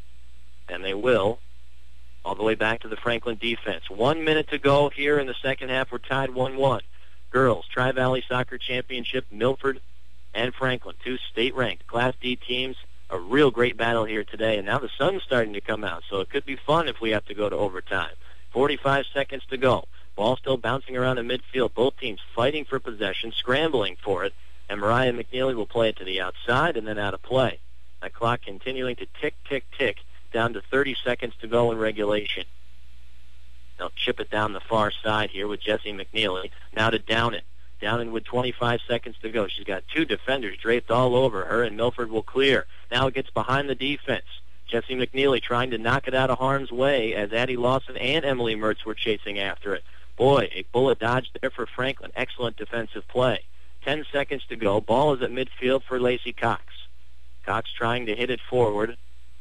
And they will, all the way back to the Franklin defense. One minute to go here in the second half. We're tied one one. Girls, Tri-Valley Soccer Championship, Milford and Franklin, two state-ranked Class D teams. A real great battle here today, and now the sun's starting to come out, so it could be fun if we have to go to overtime. forty-five seconds to go. Ball still bouncing around in midfield. Both teams fighting for possession, scrambling for it, and Mariah McNeely will play it to the outside and then out of play. That clock continuing to tick, tick, tick, down to thirty seconds to go in regulation. They'll chip it down the far side here with Jessie McNeely. Now to Downen. Downen with twenty-five seconds to go. She's got two defenders draped all over her, and Milford will clear. Now it gets behind the defense. Jessie McNeely trying to knock it out of harm's way as Addie Lawson and Emily Mertz were chasing after it. Boy, a bullet dodge there for Franklin. Excellent defensive play. Ten seconds to go. Ball is at midfield for Lacey Cox. Cox trying to hit it forward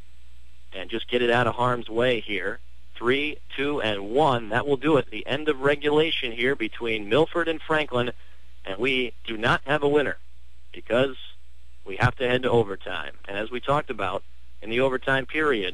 and just get it out of harm's way here. Three, two, and one. That will do it. The end of regulation here between Milford and Franklin, and we do not have a winner because we have to head to overtime. And as we talked about, in the overtime period,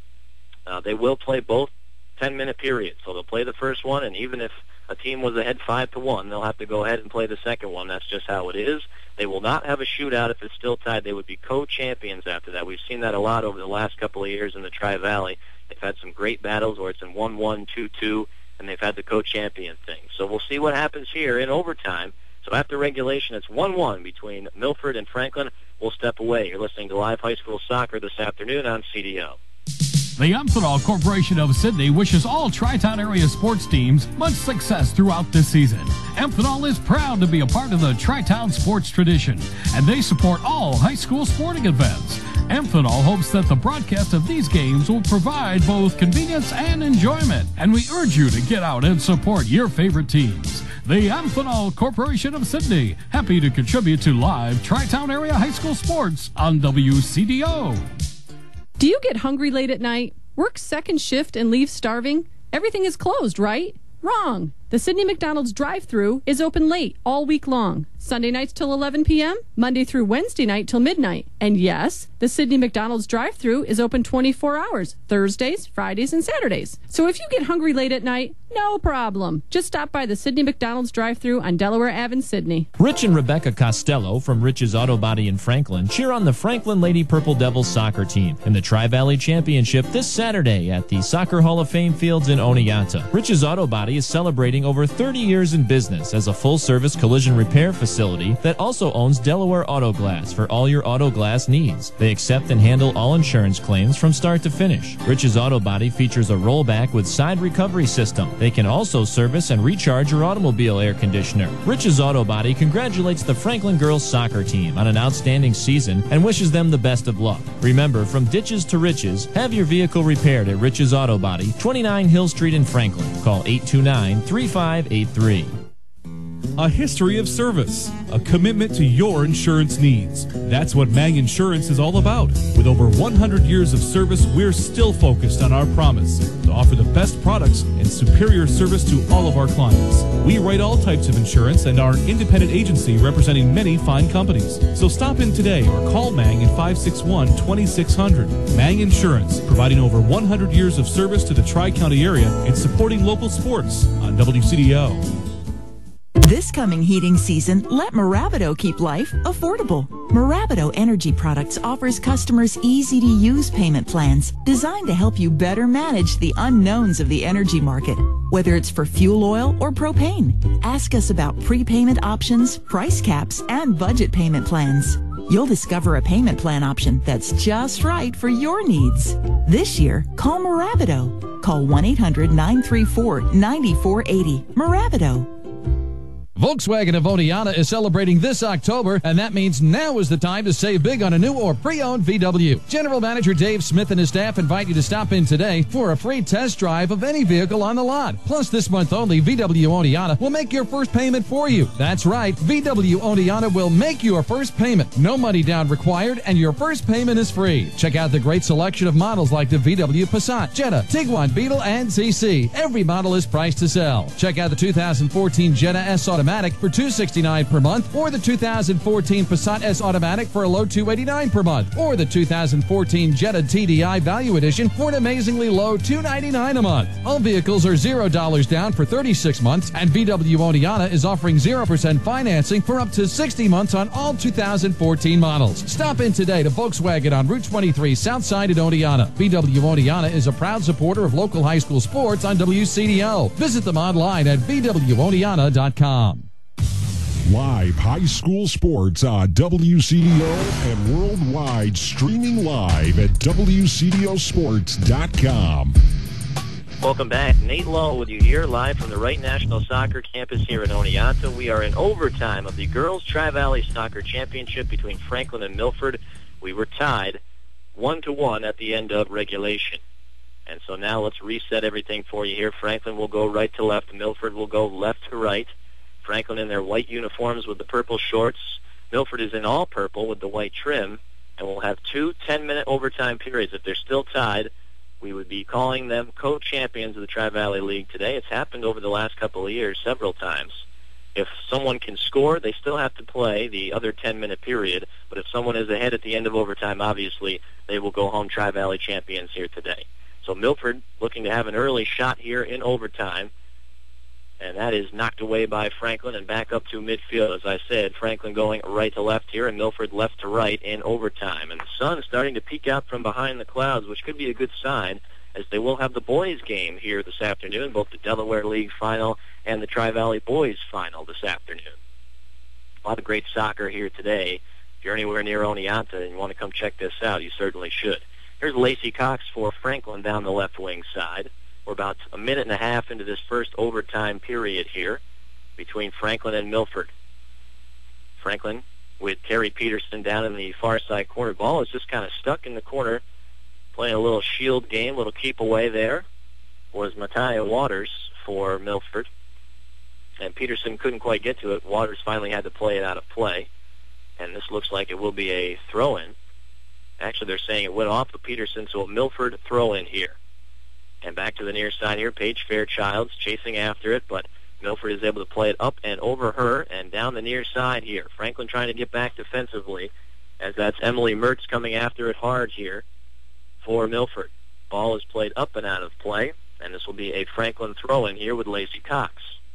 uh, they will play both ten-minute periods. So they'll play the first one, and even if a team was ahead five to one, they'll have to go ahead and play the second one. That's just how it is. They will not have a shootout if it's still tied. They would be co-champions after that. We've seen that a lot over the last couple of years in the Tri-Valley. They've had some great battles where it's in one one, two two, and they've had the co-champion thing. So we'll see what happens here in overtime. So after regulation, it's one one between Milford and Franklin. We'll step away. You're listening to Live High School Soccer this afternoon on C D O. The Amphenol Corporation of Sydney wishes all Tri-Town area sports teams much success throughout this season. Amphenol is proud to be a part of the Tri-Town sports tradition, and they support all high school sporting events. Amphenol hopes that the broadcast of these games will provide both convenience and enjoyment, and we urge you to get out and support your favorite teams. The Amphenol Corporation of Sydney, happy to contribute to live Tri-Town area high school sports on W C D O. Do you get hungry late at night, work second shift, and leave starving? Everything is closed, right? Wrong. The Sydney McDonald's drive-thru is open late all week long. Sunday nights till eleven p.m., Monday through Wednesday night till midnight. And yes, the Sydney McDonald's drive-thru is open twenty-four hours, Thursdays, Fridays, and Saturdays. So if you get hungry late at night, no problem. Just stop by the Sydney McDonald's drive-thru on Delaware Avenue in Sydney. Rich and Rebecca Costello from Rich's Auto Body in Franklin cheer on the Franklin Lady Purple Devils soccer team in the Tri-Valley Championship this Saturday at the Soccer Hall of Fame Fields in Oneonta. Rich's Auto Body is celebrating over thirty years in business as a full-service collision repair facility that also owns Delaware Auto Glass for all your auto glass needs. They accept and handle all insurance claims from start to finish. Rich's Auto Body features a rollback with side recovery system. They can also service and recharge your automobile air conditioner. Rich's Auto Body congratulates the Franklin girls soccer team on an outstanding season and wishes them the best of luck. Remember, from ditches to riches, have your vehicle repaired at Rich's Auto Body, twenty-nine Hill Street in Franklin. Call eight two nine, three five eight three. A history of service, a commitment to your insurance needs. That's what Mang Insurance is all about. With over one hundred years of service, we're still focused on our promise to offer the best products and superior service to all of our clients. We write all types of insurance and are an independent agency representing many fine companies. So stop in today or call Mang at five six one, two six zero zero. Mang Insurance, providing over one hundred years of service to the Tri-County area and supporting local sports on W C D O. This coming heating season, let Moravido keep life affordable. Moravido Energy Products offers customers easy-to-use payment plans designed to help you better manage the unknowns of the energy market. Whether it's for fuel oil or propane, ask us about prepayment options, price caps, and budget payment plans. You'll discover a payment plan option that's just right for your needs. This year, call Moravido. Call one eight hundred, nine three four, nine four eight zero. Moravido. Volkswagen of Oneonta is celebrating this October, and that means now is the time to save big on a new or pre-owned V W. General Manager Dave Smith and his staff invite you to stop in today for a free test drive of any vehicle on the lot. Plus, this month only, V W Oneonta will make your first payment for you. That's right, V W Oneonta will make your first payment. No money down required, and your first payment is free. Check out the great selection of models like the V W Passat, Jetta, Tiguan, Beetle, and C C. Every model is priced to sell. Check out the two thousand fourteen Jetta S Automatic for two hundred sixty-nine dollars per month, or the two thousand fourteen Passat S Automatic for a low two hundred eighty-nine dollars per month, or the two thousand fourteen Jetta T D I Value Edition for an amazingly low two hundred ninety-nine dollars a month. All vehicles are zero dollars down for thirty-six months, and V W Oneonta is offering zero percent financing for up to sixty months on all two thousand fourteen models. Stop in today to Volkswagen on Route twenty-three, South Side at Oneonta. V W Oneonta is a proud supporter of local high school sports on W C D O. Visit them online at v w oneonta dot com. Live high school sports on W C D O and worldwide, streaming live at w c d o sports dot com. Welcome back. Nate Lowe with you here live from the Wright National Soccer Campus here in Oneonta. We are in overtime of the Girls Tri-Valley Soccer Championship between Franklin and Milford. We were tied one to one at the end of regulation. And so now let's reset everything for you here. Franklin will go right to left. Milford will go left to right. Franklin in their white uniforms with the purple shorts. Milford is in all purple with the white trim. And we'll have two ten-minute overtime periods. If they're still tied, we would be calling them co-champions of the Tri-Valley League today. It's happened over the last couple of years several times. If someone can score, they still have to play the other ten-minute period. But if someone is ahead at the end of overtime, obviously, they will go home Tri-Valley champions here today. So Milford looking to have an early shot here in overtime. And that is knocked away by Franklin and back up to midfield. As I said, Franklin going right to left here and Milford left to right in overtime. And the sun is starting to peek out from behind the clouds, which could be a good sign, as they will have the boys' game here this afternoon, both the Delaware League final and the Tri-Valley Boys final this afternoon. A lot of great soccer here today. If you're anywhere near Oneonta and you want to come check this out, you certainly should. Here's Lacey Cox for Franklin down the left wing side. We're about a minute and a half into this first overtime period here between Franklin and Milford. Franklin with Terry Peterson down in the far side corner. Ball is just kind of stuck in the corner, playing a little shield game, little keep away there, was Matiah Waters for Milford. And Peterson couldn't quite get to it. Waters finally had to play it out of play. And this looks like it will be a throw-in. Actually, they're saying it went off of Peterson, so a Milford throw-in here. And back to the near side here, Paige Fairchild's chasing after it, but Milford is able to play it up and over her and down the near side here. Franklin trying to get back defensively, as that's Emily Mertz coming after it hard here for Milford. Ball is played up and out of play, and this will be a Franklin throw-in here with Lacey Cox.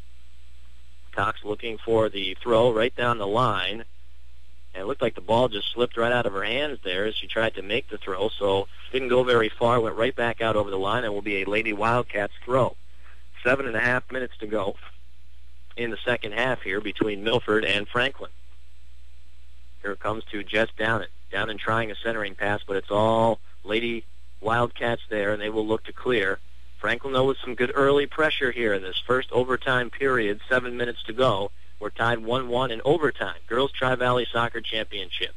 Cox looking for the throw right down the line. And it looked like the ball just slipped right out of her hands there as she tried to make the throw, so didn't go very far, went right back out over the line, and will be a Lady Wildcats throw. Seven and a half minutes to go in the second half here between Milford and Franklin. Here it comes to Jess Downen. Downen trying a centering pass, but it's all Lady Wildcats there, and they will look to clear. Franklin, though, with some good early pressure here in this first overtime period, seven minutes to go. We're tied one one in overtime. Girls Tri-Valley Soccer Championship.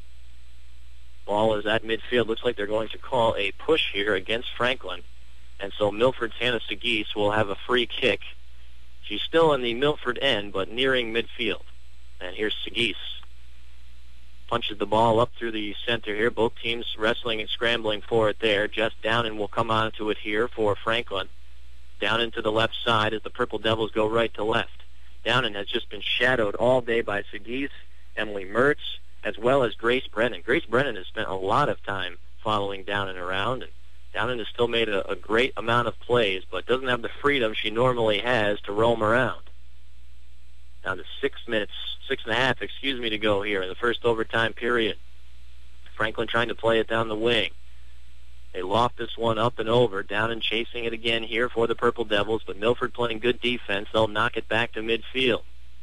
Ball is at midfield. Looks like they're going to call a push here against Franklin. And so Milford's Hannah Seguis will have a free kick. She's still in the Milford end, but nearing midfield. And here's Seguis. Punches the ball up through the center here. Both teams wrestling and scrambling for it there. Jess Downen will come on to it here for Franklin. Down into the left side as the Purple Devils go right to left. Downen has just been shadowed all day by Seguis, Emily Mertz, as well as Grace Brennan. Grace Brennan has spent a lot of time following Downen around, and Downen has still made a, a great amount of plays, but doesn't have the freedom she normally has to roam around. Down to six minutes, six and a half, excuse me, to go here in the first overtime period. Franklin trying to play it down the wing. They loft this one up and over. Downen chasing it again here for the Purple Devils, but Milford playing good defense. They'll knock it back to midfield.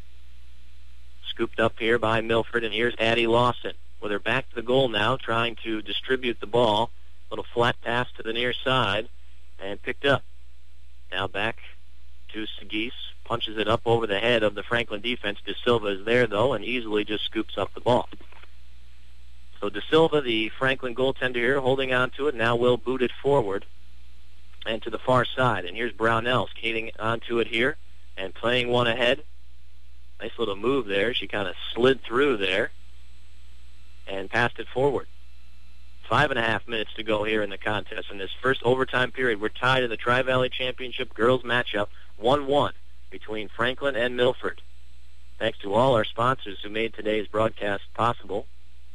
Scooped up here by Milford, and here's Addie Lawson with her back to the goal now, trying to distribute the ball. Little flat pass to the near side, and picked up. Now back to Seguis. Punches it up over the head of the Franklin defense. De Silva is there, though, and easily just scoops up the ball. So De Silva, the Franklin goaltender here, holding on to it, now will boot it forward and to the far side. And here's Brownell skating onto it here and playing one ahead. Nice little move there. She kind of slid through there and passed it forward. Five and a half minutes to go here in the contest. In this first overtime period, we're tied in the Tri-Valley Championship girls matchup, one one between Franklin and Milford. Thanks to all our sponsors who made today's broadcast possible,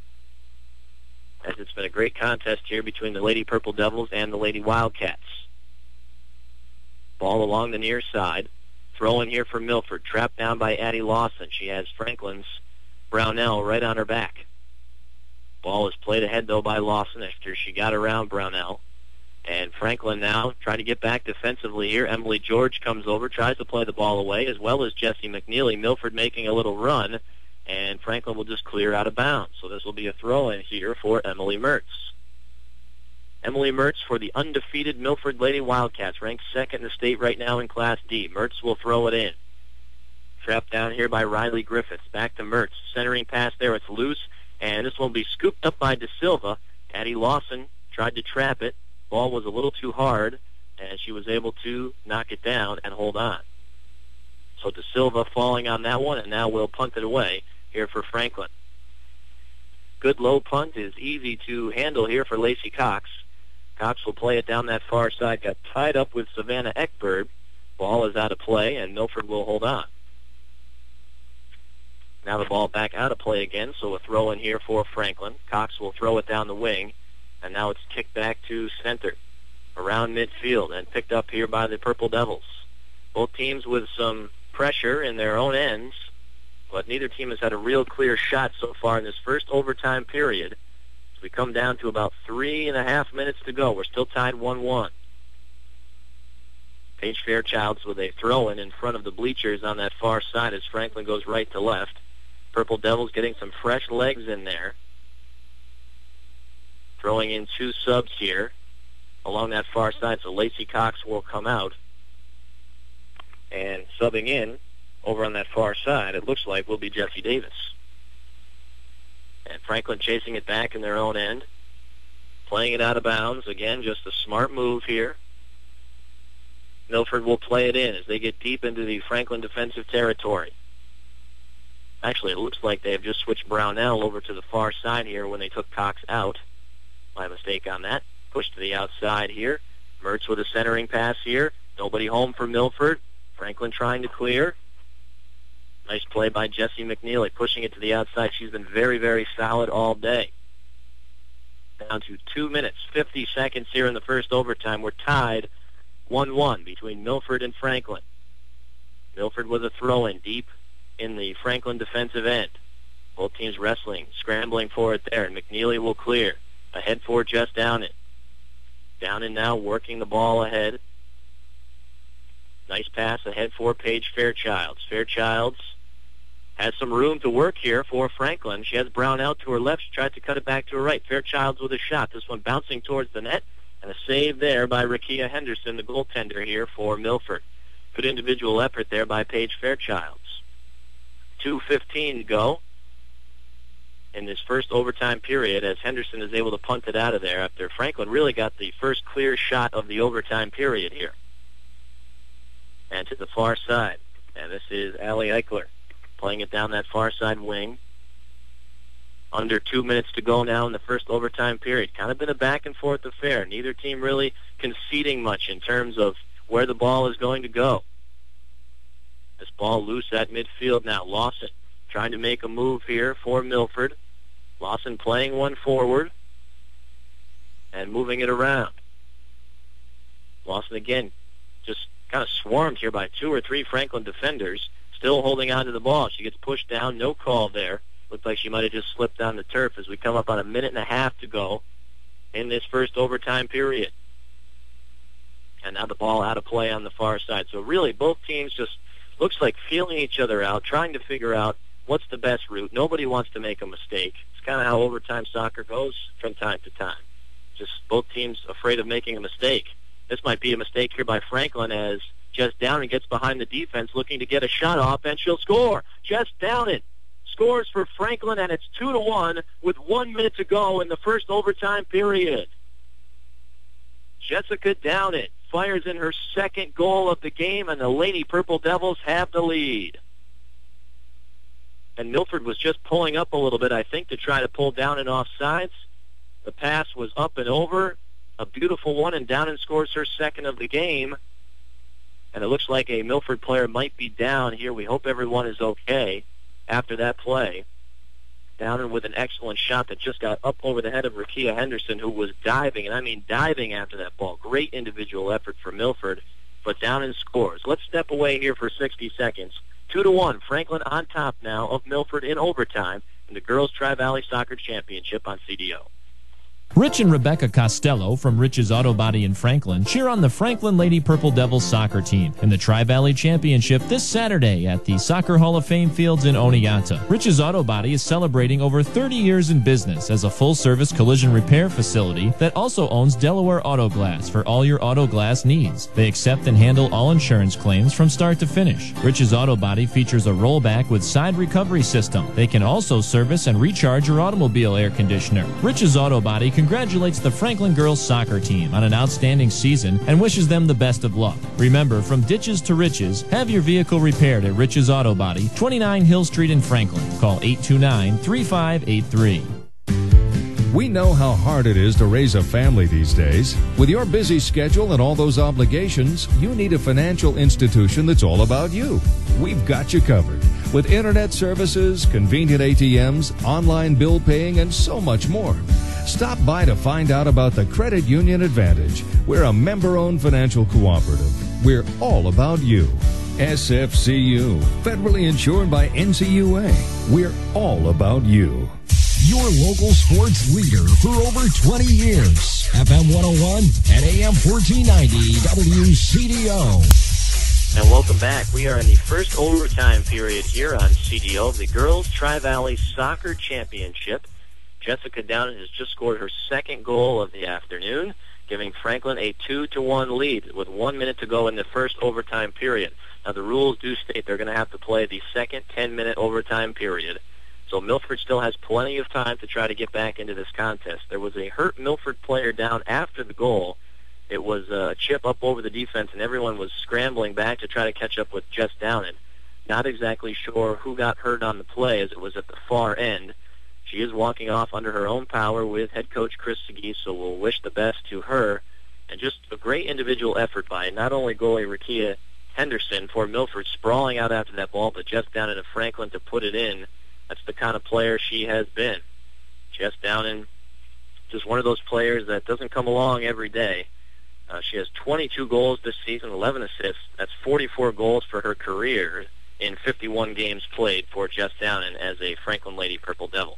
as it's been a great contest here between the Lady Purple Devils and the Lady Wildcats. Ball along the near side. Throw in here for Milford. Trapped down by Addie Lawson. She has Franklin's Brownell right on her back. Ball is played ahead, though, by Lawson after she got around Brownell. And Franklin now trying to get back defensively here. Emily George comes over, tries to play the ball away, as well as Jessie McNeely. Milford making a little run, and Franklin will just clear out of bounds. So this will be a throw-in here for Emily Mertz. Emily Mertz for the undefeated Milford Lady Wildcats, ranked second in the state right now in Class D. Mertz will throw it in. Trapped down here by Riley Griffiths. Back to Mertz. Centering pass there. It's loose, and this will be scooped up by De Silva. Addie Lawson tried to trap it. Ball was a little too hard, and she was able to knock it down and hold on. So De Silva falling on that one, and now will punt it away here for Franklin. Good low punt is easy to handle here for Lacey Cox. Cox will play it down that far side. Got tied up with Savannah Eckberg. Ball is out of play, and Milford will hold on. Now the ball back out of play again, so a throw in here for Franklin. Cox will throw it down the wing, and now it's kicked back to center around midfield and picked up here by the Purple Devils. Both teams with some pressure in their own ends, but neither team has had a real clear shot so far in this first overtime period. As we come down to about three and a half minutes to go, we're still tied one one. Paige Fairchilds with a throw-in in front of the bleachers on that far side as Franklin goes right to left. Purple Devils getting some fresh legs in there. Throwing in two subs here along that far side, so Lacey Cox will come out. And subbing in over on that far side, it looks like, will be Jessie Davis. And Franklin chasing it back in their own end. Playing it out of bounds. Again, just a smart move here. Milford will play it in as they get deep into the Franklin defensive territory. Actually, it looks like they have just switched Brownell over to the far side here when they took Cox out. My mistake on that. Pushed to the outside here. Mertz with a centering pass here. Nobody home for Milford. Franklin trying to clear. Nice play by Jessie McNeely, pushing it to the outside. She's been very, very solid all day. Down to two minutes, fifty seconds here in the first overtime. We're tied one one between Milford and Franklin. Milford with a throw-in deep in the Franklin defensive end. Both teams wrestling, scrambling for it there, and McNeely will clear. Ahead for just Downin. Downin now working the ball ahead. Nice pass ahead for Paige Fairchilds. Fairchilds has some room to work here for Franklin. She has Brown out to her left. She tried to cut it back to her right. Fairchilds with a shot. This one bouncing towards the net. And a save there by Rakia Henderson, the goaltender here for Milford. Good individual effort there by Paige Fairchilds. two fifteen to go in this first overtime period as Henderson is able to punt it out of there after Franklin really got the first clear shot of the overtime period here. And to the far side. And this is Allie Eichler playing it down that far side wing. Under two minutes to go now in the first overtime period. Kind of been a back and forth affair. Neither team really conceding much in terms of where the ball is going to go. This ball loose at midfield now. Lawson trying to make a move here for Milford. Lawson playing one forward and moving it around. Lawson again just kind of swarmed here by two or three Franklin defenders, still holding on to the ball. She gets pushed down, no call there. Looked like she might have just slipped on the turf as we come up on a minute and a half to go in this first overtime period. And now the ball out of play on the far side. So really both teams just looks like feeling each other out, trying to figure out what's the best route. Nobody wants to make a mistake. It's kind of how overtime soccer goes from time to time. Just both teams afraid of making a mistake. This might be a mistake here by Franklin as Jess Downing gets behind the defense looking to get a shot off, and she'll score. Jess Downing scores for Franklin, and it's two to one with one minute to go in the first overtime period. Jessica Downing fires in her second goal of the game, and the Lady Purple Devils have the lead. And Milford was just pulling up a little bit, I think, to try to pull Downing off sides. The pass was up and over. A beautiful one, and Downing scores her second of the game. And it looks like a Milford player might be down here. We hope everyone is okay after that play. Downing with an excellent shot that just got up over the head of Rakia Henderson, who was diving, and I mean diving after that ball. Great individual effort for Milford, but Downing scores. Let's step away here for sixty seconds. Two to one, Franklin on top now of Milford in overtime in the Girls Tri-Valley Soccer Championship on C D O. Rich and Rebecca Costello from Rich's Auto Body in Franklin cheer on the Franklin Lady Purple Devils soccer team in the Tri-Valley Championship this Saturday at the Soccer Hall of Fame Fields in Oneonta. Rich's Auto Body is celebrating over thirty years in business as a full-service collision repair facility that also owns Delaware Auto Glass for all your auto glass needs. They accept and handle all insurance claims from start to finish. Rich's Auto Body features a rollback with side recovery system. They can also service and recharge your automobile air conditioner. Rich's Auto Body congratulates the Franklin girls soccer team on an outstanding season and wishes them the best of luck. Remember, from ditches to riches, have your vehicle repaired at Rich's Auto Body, twenty-nine Hill Street in Franklin. Call eight two nine, three five eight three. We know how hard it is to raise a family these days. With your busy schedule and all those obligations, you need a financial institution that's all about you. We've got you covered. With internet services, convenient A T Ms, online bill paying, and so much more. Stop by to find out about the Credit Union Advantage. We're a member-owned financial cooperative. We're all about you. S F C U, federally insured by N C U A. We're all about you. Your local sports leader for over twenty years. F M one oh one and A M fourteen ninety W C D O. And welcome back. We are in the first overtime period here on C D O, the Girls Tri-Valley Soccer Championship. Jessica Downing has just scored her second goal of the afternoon, giving Franklin a two to one lead with one minute to go in the first overtime period. Now, the rules do state they're going to have to play the second ten-minute overtime period. So Milford still has plenty of time to try to get back into this contest. There was a hurt Milford player down after the goal. It was a chip up over the defense, and everyone was scrambling back to try to catch up with Jess Downing. Not exactly sure who got hurt on the play, as it was at the far end. She is walking off under her own power with head coach Chris Segee, so we'll wish the best to her. And just a great individual effort by not only goalie Rakia Henderson for Milford sprawling out after that ball, but Jess Downing of Franklin to put it in. That's the kind of player she has been. Jess Downing, just one of those players that doesn't come along every day. Uh, she has twenty-two goals this season, eleven assists. That's forty-four goals for her career in fifty-one games played for Jess Downing as a Franklin Lady Purple Devil.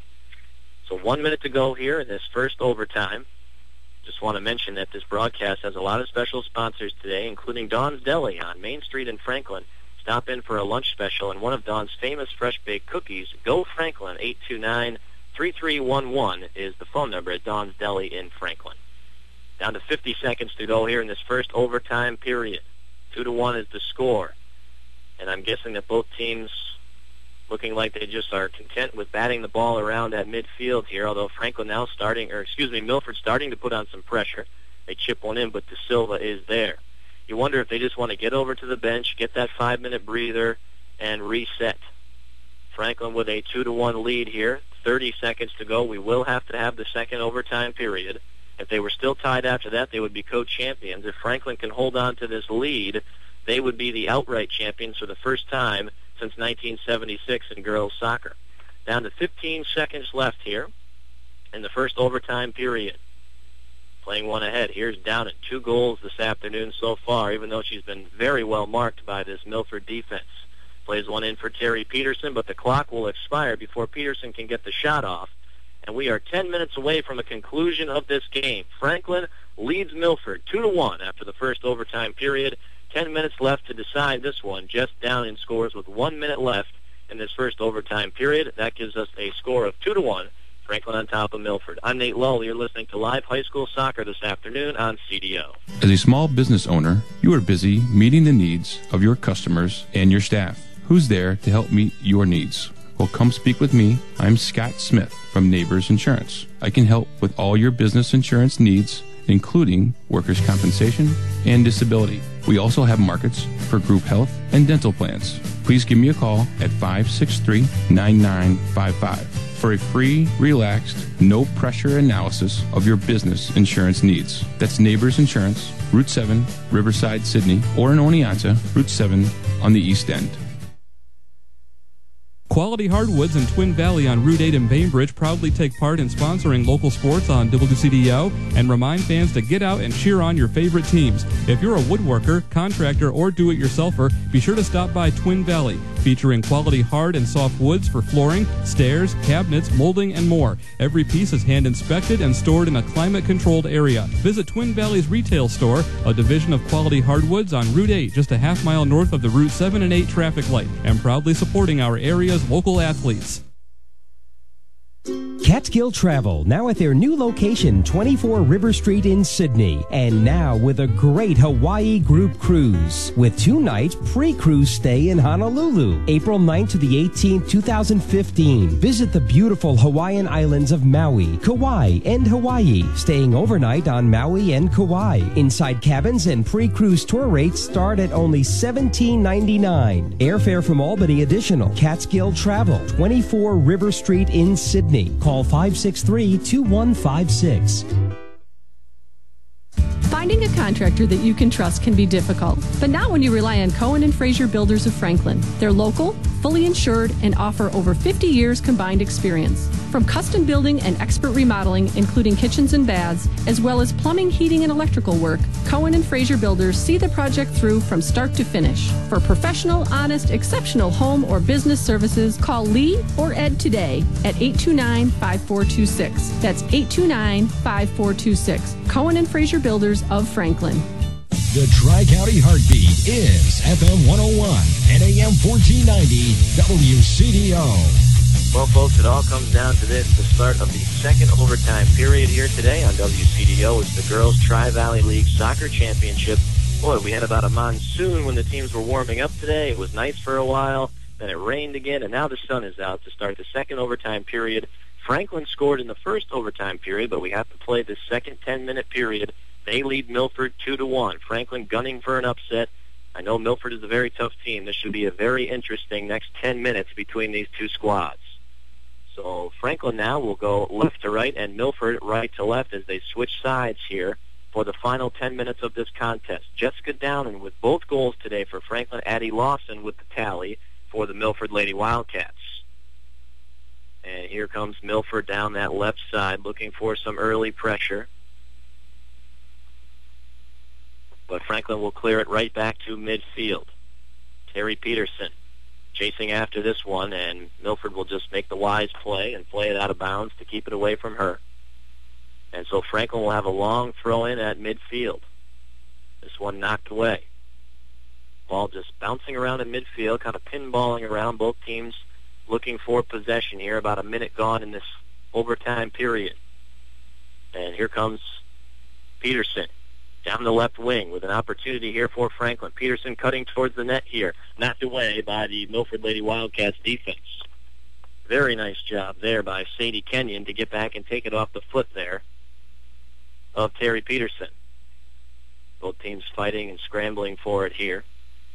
So one minute to go here in this first overtime. Just want to mention that this broadcast has a lot of special sponsors today, including Dawn's Deli on Main Street in Franklin. Stop in for a lunch special and one of Dawn's famous fresh-baked cookies. Go Franklin, eight two nine, three three one one is the phone number at Dawn's Deli in Franklin. Down to fifty seconds to go here in this first overtime period. Two to one is the score. And I'm guessing that both teams looking like they just are content with batting the ball around at midfield here, although Franklin now starting, or excuse me, Milford starting to put on some pressure. They chip one in, but De Silva is there. You wonder if they just want to get over to the bench, get that five-minute breather, and reset. Franklin with a two to one lead here. thirty seconds to go. We will have to have the second overtime period. If they were still tied after that, they would be co-champions. If Franklin can hold on to this lead, they would be the outright champions for the first time since nineteen seventy-six in girls soccer. Down to fifteen seconds left here in the first overtime period. Playing one ahead. Here's Downing. Two goals this afternoon so far, even though she's been very well marked by this Milford defense. Plays one in for Terry Peterson, but the clock will expire before Peterson can get the shot off. And we are ten minutes away from the conclusion of this game. Franklin leads Milford two to one after the first overtime period. Ten minutes left to decide this one. Jess Downing scores with one minute left in this first overtime period. That gives us a score of two to one. Franklin on top of Milford. I'm Nate Lull. You're listening to live high school soccer this afternoon on C D O. As a small business owner, you are busy meeting the needs of your customers and your staff. Who's there to help meet your needs? Well, come speak with me. I'm Scott Smith from Neighbors Insurance. I can help with all your business insurance needs, including workers' compensation and disability. We also have markets for group health and dental plans. Please give me a call at five six three, nine nine five five for a free, relaxed, no-pressure analysis of your business insurance needs. That's Neighbors Insurance, Route seven, Riverside, Sydney, or in Oneonta, Route seven on the East End. Quality Hardwoods in Twin Valley on Route eight in Bainbridge proudly take part in sponsoring local sports on W C D O and remind fans to get out and cheer on your favorite teams. If you're a woodworker, contractor, or do-it-yourselfer, be sure to stop by Twin Valley, featuring quality hard and soft woods for flooring, stairs, cabinets, molding, and more. Every piece is hand-inspected and stored in a climate-controlled area. Visit Twin Valley's retail store, a division of Quality Hardwoods on Route eight, just a half mile north of the Route seven and eight traffic light, and proudly supporting our area's local athletes. Catskill Travel, now at their new location, twenty-four River Street in Sydney. And now with a great Hawaii group cruise with two-night pre-cruise stay in Honolulu, April ninth to the eighteenth, two thousand fifteen. Visit the beautiful Hawaiian islands of Maui, Kauai, and Hawaii, staying overnight on Maui and Kauai. Inside cabins and pre-cruise tour rates start at only seventeen ninety-nine. Airfare from Albany additional. Catskill Travel, twenty-four River Street in Sydney. Call five six three, two one five six. Finding a contractor that you can trust can be difficult, but not when you rely on Cohen and Fraser Builders of Franklin. They're local, fully insured, and offer over fifty years combined experience. From custom building and expert remodeling, including kitchens and baths, as well as plumbing, heating, and electrical work, Cohen and Fraser Builders see the project through from start to finish. For professional, honest, exceptional home or business services, call Lee or Ed today at eight two nine, five four two six. That's eight two nine, five four two six. Cohen and Fraser Builders of Franklin. The Tri-County Heartbeat is F M one oh one and A M fourteen ninety W C D O. Well, folks, it all comes down to this, the start of the second overtime period here today on W C D O. It's the Girls Tri-Valley League Soccer Championship. Boy, we had about a monsoon when the teams were warming up today. It was nice for a while, then it rained again, and now the sun is out to start the second overtime period. Franklin scored in the first overtime period, but we have to play the second ten-minute period. They lead Milford two to one. Franklin gunning for an upset. I know Milford is a very tough team. This should be a very interesting next ten minutes between these two squads. So Franklin now will go left to right and Milford right to left as they switch sides here for the final ten minutes of this contest. Jessica Downen with both goals today for Franklin. Addie Lawson with the tally for the Milford Lady Wildcats. And here comes Milford down that left side looking for some early pressure. But Franklin will clear it right back to midfield. Terry Peterson chasing after this one, and Milford will just make the wise play and play it out of bounds to keep it away from her. And so Franklin will have a long throw in at midfield. This one knocked away. Ball just bouncing around in midfield, kind of pinballing around. Both teams looking for possession here, about a minute gone in this overtime period. And here comes Peterson down the left wing with an opportunity here for Franklin. Peterson cutting towards the net here, knocked away by the Milford Lady Wildcats defense. Very nice job there by Sadie Kenyon to get back and take it off the foot there of Terry Peterson. Both teams fighting and scrambling for it here,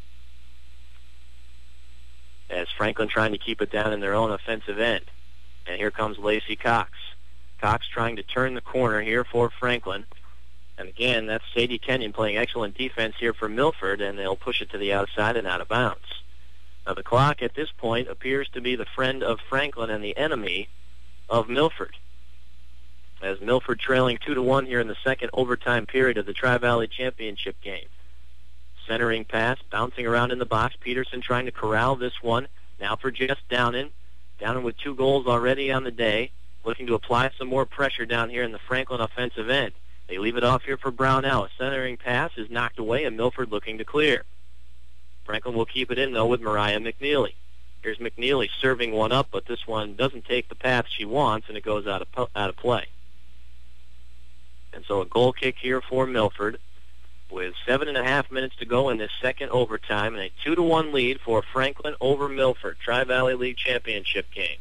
as Franklin trying to keep it down in their own offensive end. And here comes Lacey Cox. Cox trying to turn the corner here for Franklin. And again, that's Sadie Kenyon playing excellent defense here for Milford, and they'll push it to the outside and out of bounds. Now the clock at this point appears to be the friend of Franklin and the enemy of Milford, as Milford trailing two to one here in the second overtime period of the Tri-Valley Championship game. Centering pass, bouncing around in the box. Peterson trying to corral this one. Now for Jess Downen. Downen with two goals already on the day, looking to apply some more pressure down here in the Franklin offensive end. They leave it off here for Brownell. A centering pass is knocked away, and Milford looking to clear. Franklin will keep it in, though, with Mariah McNeely. Here's McNeely serving one up, but this one doesn't take the path she wants, and it goes out of out of play. And so a goal kick here for Milford with seven and a half minutes to go in this second overtime, and a two to one lead for Franklin over Milford, Tri-Valley League Championship game.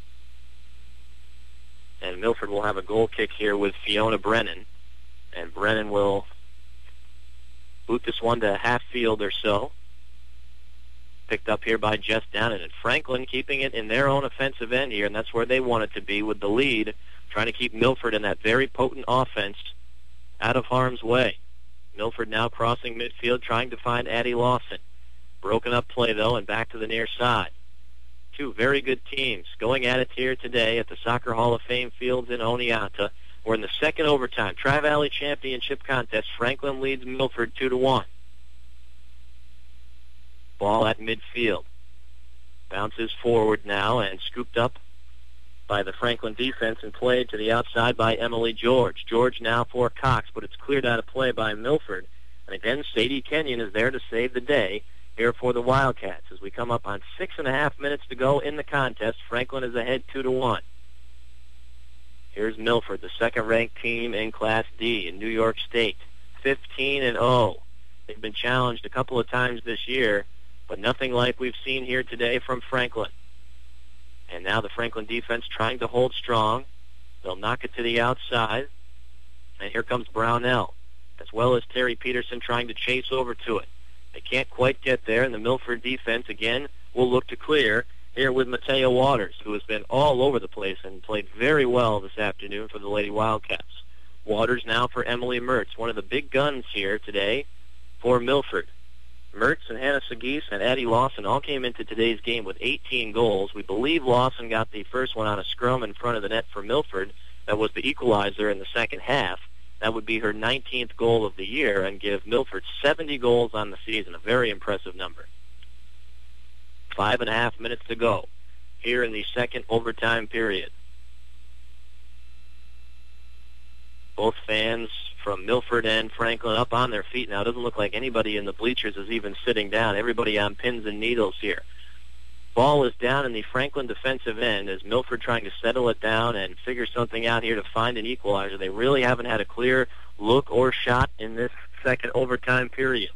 And Milford will have a goal kick here with Fiona Brennan, and Brennan will boot this one to half field or so. Picked up here by Jess Downen, and Franklin keeping it in their own offensive end here, and that's where they want it to be with the lead, trying to keep Milford in that very potent offense out of harm's way. Milford now crossing midfield, trying to find Addie Lawson. Broken up play, though, and back to the near side. Two very good teams going at it here today at the Soccer Hall of Fame fields in Oneonta. We're in the second overtime. Tri-Valley Championship contest. Franklin leads Milford two to one. Ball at midfield. Bounces forward now and scooped up by the Franklin defense and played to the outside by Emily George. George now for Cox, but it's cleared out of play by Milford. And again, Sadie Kenyon is there to save the day here for the Wildcats. As we come up on six and a half minutes to go in the contest, Franklin is ahead two to one. Here's Milford, the second-ranked team in Class D in New York State, fifteen and oh. They've been challenged a couple of times this year, but nothing like we've seen here today from Franklin. And now the Franklin defense trying to hold strong. They'll knock it to the outside. And here comes Brownell, as well as Terry Peterson trying to chase over to it. They can't quite get there, and the Milford defense, again, will look to clear here with Mateo Waters, who has been all over the place and played very well this afternoon for the Lady Wildcats. Waters now for Emily Mertz, one of the big guns here today for Milford. Mertz and Hannah Sagis and Addie Lawson all came into today's game with eighteen goals. We believe Lawson got the first one on a scrum in front of the net for Milford. That was the equalizer in the second half. That would be her nineteenth goal of the year and give Milford seventy goals on the season, a very impressive number. Five and a half minutes to go here in the second overtime period. Both fans from Milford and Franklin up on their feet now. It doesn't look like anybody in the bleachers is even sitting down. Everybody on pins and needles here. Ball is down in the Franklin defensive end as Milford trying to settle it down and figure something out here to find an equalizer. They really haven't had a clear look or shot in this second overtime period.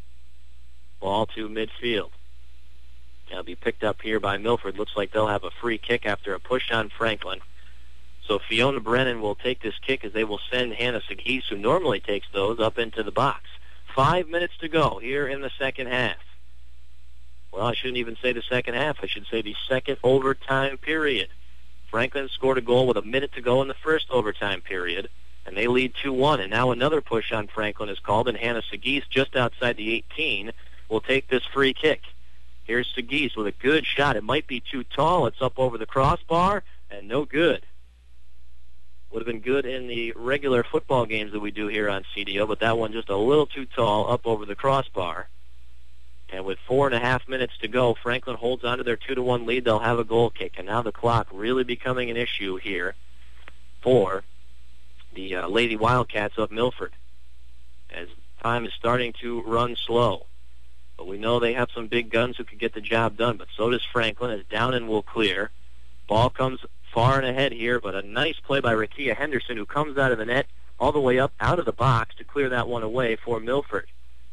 Ball to midfield. Now be picked up here by Milford. Looks like they'll have a free kick after a push on Franklin. So Fiona Brennan will take this kick as they will send Hannah Sagis, who normally takes those, up into the box. Five minutes to go here in the second half. Well, I shouldn't even say the second half. I should say the second overtime period. Franklin scored a goal with a minute to go in the first overtime period, and they lead two one. And now another push on Franklin is called, and Hannah Sagis, just outside the eighteen, will take this free kick. Here's Sagis with a good shot. It might be too tall. It's up over the crossbar, and no good. Would have been good in the regular football games that we do here on C D O, but that one just a little too tall up over the crossbar. And with four and a half minutes to go, Franklin holds on to their two to one lead. They'll have a goal kick, and now the clock really becoming an issue here for the uh, Lady Wildcats of Milford, as time is starting to run slow. But we know they have some big guns who can get the job done, but so does Franklin, as Downen will clear. Ball comes far and ahead here, but a nice play by Rakia Henderson, who comes out of the net all the way up out of the box to clear that one away for Milford.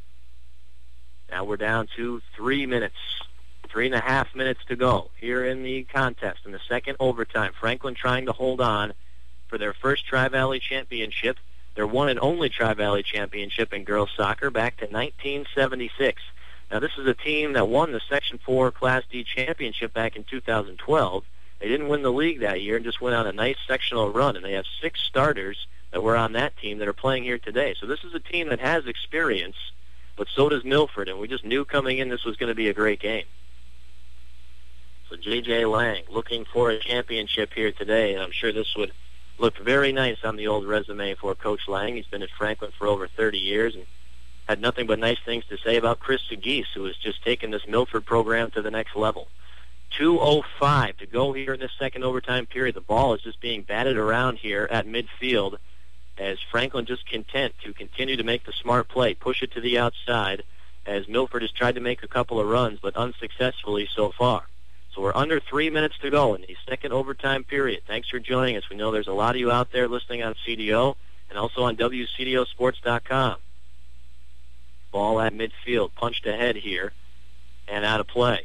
Now we're down to three minutes, three and a half minutes to go here in the contest in the second overtime. Franklin trying to hold on for their first Tri-Valley championship, their one and only Tri-Valley championship in girls soccer back to nineteen seventy-six. Now this is a team that won the Section four Class D championship back in two thousand twelve. They didn't win the league that year and just went on a nice sectional run, and they have six starters that were on that team that are playing here today. So this is a team that has experience, but so does Milford, and we just knew coming in this was going to be a great game. So J J Lang looking for a championship here today, and I'm sure this would look very nice on the old resume for Coach Lang. He's been at Franklin for over thirty years and had nothing but nice things to say about Chris Sagis, who has just taken this Milford program to the next level. two oh five to go here in this second overtime period. The ball is just being batted around here at midfield as Franklin just content to continue to make the smart play, push it to the outside, as Milford has tried to make a couple of runs, but unsuccessfully so far. So we're under three minutes to go in the second overtime period. Thanks for joining us. We know there's a lot of you out there listening on C D O and also on W C D O sports dot com. Ball at midfield, punched ahead here, and out of play.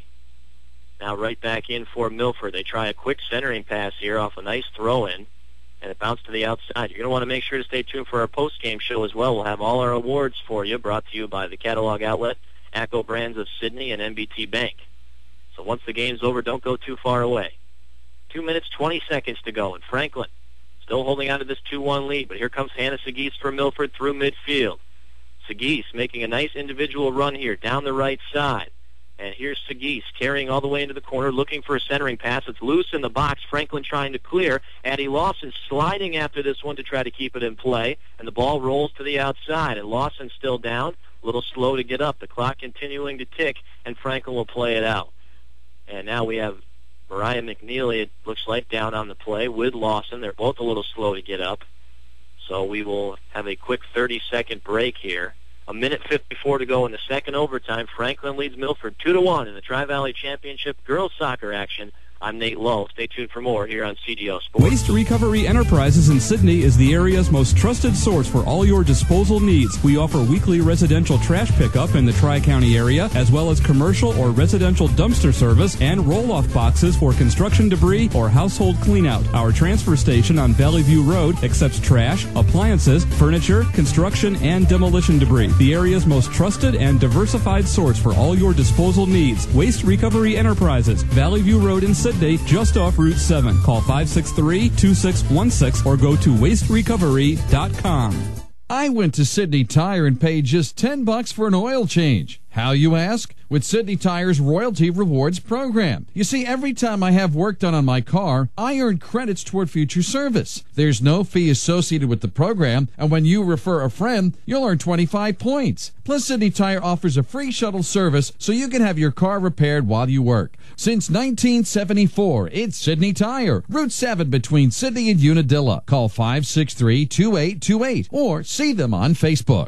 Now right back in for Milford. They try a quick centering pass here off a nice throw-in, and it bounced to the outside. You're going to want to make sure to stay tuned for our post-game show as well. We'll have all our awards for you, brought to you by the catalog outlet, ACCO Brands of Sydney, and N B T Bank. So once the game's over, don't go too far away. Two minutes, twenty seconds to go, and Franklin still holding on to this two one lead, but here comes Hannah Seguis for Milford through midfield. Seguis making a nice individual run here down the right side. And here's Seguis carrying all the way into the corner, looking for a centering pass. It's loose in the box. Franklin trying to clear. Addie Lawson sliding after this one to try to keep it in play. And the ball rolls to the outside. And Lawson still down, a little slow to get up. The clock continuing to tick, and Franklin will play it out. And now we have Mariah McNeely, it looks like, down on the play with Lawson. They're both a little slow to get up. So we will have a quick thirty-second break here. A minute fifty-four to go in the second overtime. Franklin leads Milford two to one in the Tri-Valley Championship girls soccer action. I'm Nate Lowe. Stay tuned for more here on C D O Sports. Waste Recovery Enterprises in Sydney is the area's most trusted source for all your disposal needs. We offer weekly residential trash pickup in the Tri-County area, as well as commercial or residential dumpster service and roll-off boxes for construction debris or household cleanout. Our transfer station on Valley View Road accepts trash, appliances, furniture, construction, and demolition debris. The area's most trusted and diversified source for all your disposal needs. Waste Recovery Enterprises, Valley View Road in Sydney, just off Route seven. Call five six three, two six one six or go to waste recovery dot com. I went to Sydney Tire and paid just ten bucks for an oil change. How, you ask? With Sydney Tire's Royalty Rewards program. You see, every time I have work done on my car, I earn credits toward future service. There's no fee associated with the program, and when you refer a friend, you'll earn twenty-five points. Plus, Sydney Tire offers a free shuttle service so you can have your car repaired while you work. Since nineteen seventy-four, it's Sydney Tire, Route seven between Sydney and Unadilla. Call five six three, two eight two eight or see them on Facebook.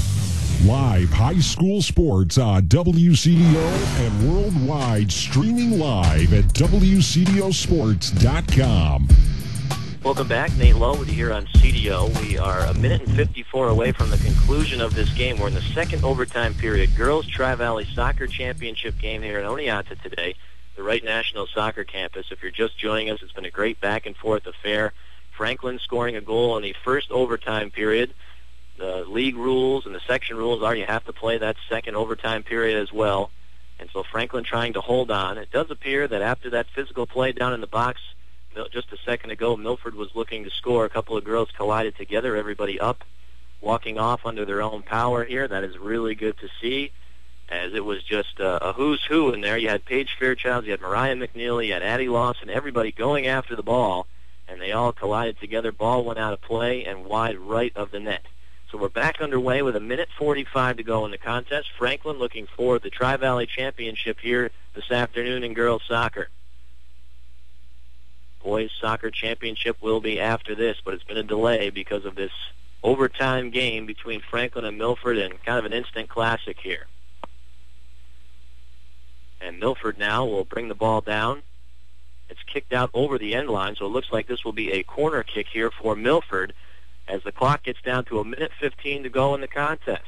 Live high school sports on W C D O and worldwide, streaming live at W C D O sports dot com. Welcome back. Nate Lowe with you here on C D O. We are a minute and fifty-four away from the conclusion of this game. We're in the second overtime period. Girls Tri-Valley Soccer Championship game here in Oneonta today, the Wright National Soccer Campus. If you're just joining us, it's been a great back-and-forth affair. Franklin scoring a goal in the first overtime period. The league rules and the section rules are you have to play that second overtime period as well. And so Franklin trying to hold on. It does appear that after that physical play down in the box just a second ago, Milford was looking to score. A couple of girls collided together, everybody up, walking off under their own power here. That is really good to see, as it was just a, a who's who in there. You had Paige Fairchild, you had Mariah McNeely, you had Addie Lawson, everybody going after the ball, and they all collided together. Ball went out of play and wide right of the net. So we're back underway with a minute forty-five to go in the contest. Franklin looking for the Tri-Valley Championship here this afternoon in girls soccer. Boys soccer championship will be after this, but it's been a delay because of this overtime game between Franklin and Milford, and kind of an instant classic here. And Milford now will bring the ball down. It's kicked out over the end line, so it looks like this will be a corner kick here for Milford, as the clock gets down to a minute fifteen to go in the contest.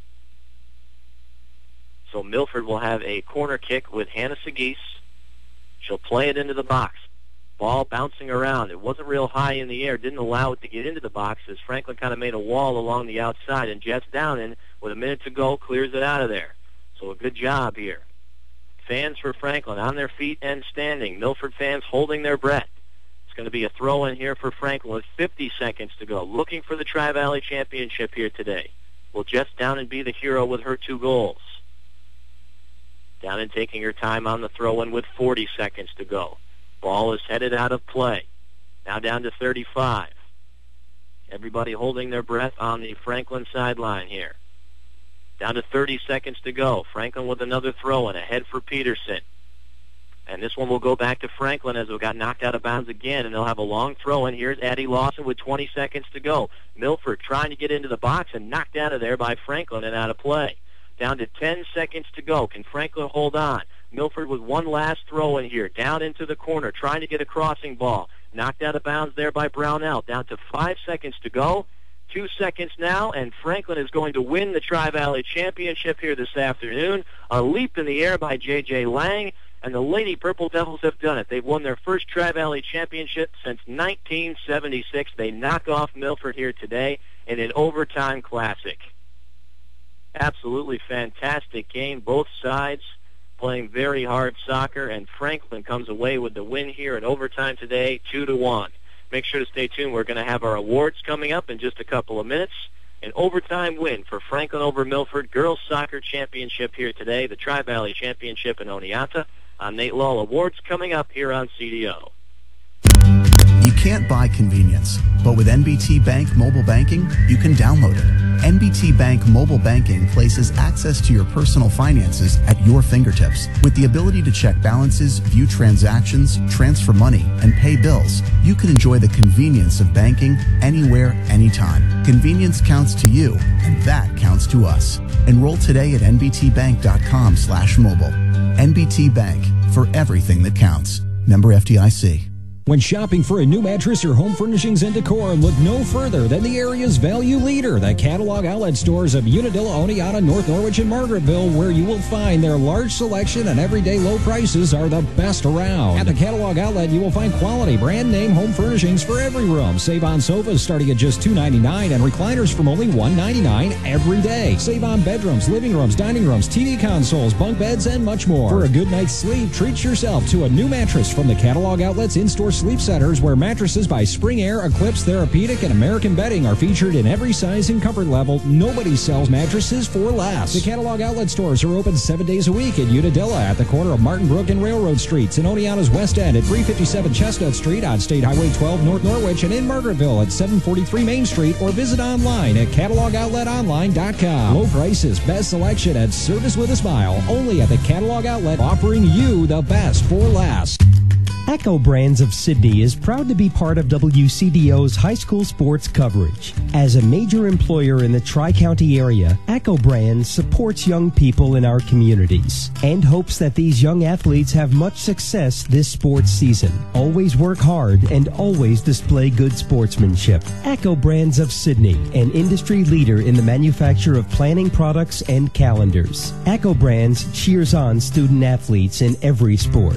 So Milford will have a corner kick with Hannah Seguis. She'll play it into the box. Ball bouncing around. It wasn't real high in the air. Didn't allow it to get into the box, as Franklin kind of made a wall along the outside, and Jets down in with a minute to go, clears it out of there. So a good job here. Fans for Franklin on their feet and standing. Milford fans holding their breath. It's going to be a throw-in here for Franklin with fifty seconds to go. Looking for the Tri-Valley Championship here today. Will Jess Downen be the hero with her two goals? Downen taking her time on the throw-in with forty seconds to go. Ball is headed out of play. Now down to thirty-five. Everybody holding their breath on the Franklin sideline here. Down to thirty seconds to go. Franklin with another throw-in. Ahead for Peterson. And this one will go back to Franklin as it got knocked out of bounds again, and they'll have a long throw-in. Here's Addie Lawson with twenty seconds to go. Milford trying to get into the box and knocked out of there by Franklin and out of play. Down to ten seconds to go. Can Franklin hold on? Milford with one last throw in here, down into the corner, trying to get a crossing ball. Knocked out of bounds there by Brownell. Down to five seconds to go. Two seconds now, and Franklin is going to win the Tri-Valley Championship here this afternoon. A leap in the air by J J. Lang, and the Lady Purple Devils have done it. They've won their first Tri-Valley Championship since nineteen seventy-six. They knock off Milford here today in an overtime classic. Absolutely fantastic game. Both sides playing very hard soccer, and Franklin comes away with the win here in overtime today, two to one. Make sure to stay tuned. We're going to have our awards coming up in just a couple of minutes. An overtime win for Franklin over Milford. Girls Soccer Championship here today. The Tri-Valley Championship in Oneonta. I'm Nate Lull. Awards coming up here on C D O. You can't buy convenience, but with N B T Bank Mobile Banking, you can download it. N B T Bank Mobile Banking places access to your personal finances at your fingertips. With the ability to check balances, view transactions, transfer money, and pay bills, you can enjoy the convenience of banking anywhere, anytime. Convenience counts to you, and that counts to us. Enroll today at N B T bank dot com slash mobile. N B T Bank, for everything that counts. Member F D I C. When shopping for a new mattress or home furnishings and decor, look no further than the area's value leader, the catalog outlet stores of Unadilla, Oneonta, North Norwich, and Margaretville, where you will find their large selection and everyday low prices are the best around. At the catalog outlet, you will find quality brand name home furnishings for every room. Save on sofas starting at just two ninety-nine and recliners from only one ninety-nine every day. Save on bedrooms, living rooms, dining rooms, T V consoles, bunk beds, and much more. For a good night's sleep, treat yourself to a new mattress from the catalog outlet's in-store sleep centers, where mattresses by Spring Air, Eclipse, Therapeutic, and American Bedding are featured in every size and comfort level. Nobody sells mattresses for less. The catalog outlet stores are open seven days a week in Unadilla at the corner of Martin Brook and Railroad Streets, in Oneonta's West End at three fifty-seven Chestnut Street, on State Highway twelve North Norwich, and in Margaretville at seven forty-three Main Street, or visit online at catalog outlet online dot com. Low prices, best selection, and service with a smile. Only at the catalog outlet, offering you the best for less. Echo Brands of Sydney is proud to be part of W C D O's high school sports coverage. As a major employer in the Tri-County area, Echo Brands supports young people in our communities and hopes that these young athletes have much success this sports season. Always work hard and always display good sportsmanship. Echo Brands of Sydney, an industry leader in the manufacture of planning products and calendars. Echo Brands cheers on student athletes in every sport.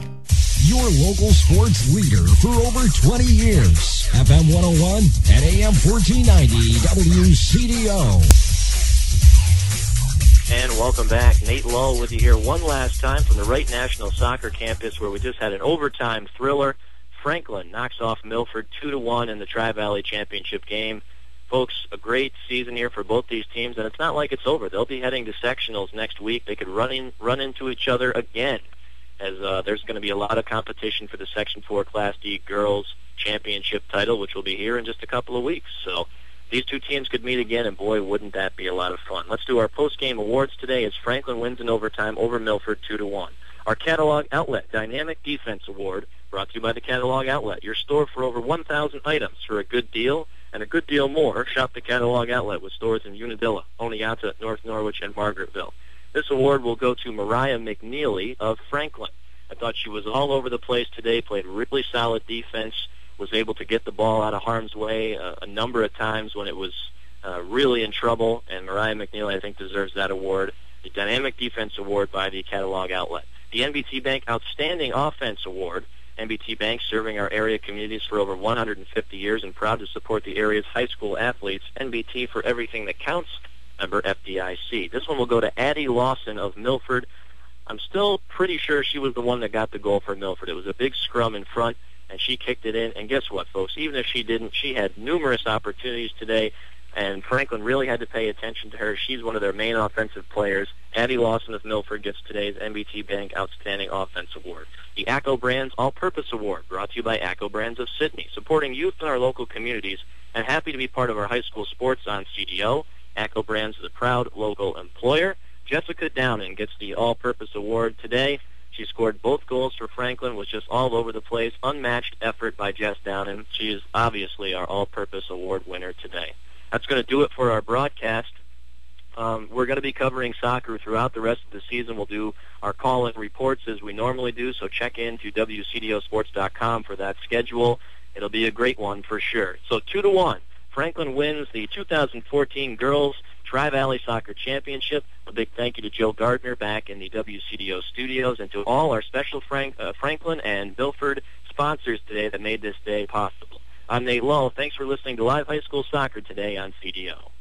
Your local sports leader for over twenty years. F M one oh one and A M fourteen ninety W C D O. And welcome back. Nate Lull with you here one last time from the Wright National Soccer Campus, where we just had an overtime thriller. Franklin knocks off Milford two to one in the Tri-Valley Championship game. Folks, a great season here for both these teams, and it's not like it's over. They'll be heading to sectionals next week. They could run in, run into each other again, as uh, there's going to be a lot of competition for the Section four Class D Girls Championship title, which will be here in just a couple of weeks. So these two teams could meet again, and boy, wouldn't that be a lot of fun. Let's do our post-game awards today as Franklin wins in overtime over Milford two to one. Our Catalog Outlet Dynamic Defense Award, brought to you by the Catalog Outlet, your store for over one thousand items for a good deal and a good deal more. Shop the Catalog Outlet with stores in Unadilla, Oneonta, North Norwich, and Margaretville. This award will go to Mariah McNeely of Franklin. I thought she was all over the place today, played really solid defense, was able to get the ball out of harm's way a, a number of times when it was uh, really in trouble, and Mariah McNeely, I think, deserves that award. The Dynamic Defense Award by the Catalog Outlet. The N B T Bank Outstanding Offense Award. N B T Bank, serving our area communities for over one hundred fifty years and proud to support the area's high school athletes. N B T for everything that counts. Member F D I C. This one will go to Addie Lawson of Milford. I'm still pretty sure she was the one that got the goal for Milford. It was a big scrum in front, and she kicked it in. And guess what, folks? Even if she didn't, she had numerous opportunities today, and Franklin really had to pay attention to her. She's one of their main offensive players. Addie Lawson of Milford gets today's N B T Bank Outstanding Offense Award. The ACCO Brands All-Purpose Award, brought to you by ACCO Brands of Sydney, supporting youth in our local communities, and happy to be part of our high school sports on C D O. ACCO Brands is a proud local employer. Jessica Downing gets the All-Purpose Award today. She scored both goals for Franklin, was just all over the place. Unmatched effort by Jess Downing. She is obviously our All-Purpose Award winner today. That's going to do it for our broadcast. Um, we're going to be covering soccer throughout the rest of the season. We'll do our call-in reports as we normally do, so check in to W C D O sports dot com for that schedule. It'll be a great one for sure. So two to one, Franklin wins the two thousand fourteen Girls Tri-Valley Soccer Championship. A big thank you to Joe Gardner back in the W C D O studios, and to all our special Frank, uh, Franklin and Milford sponsors today that made this day possible. I'm Nate Lull. Thanks for listening to Live High School Soccer today on C D O.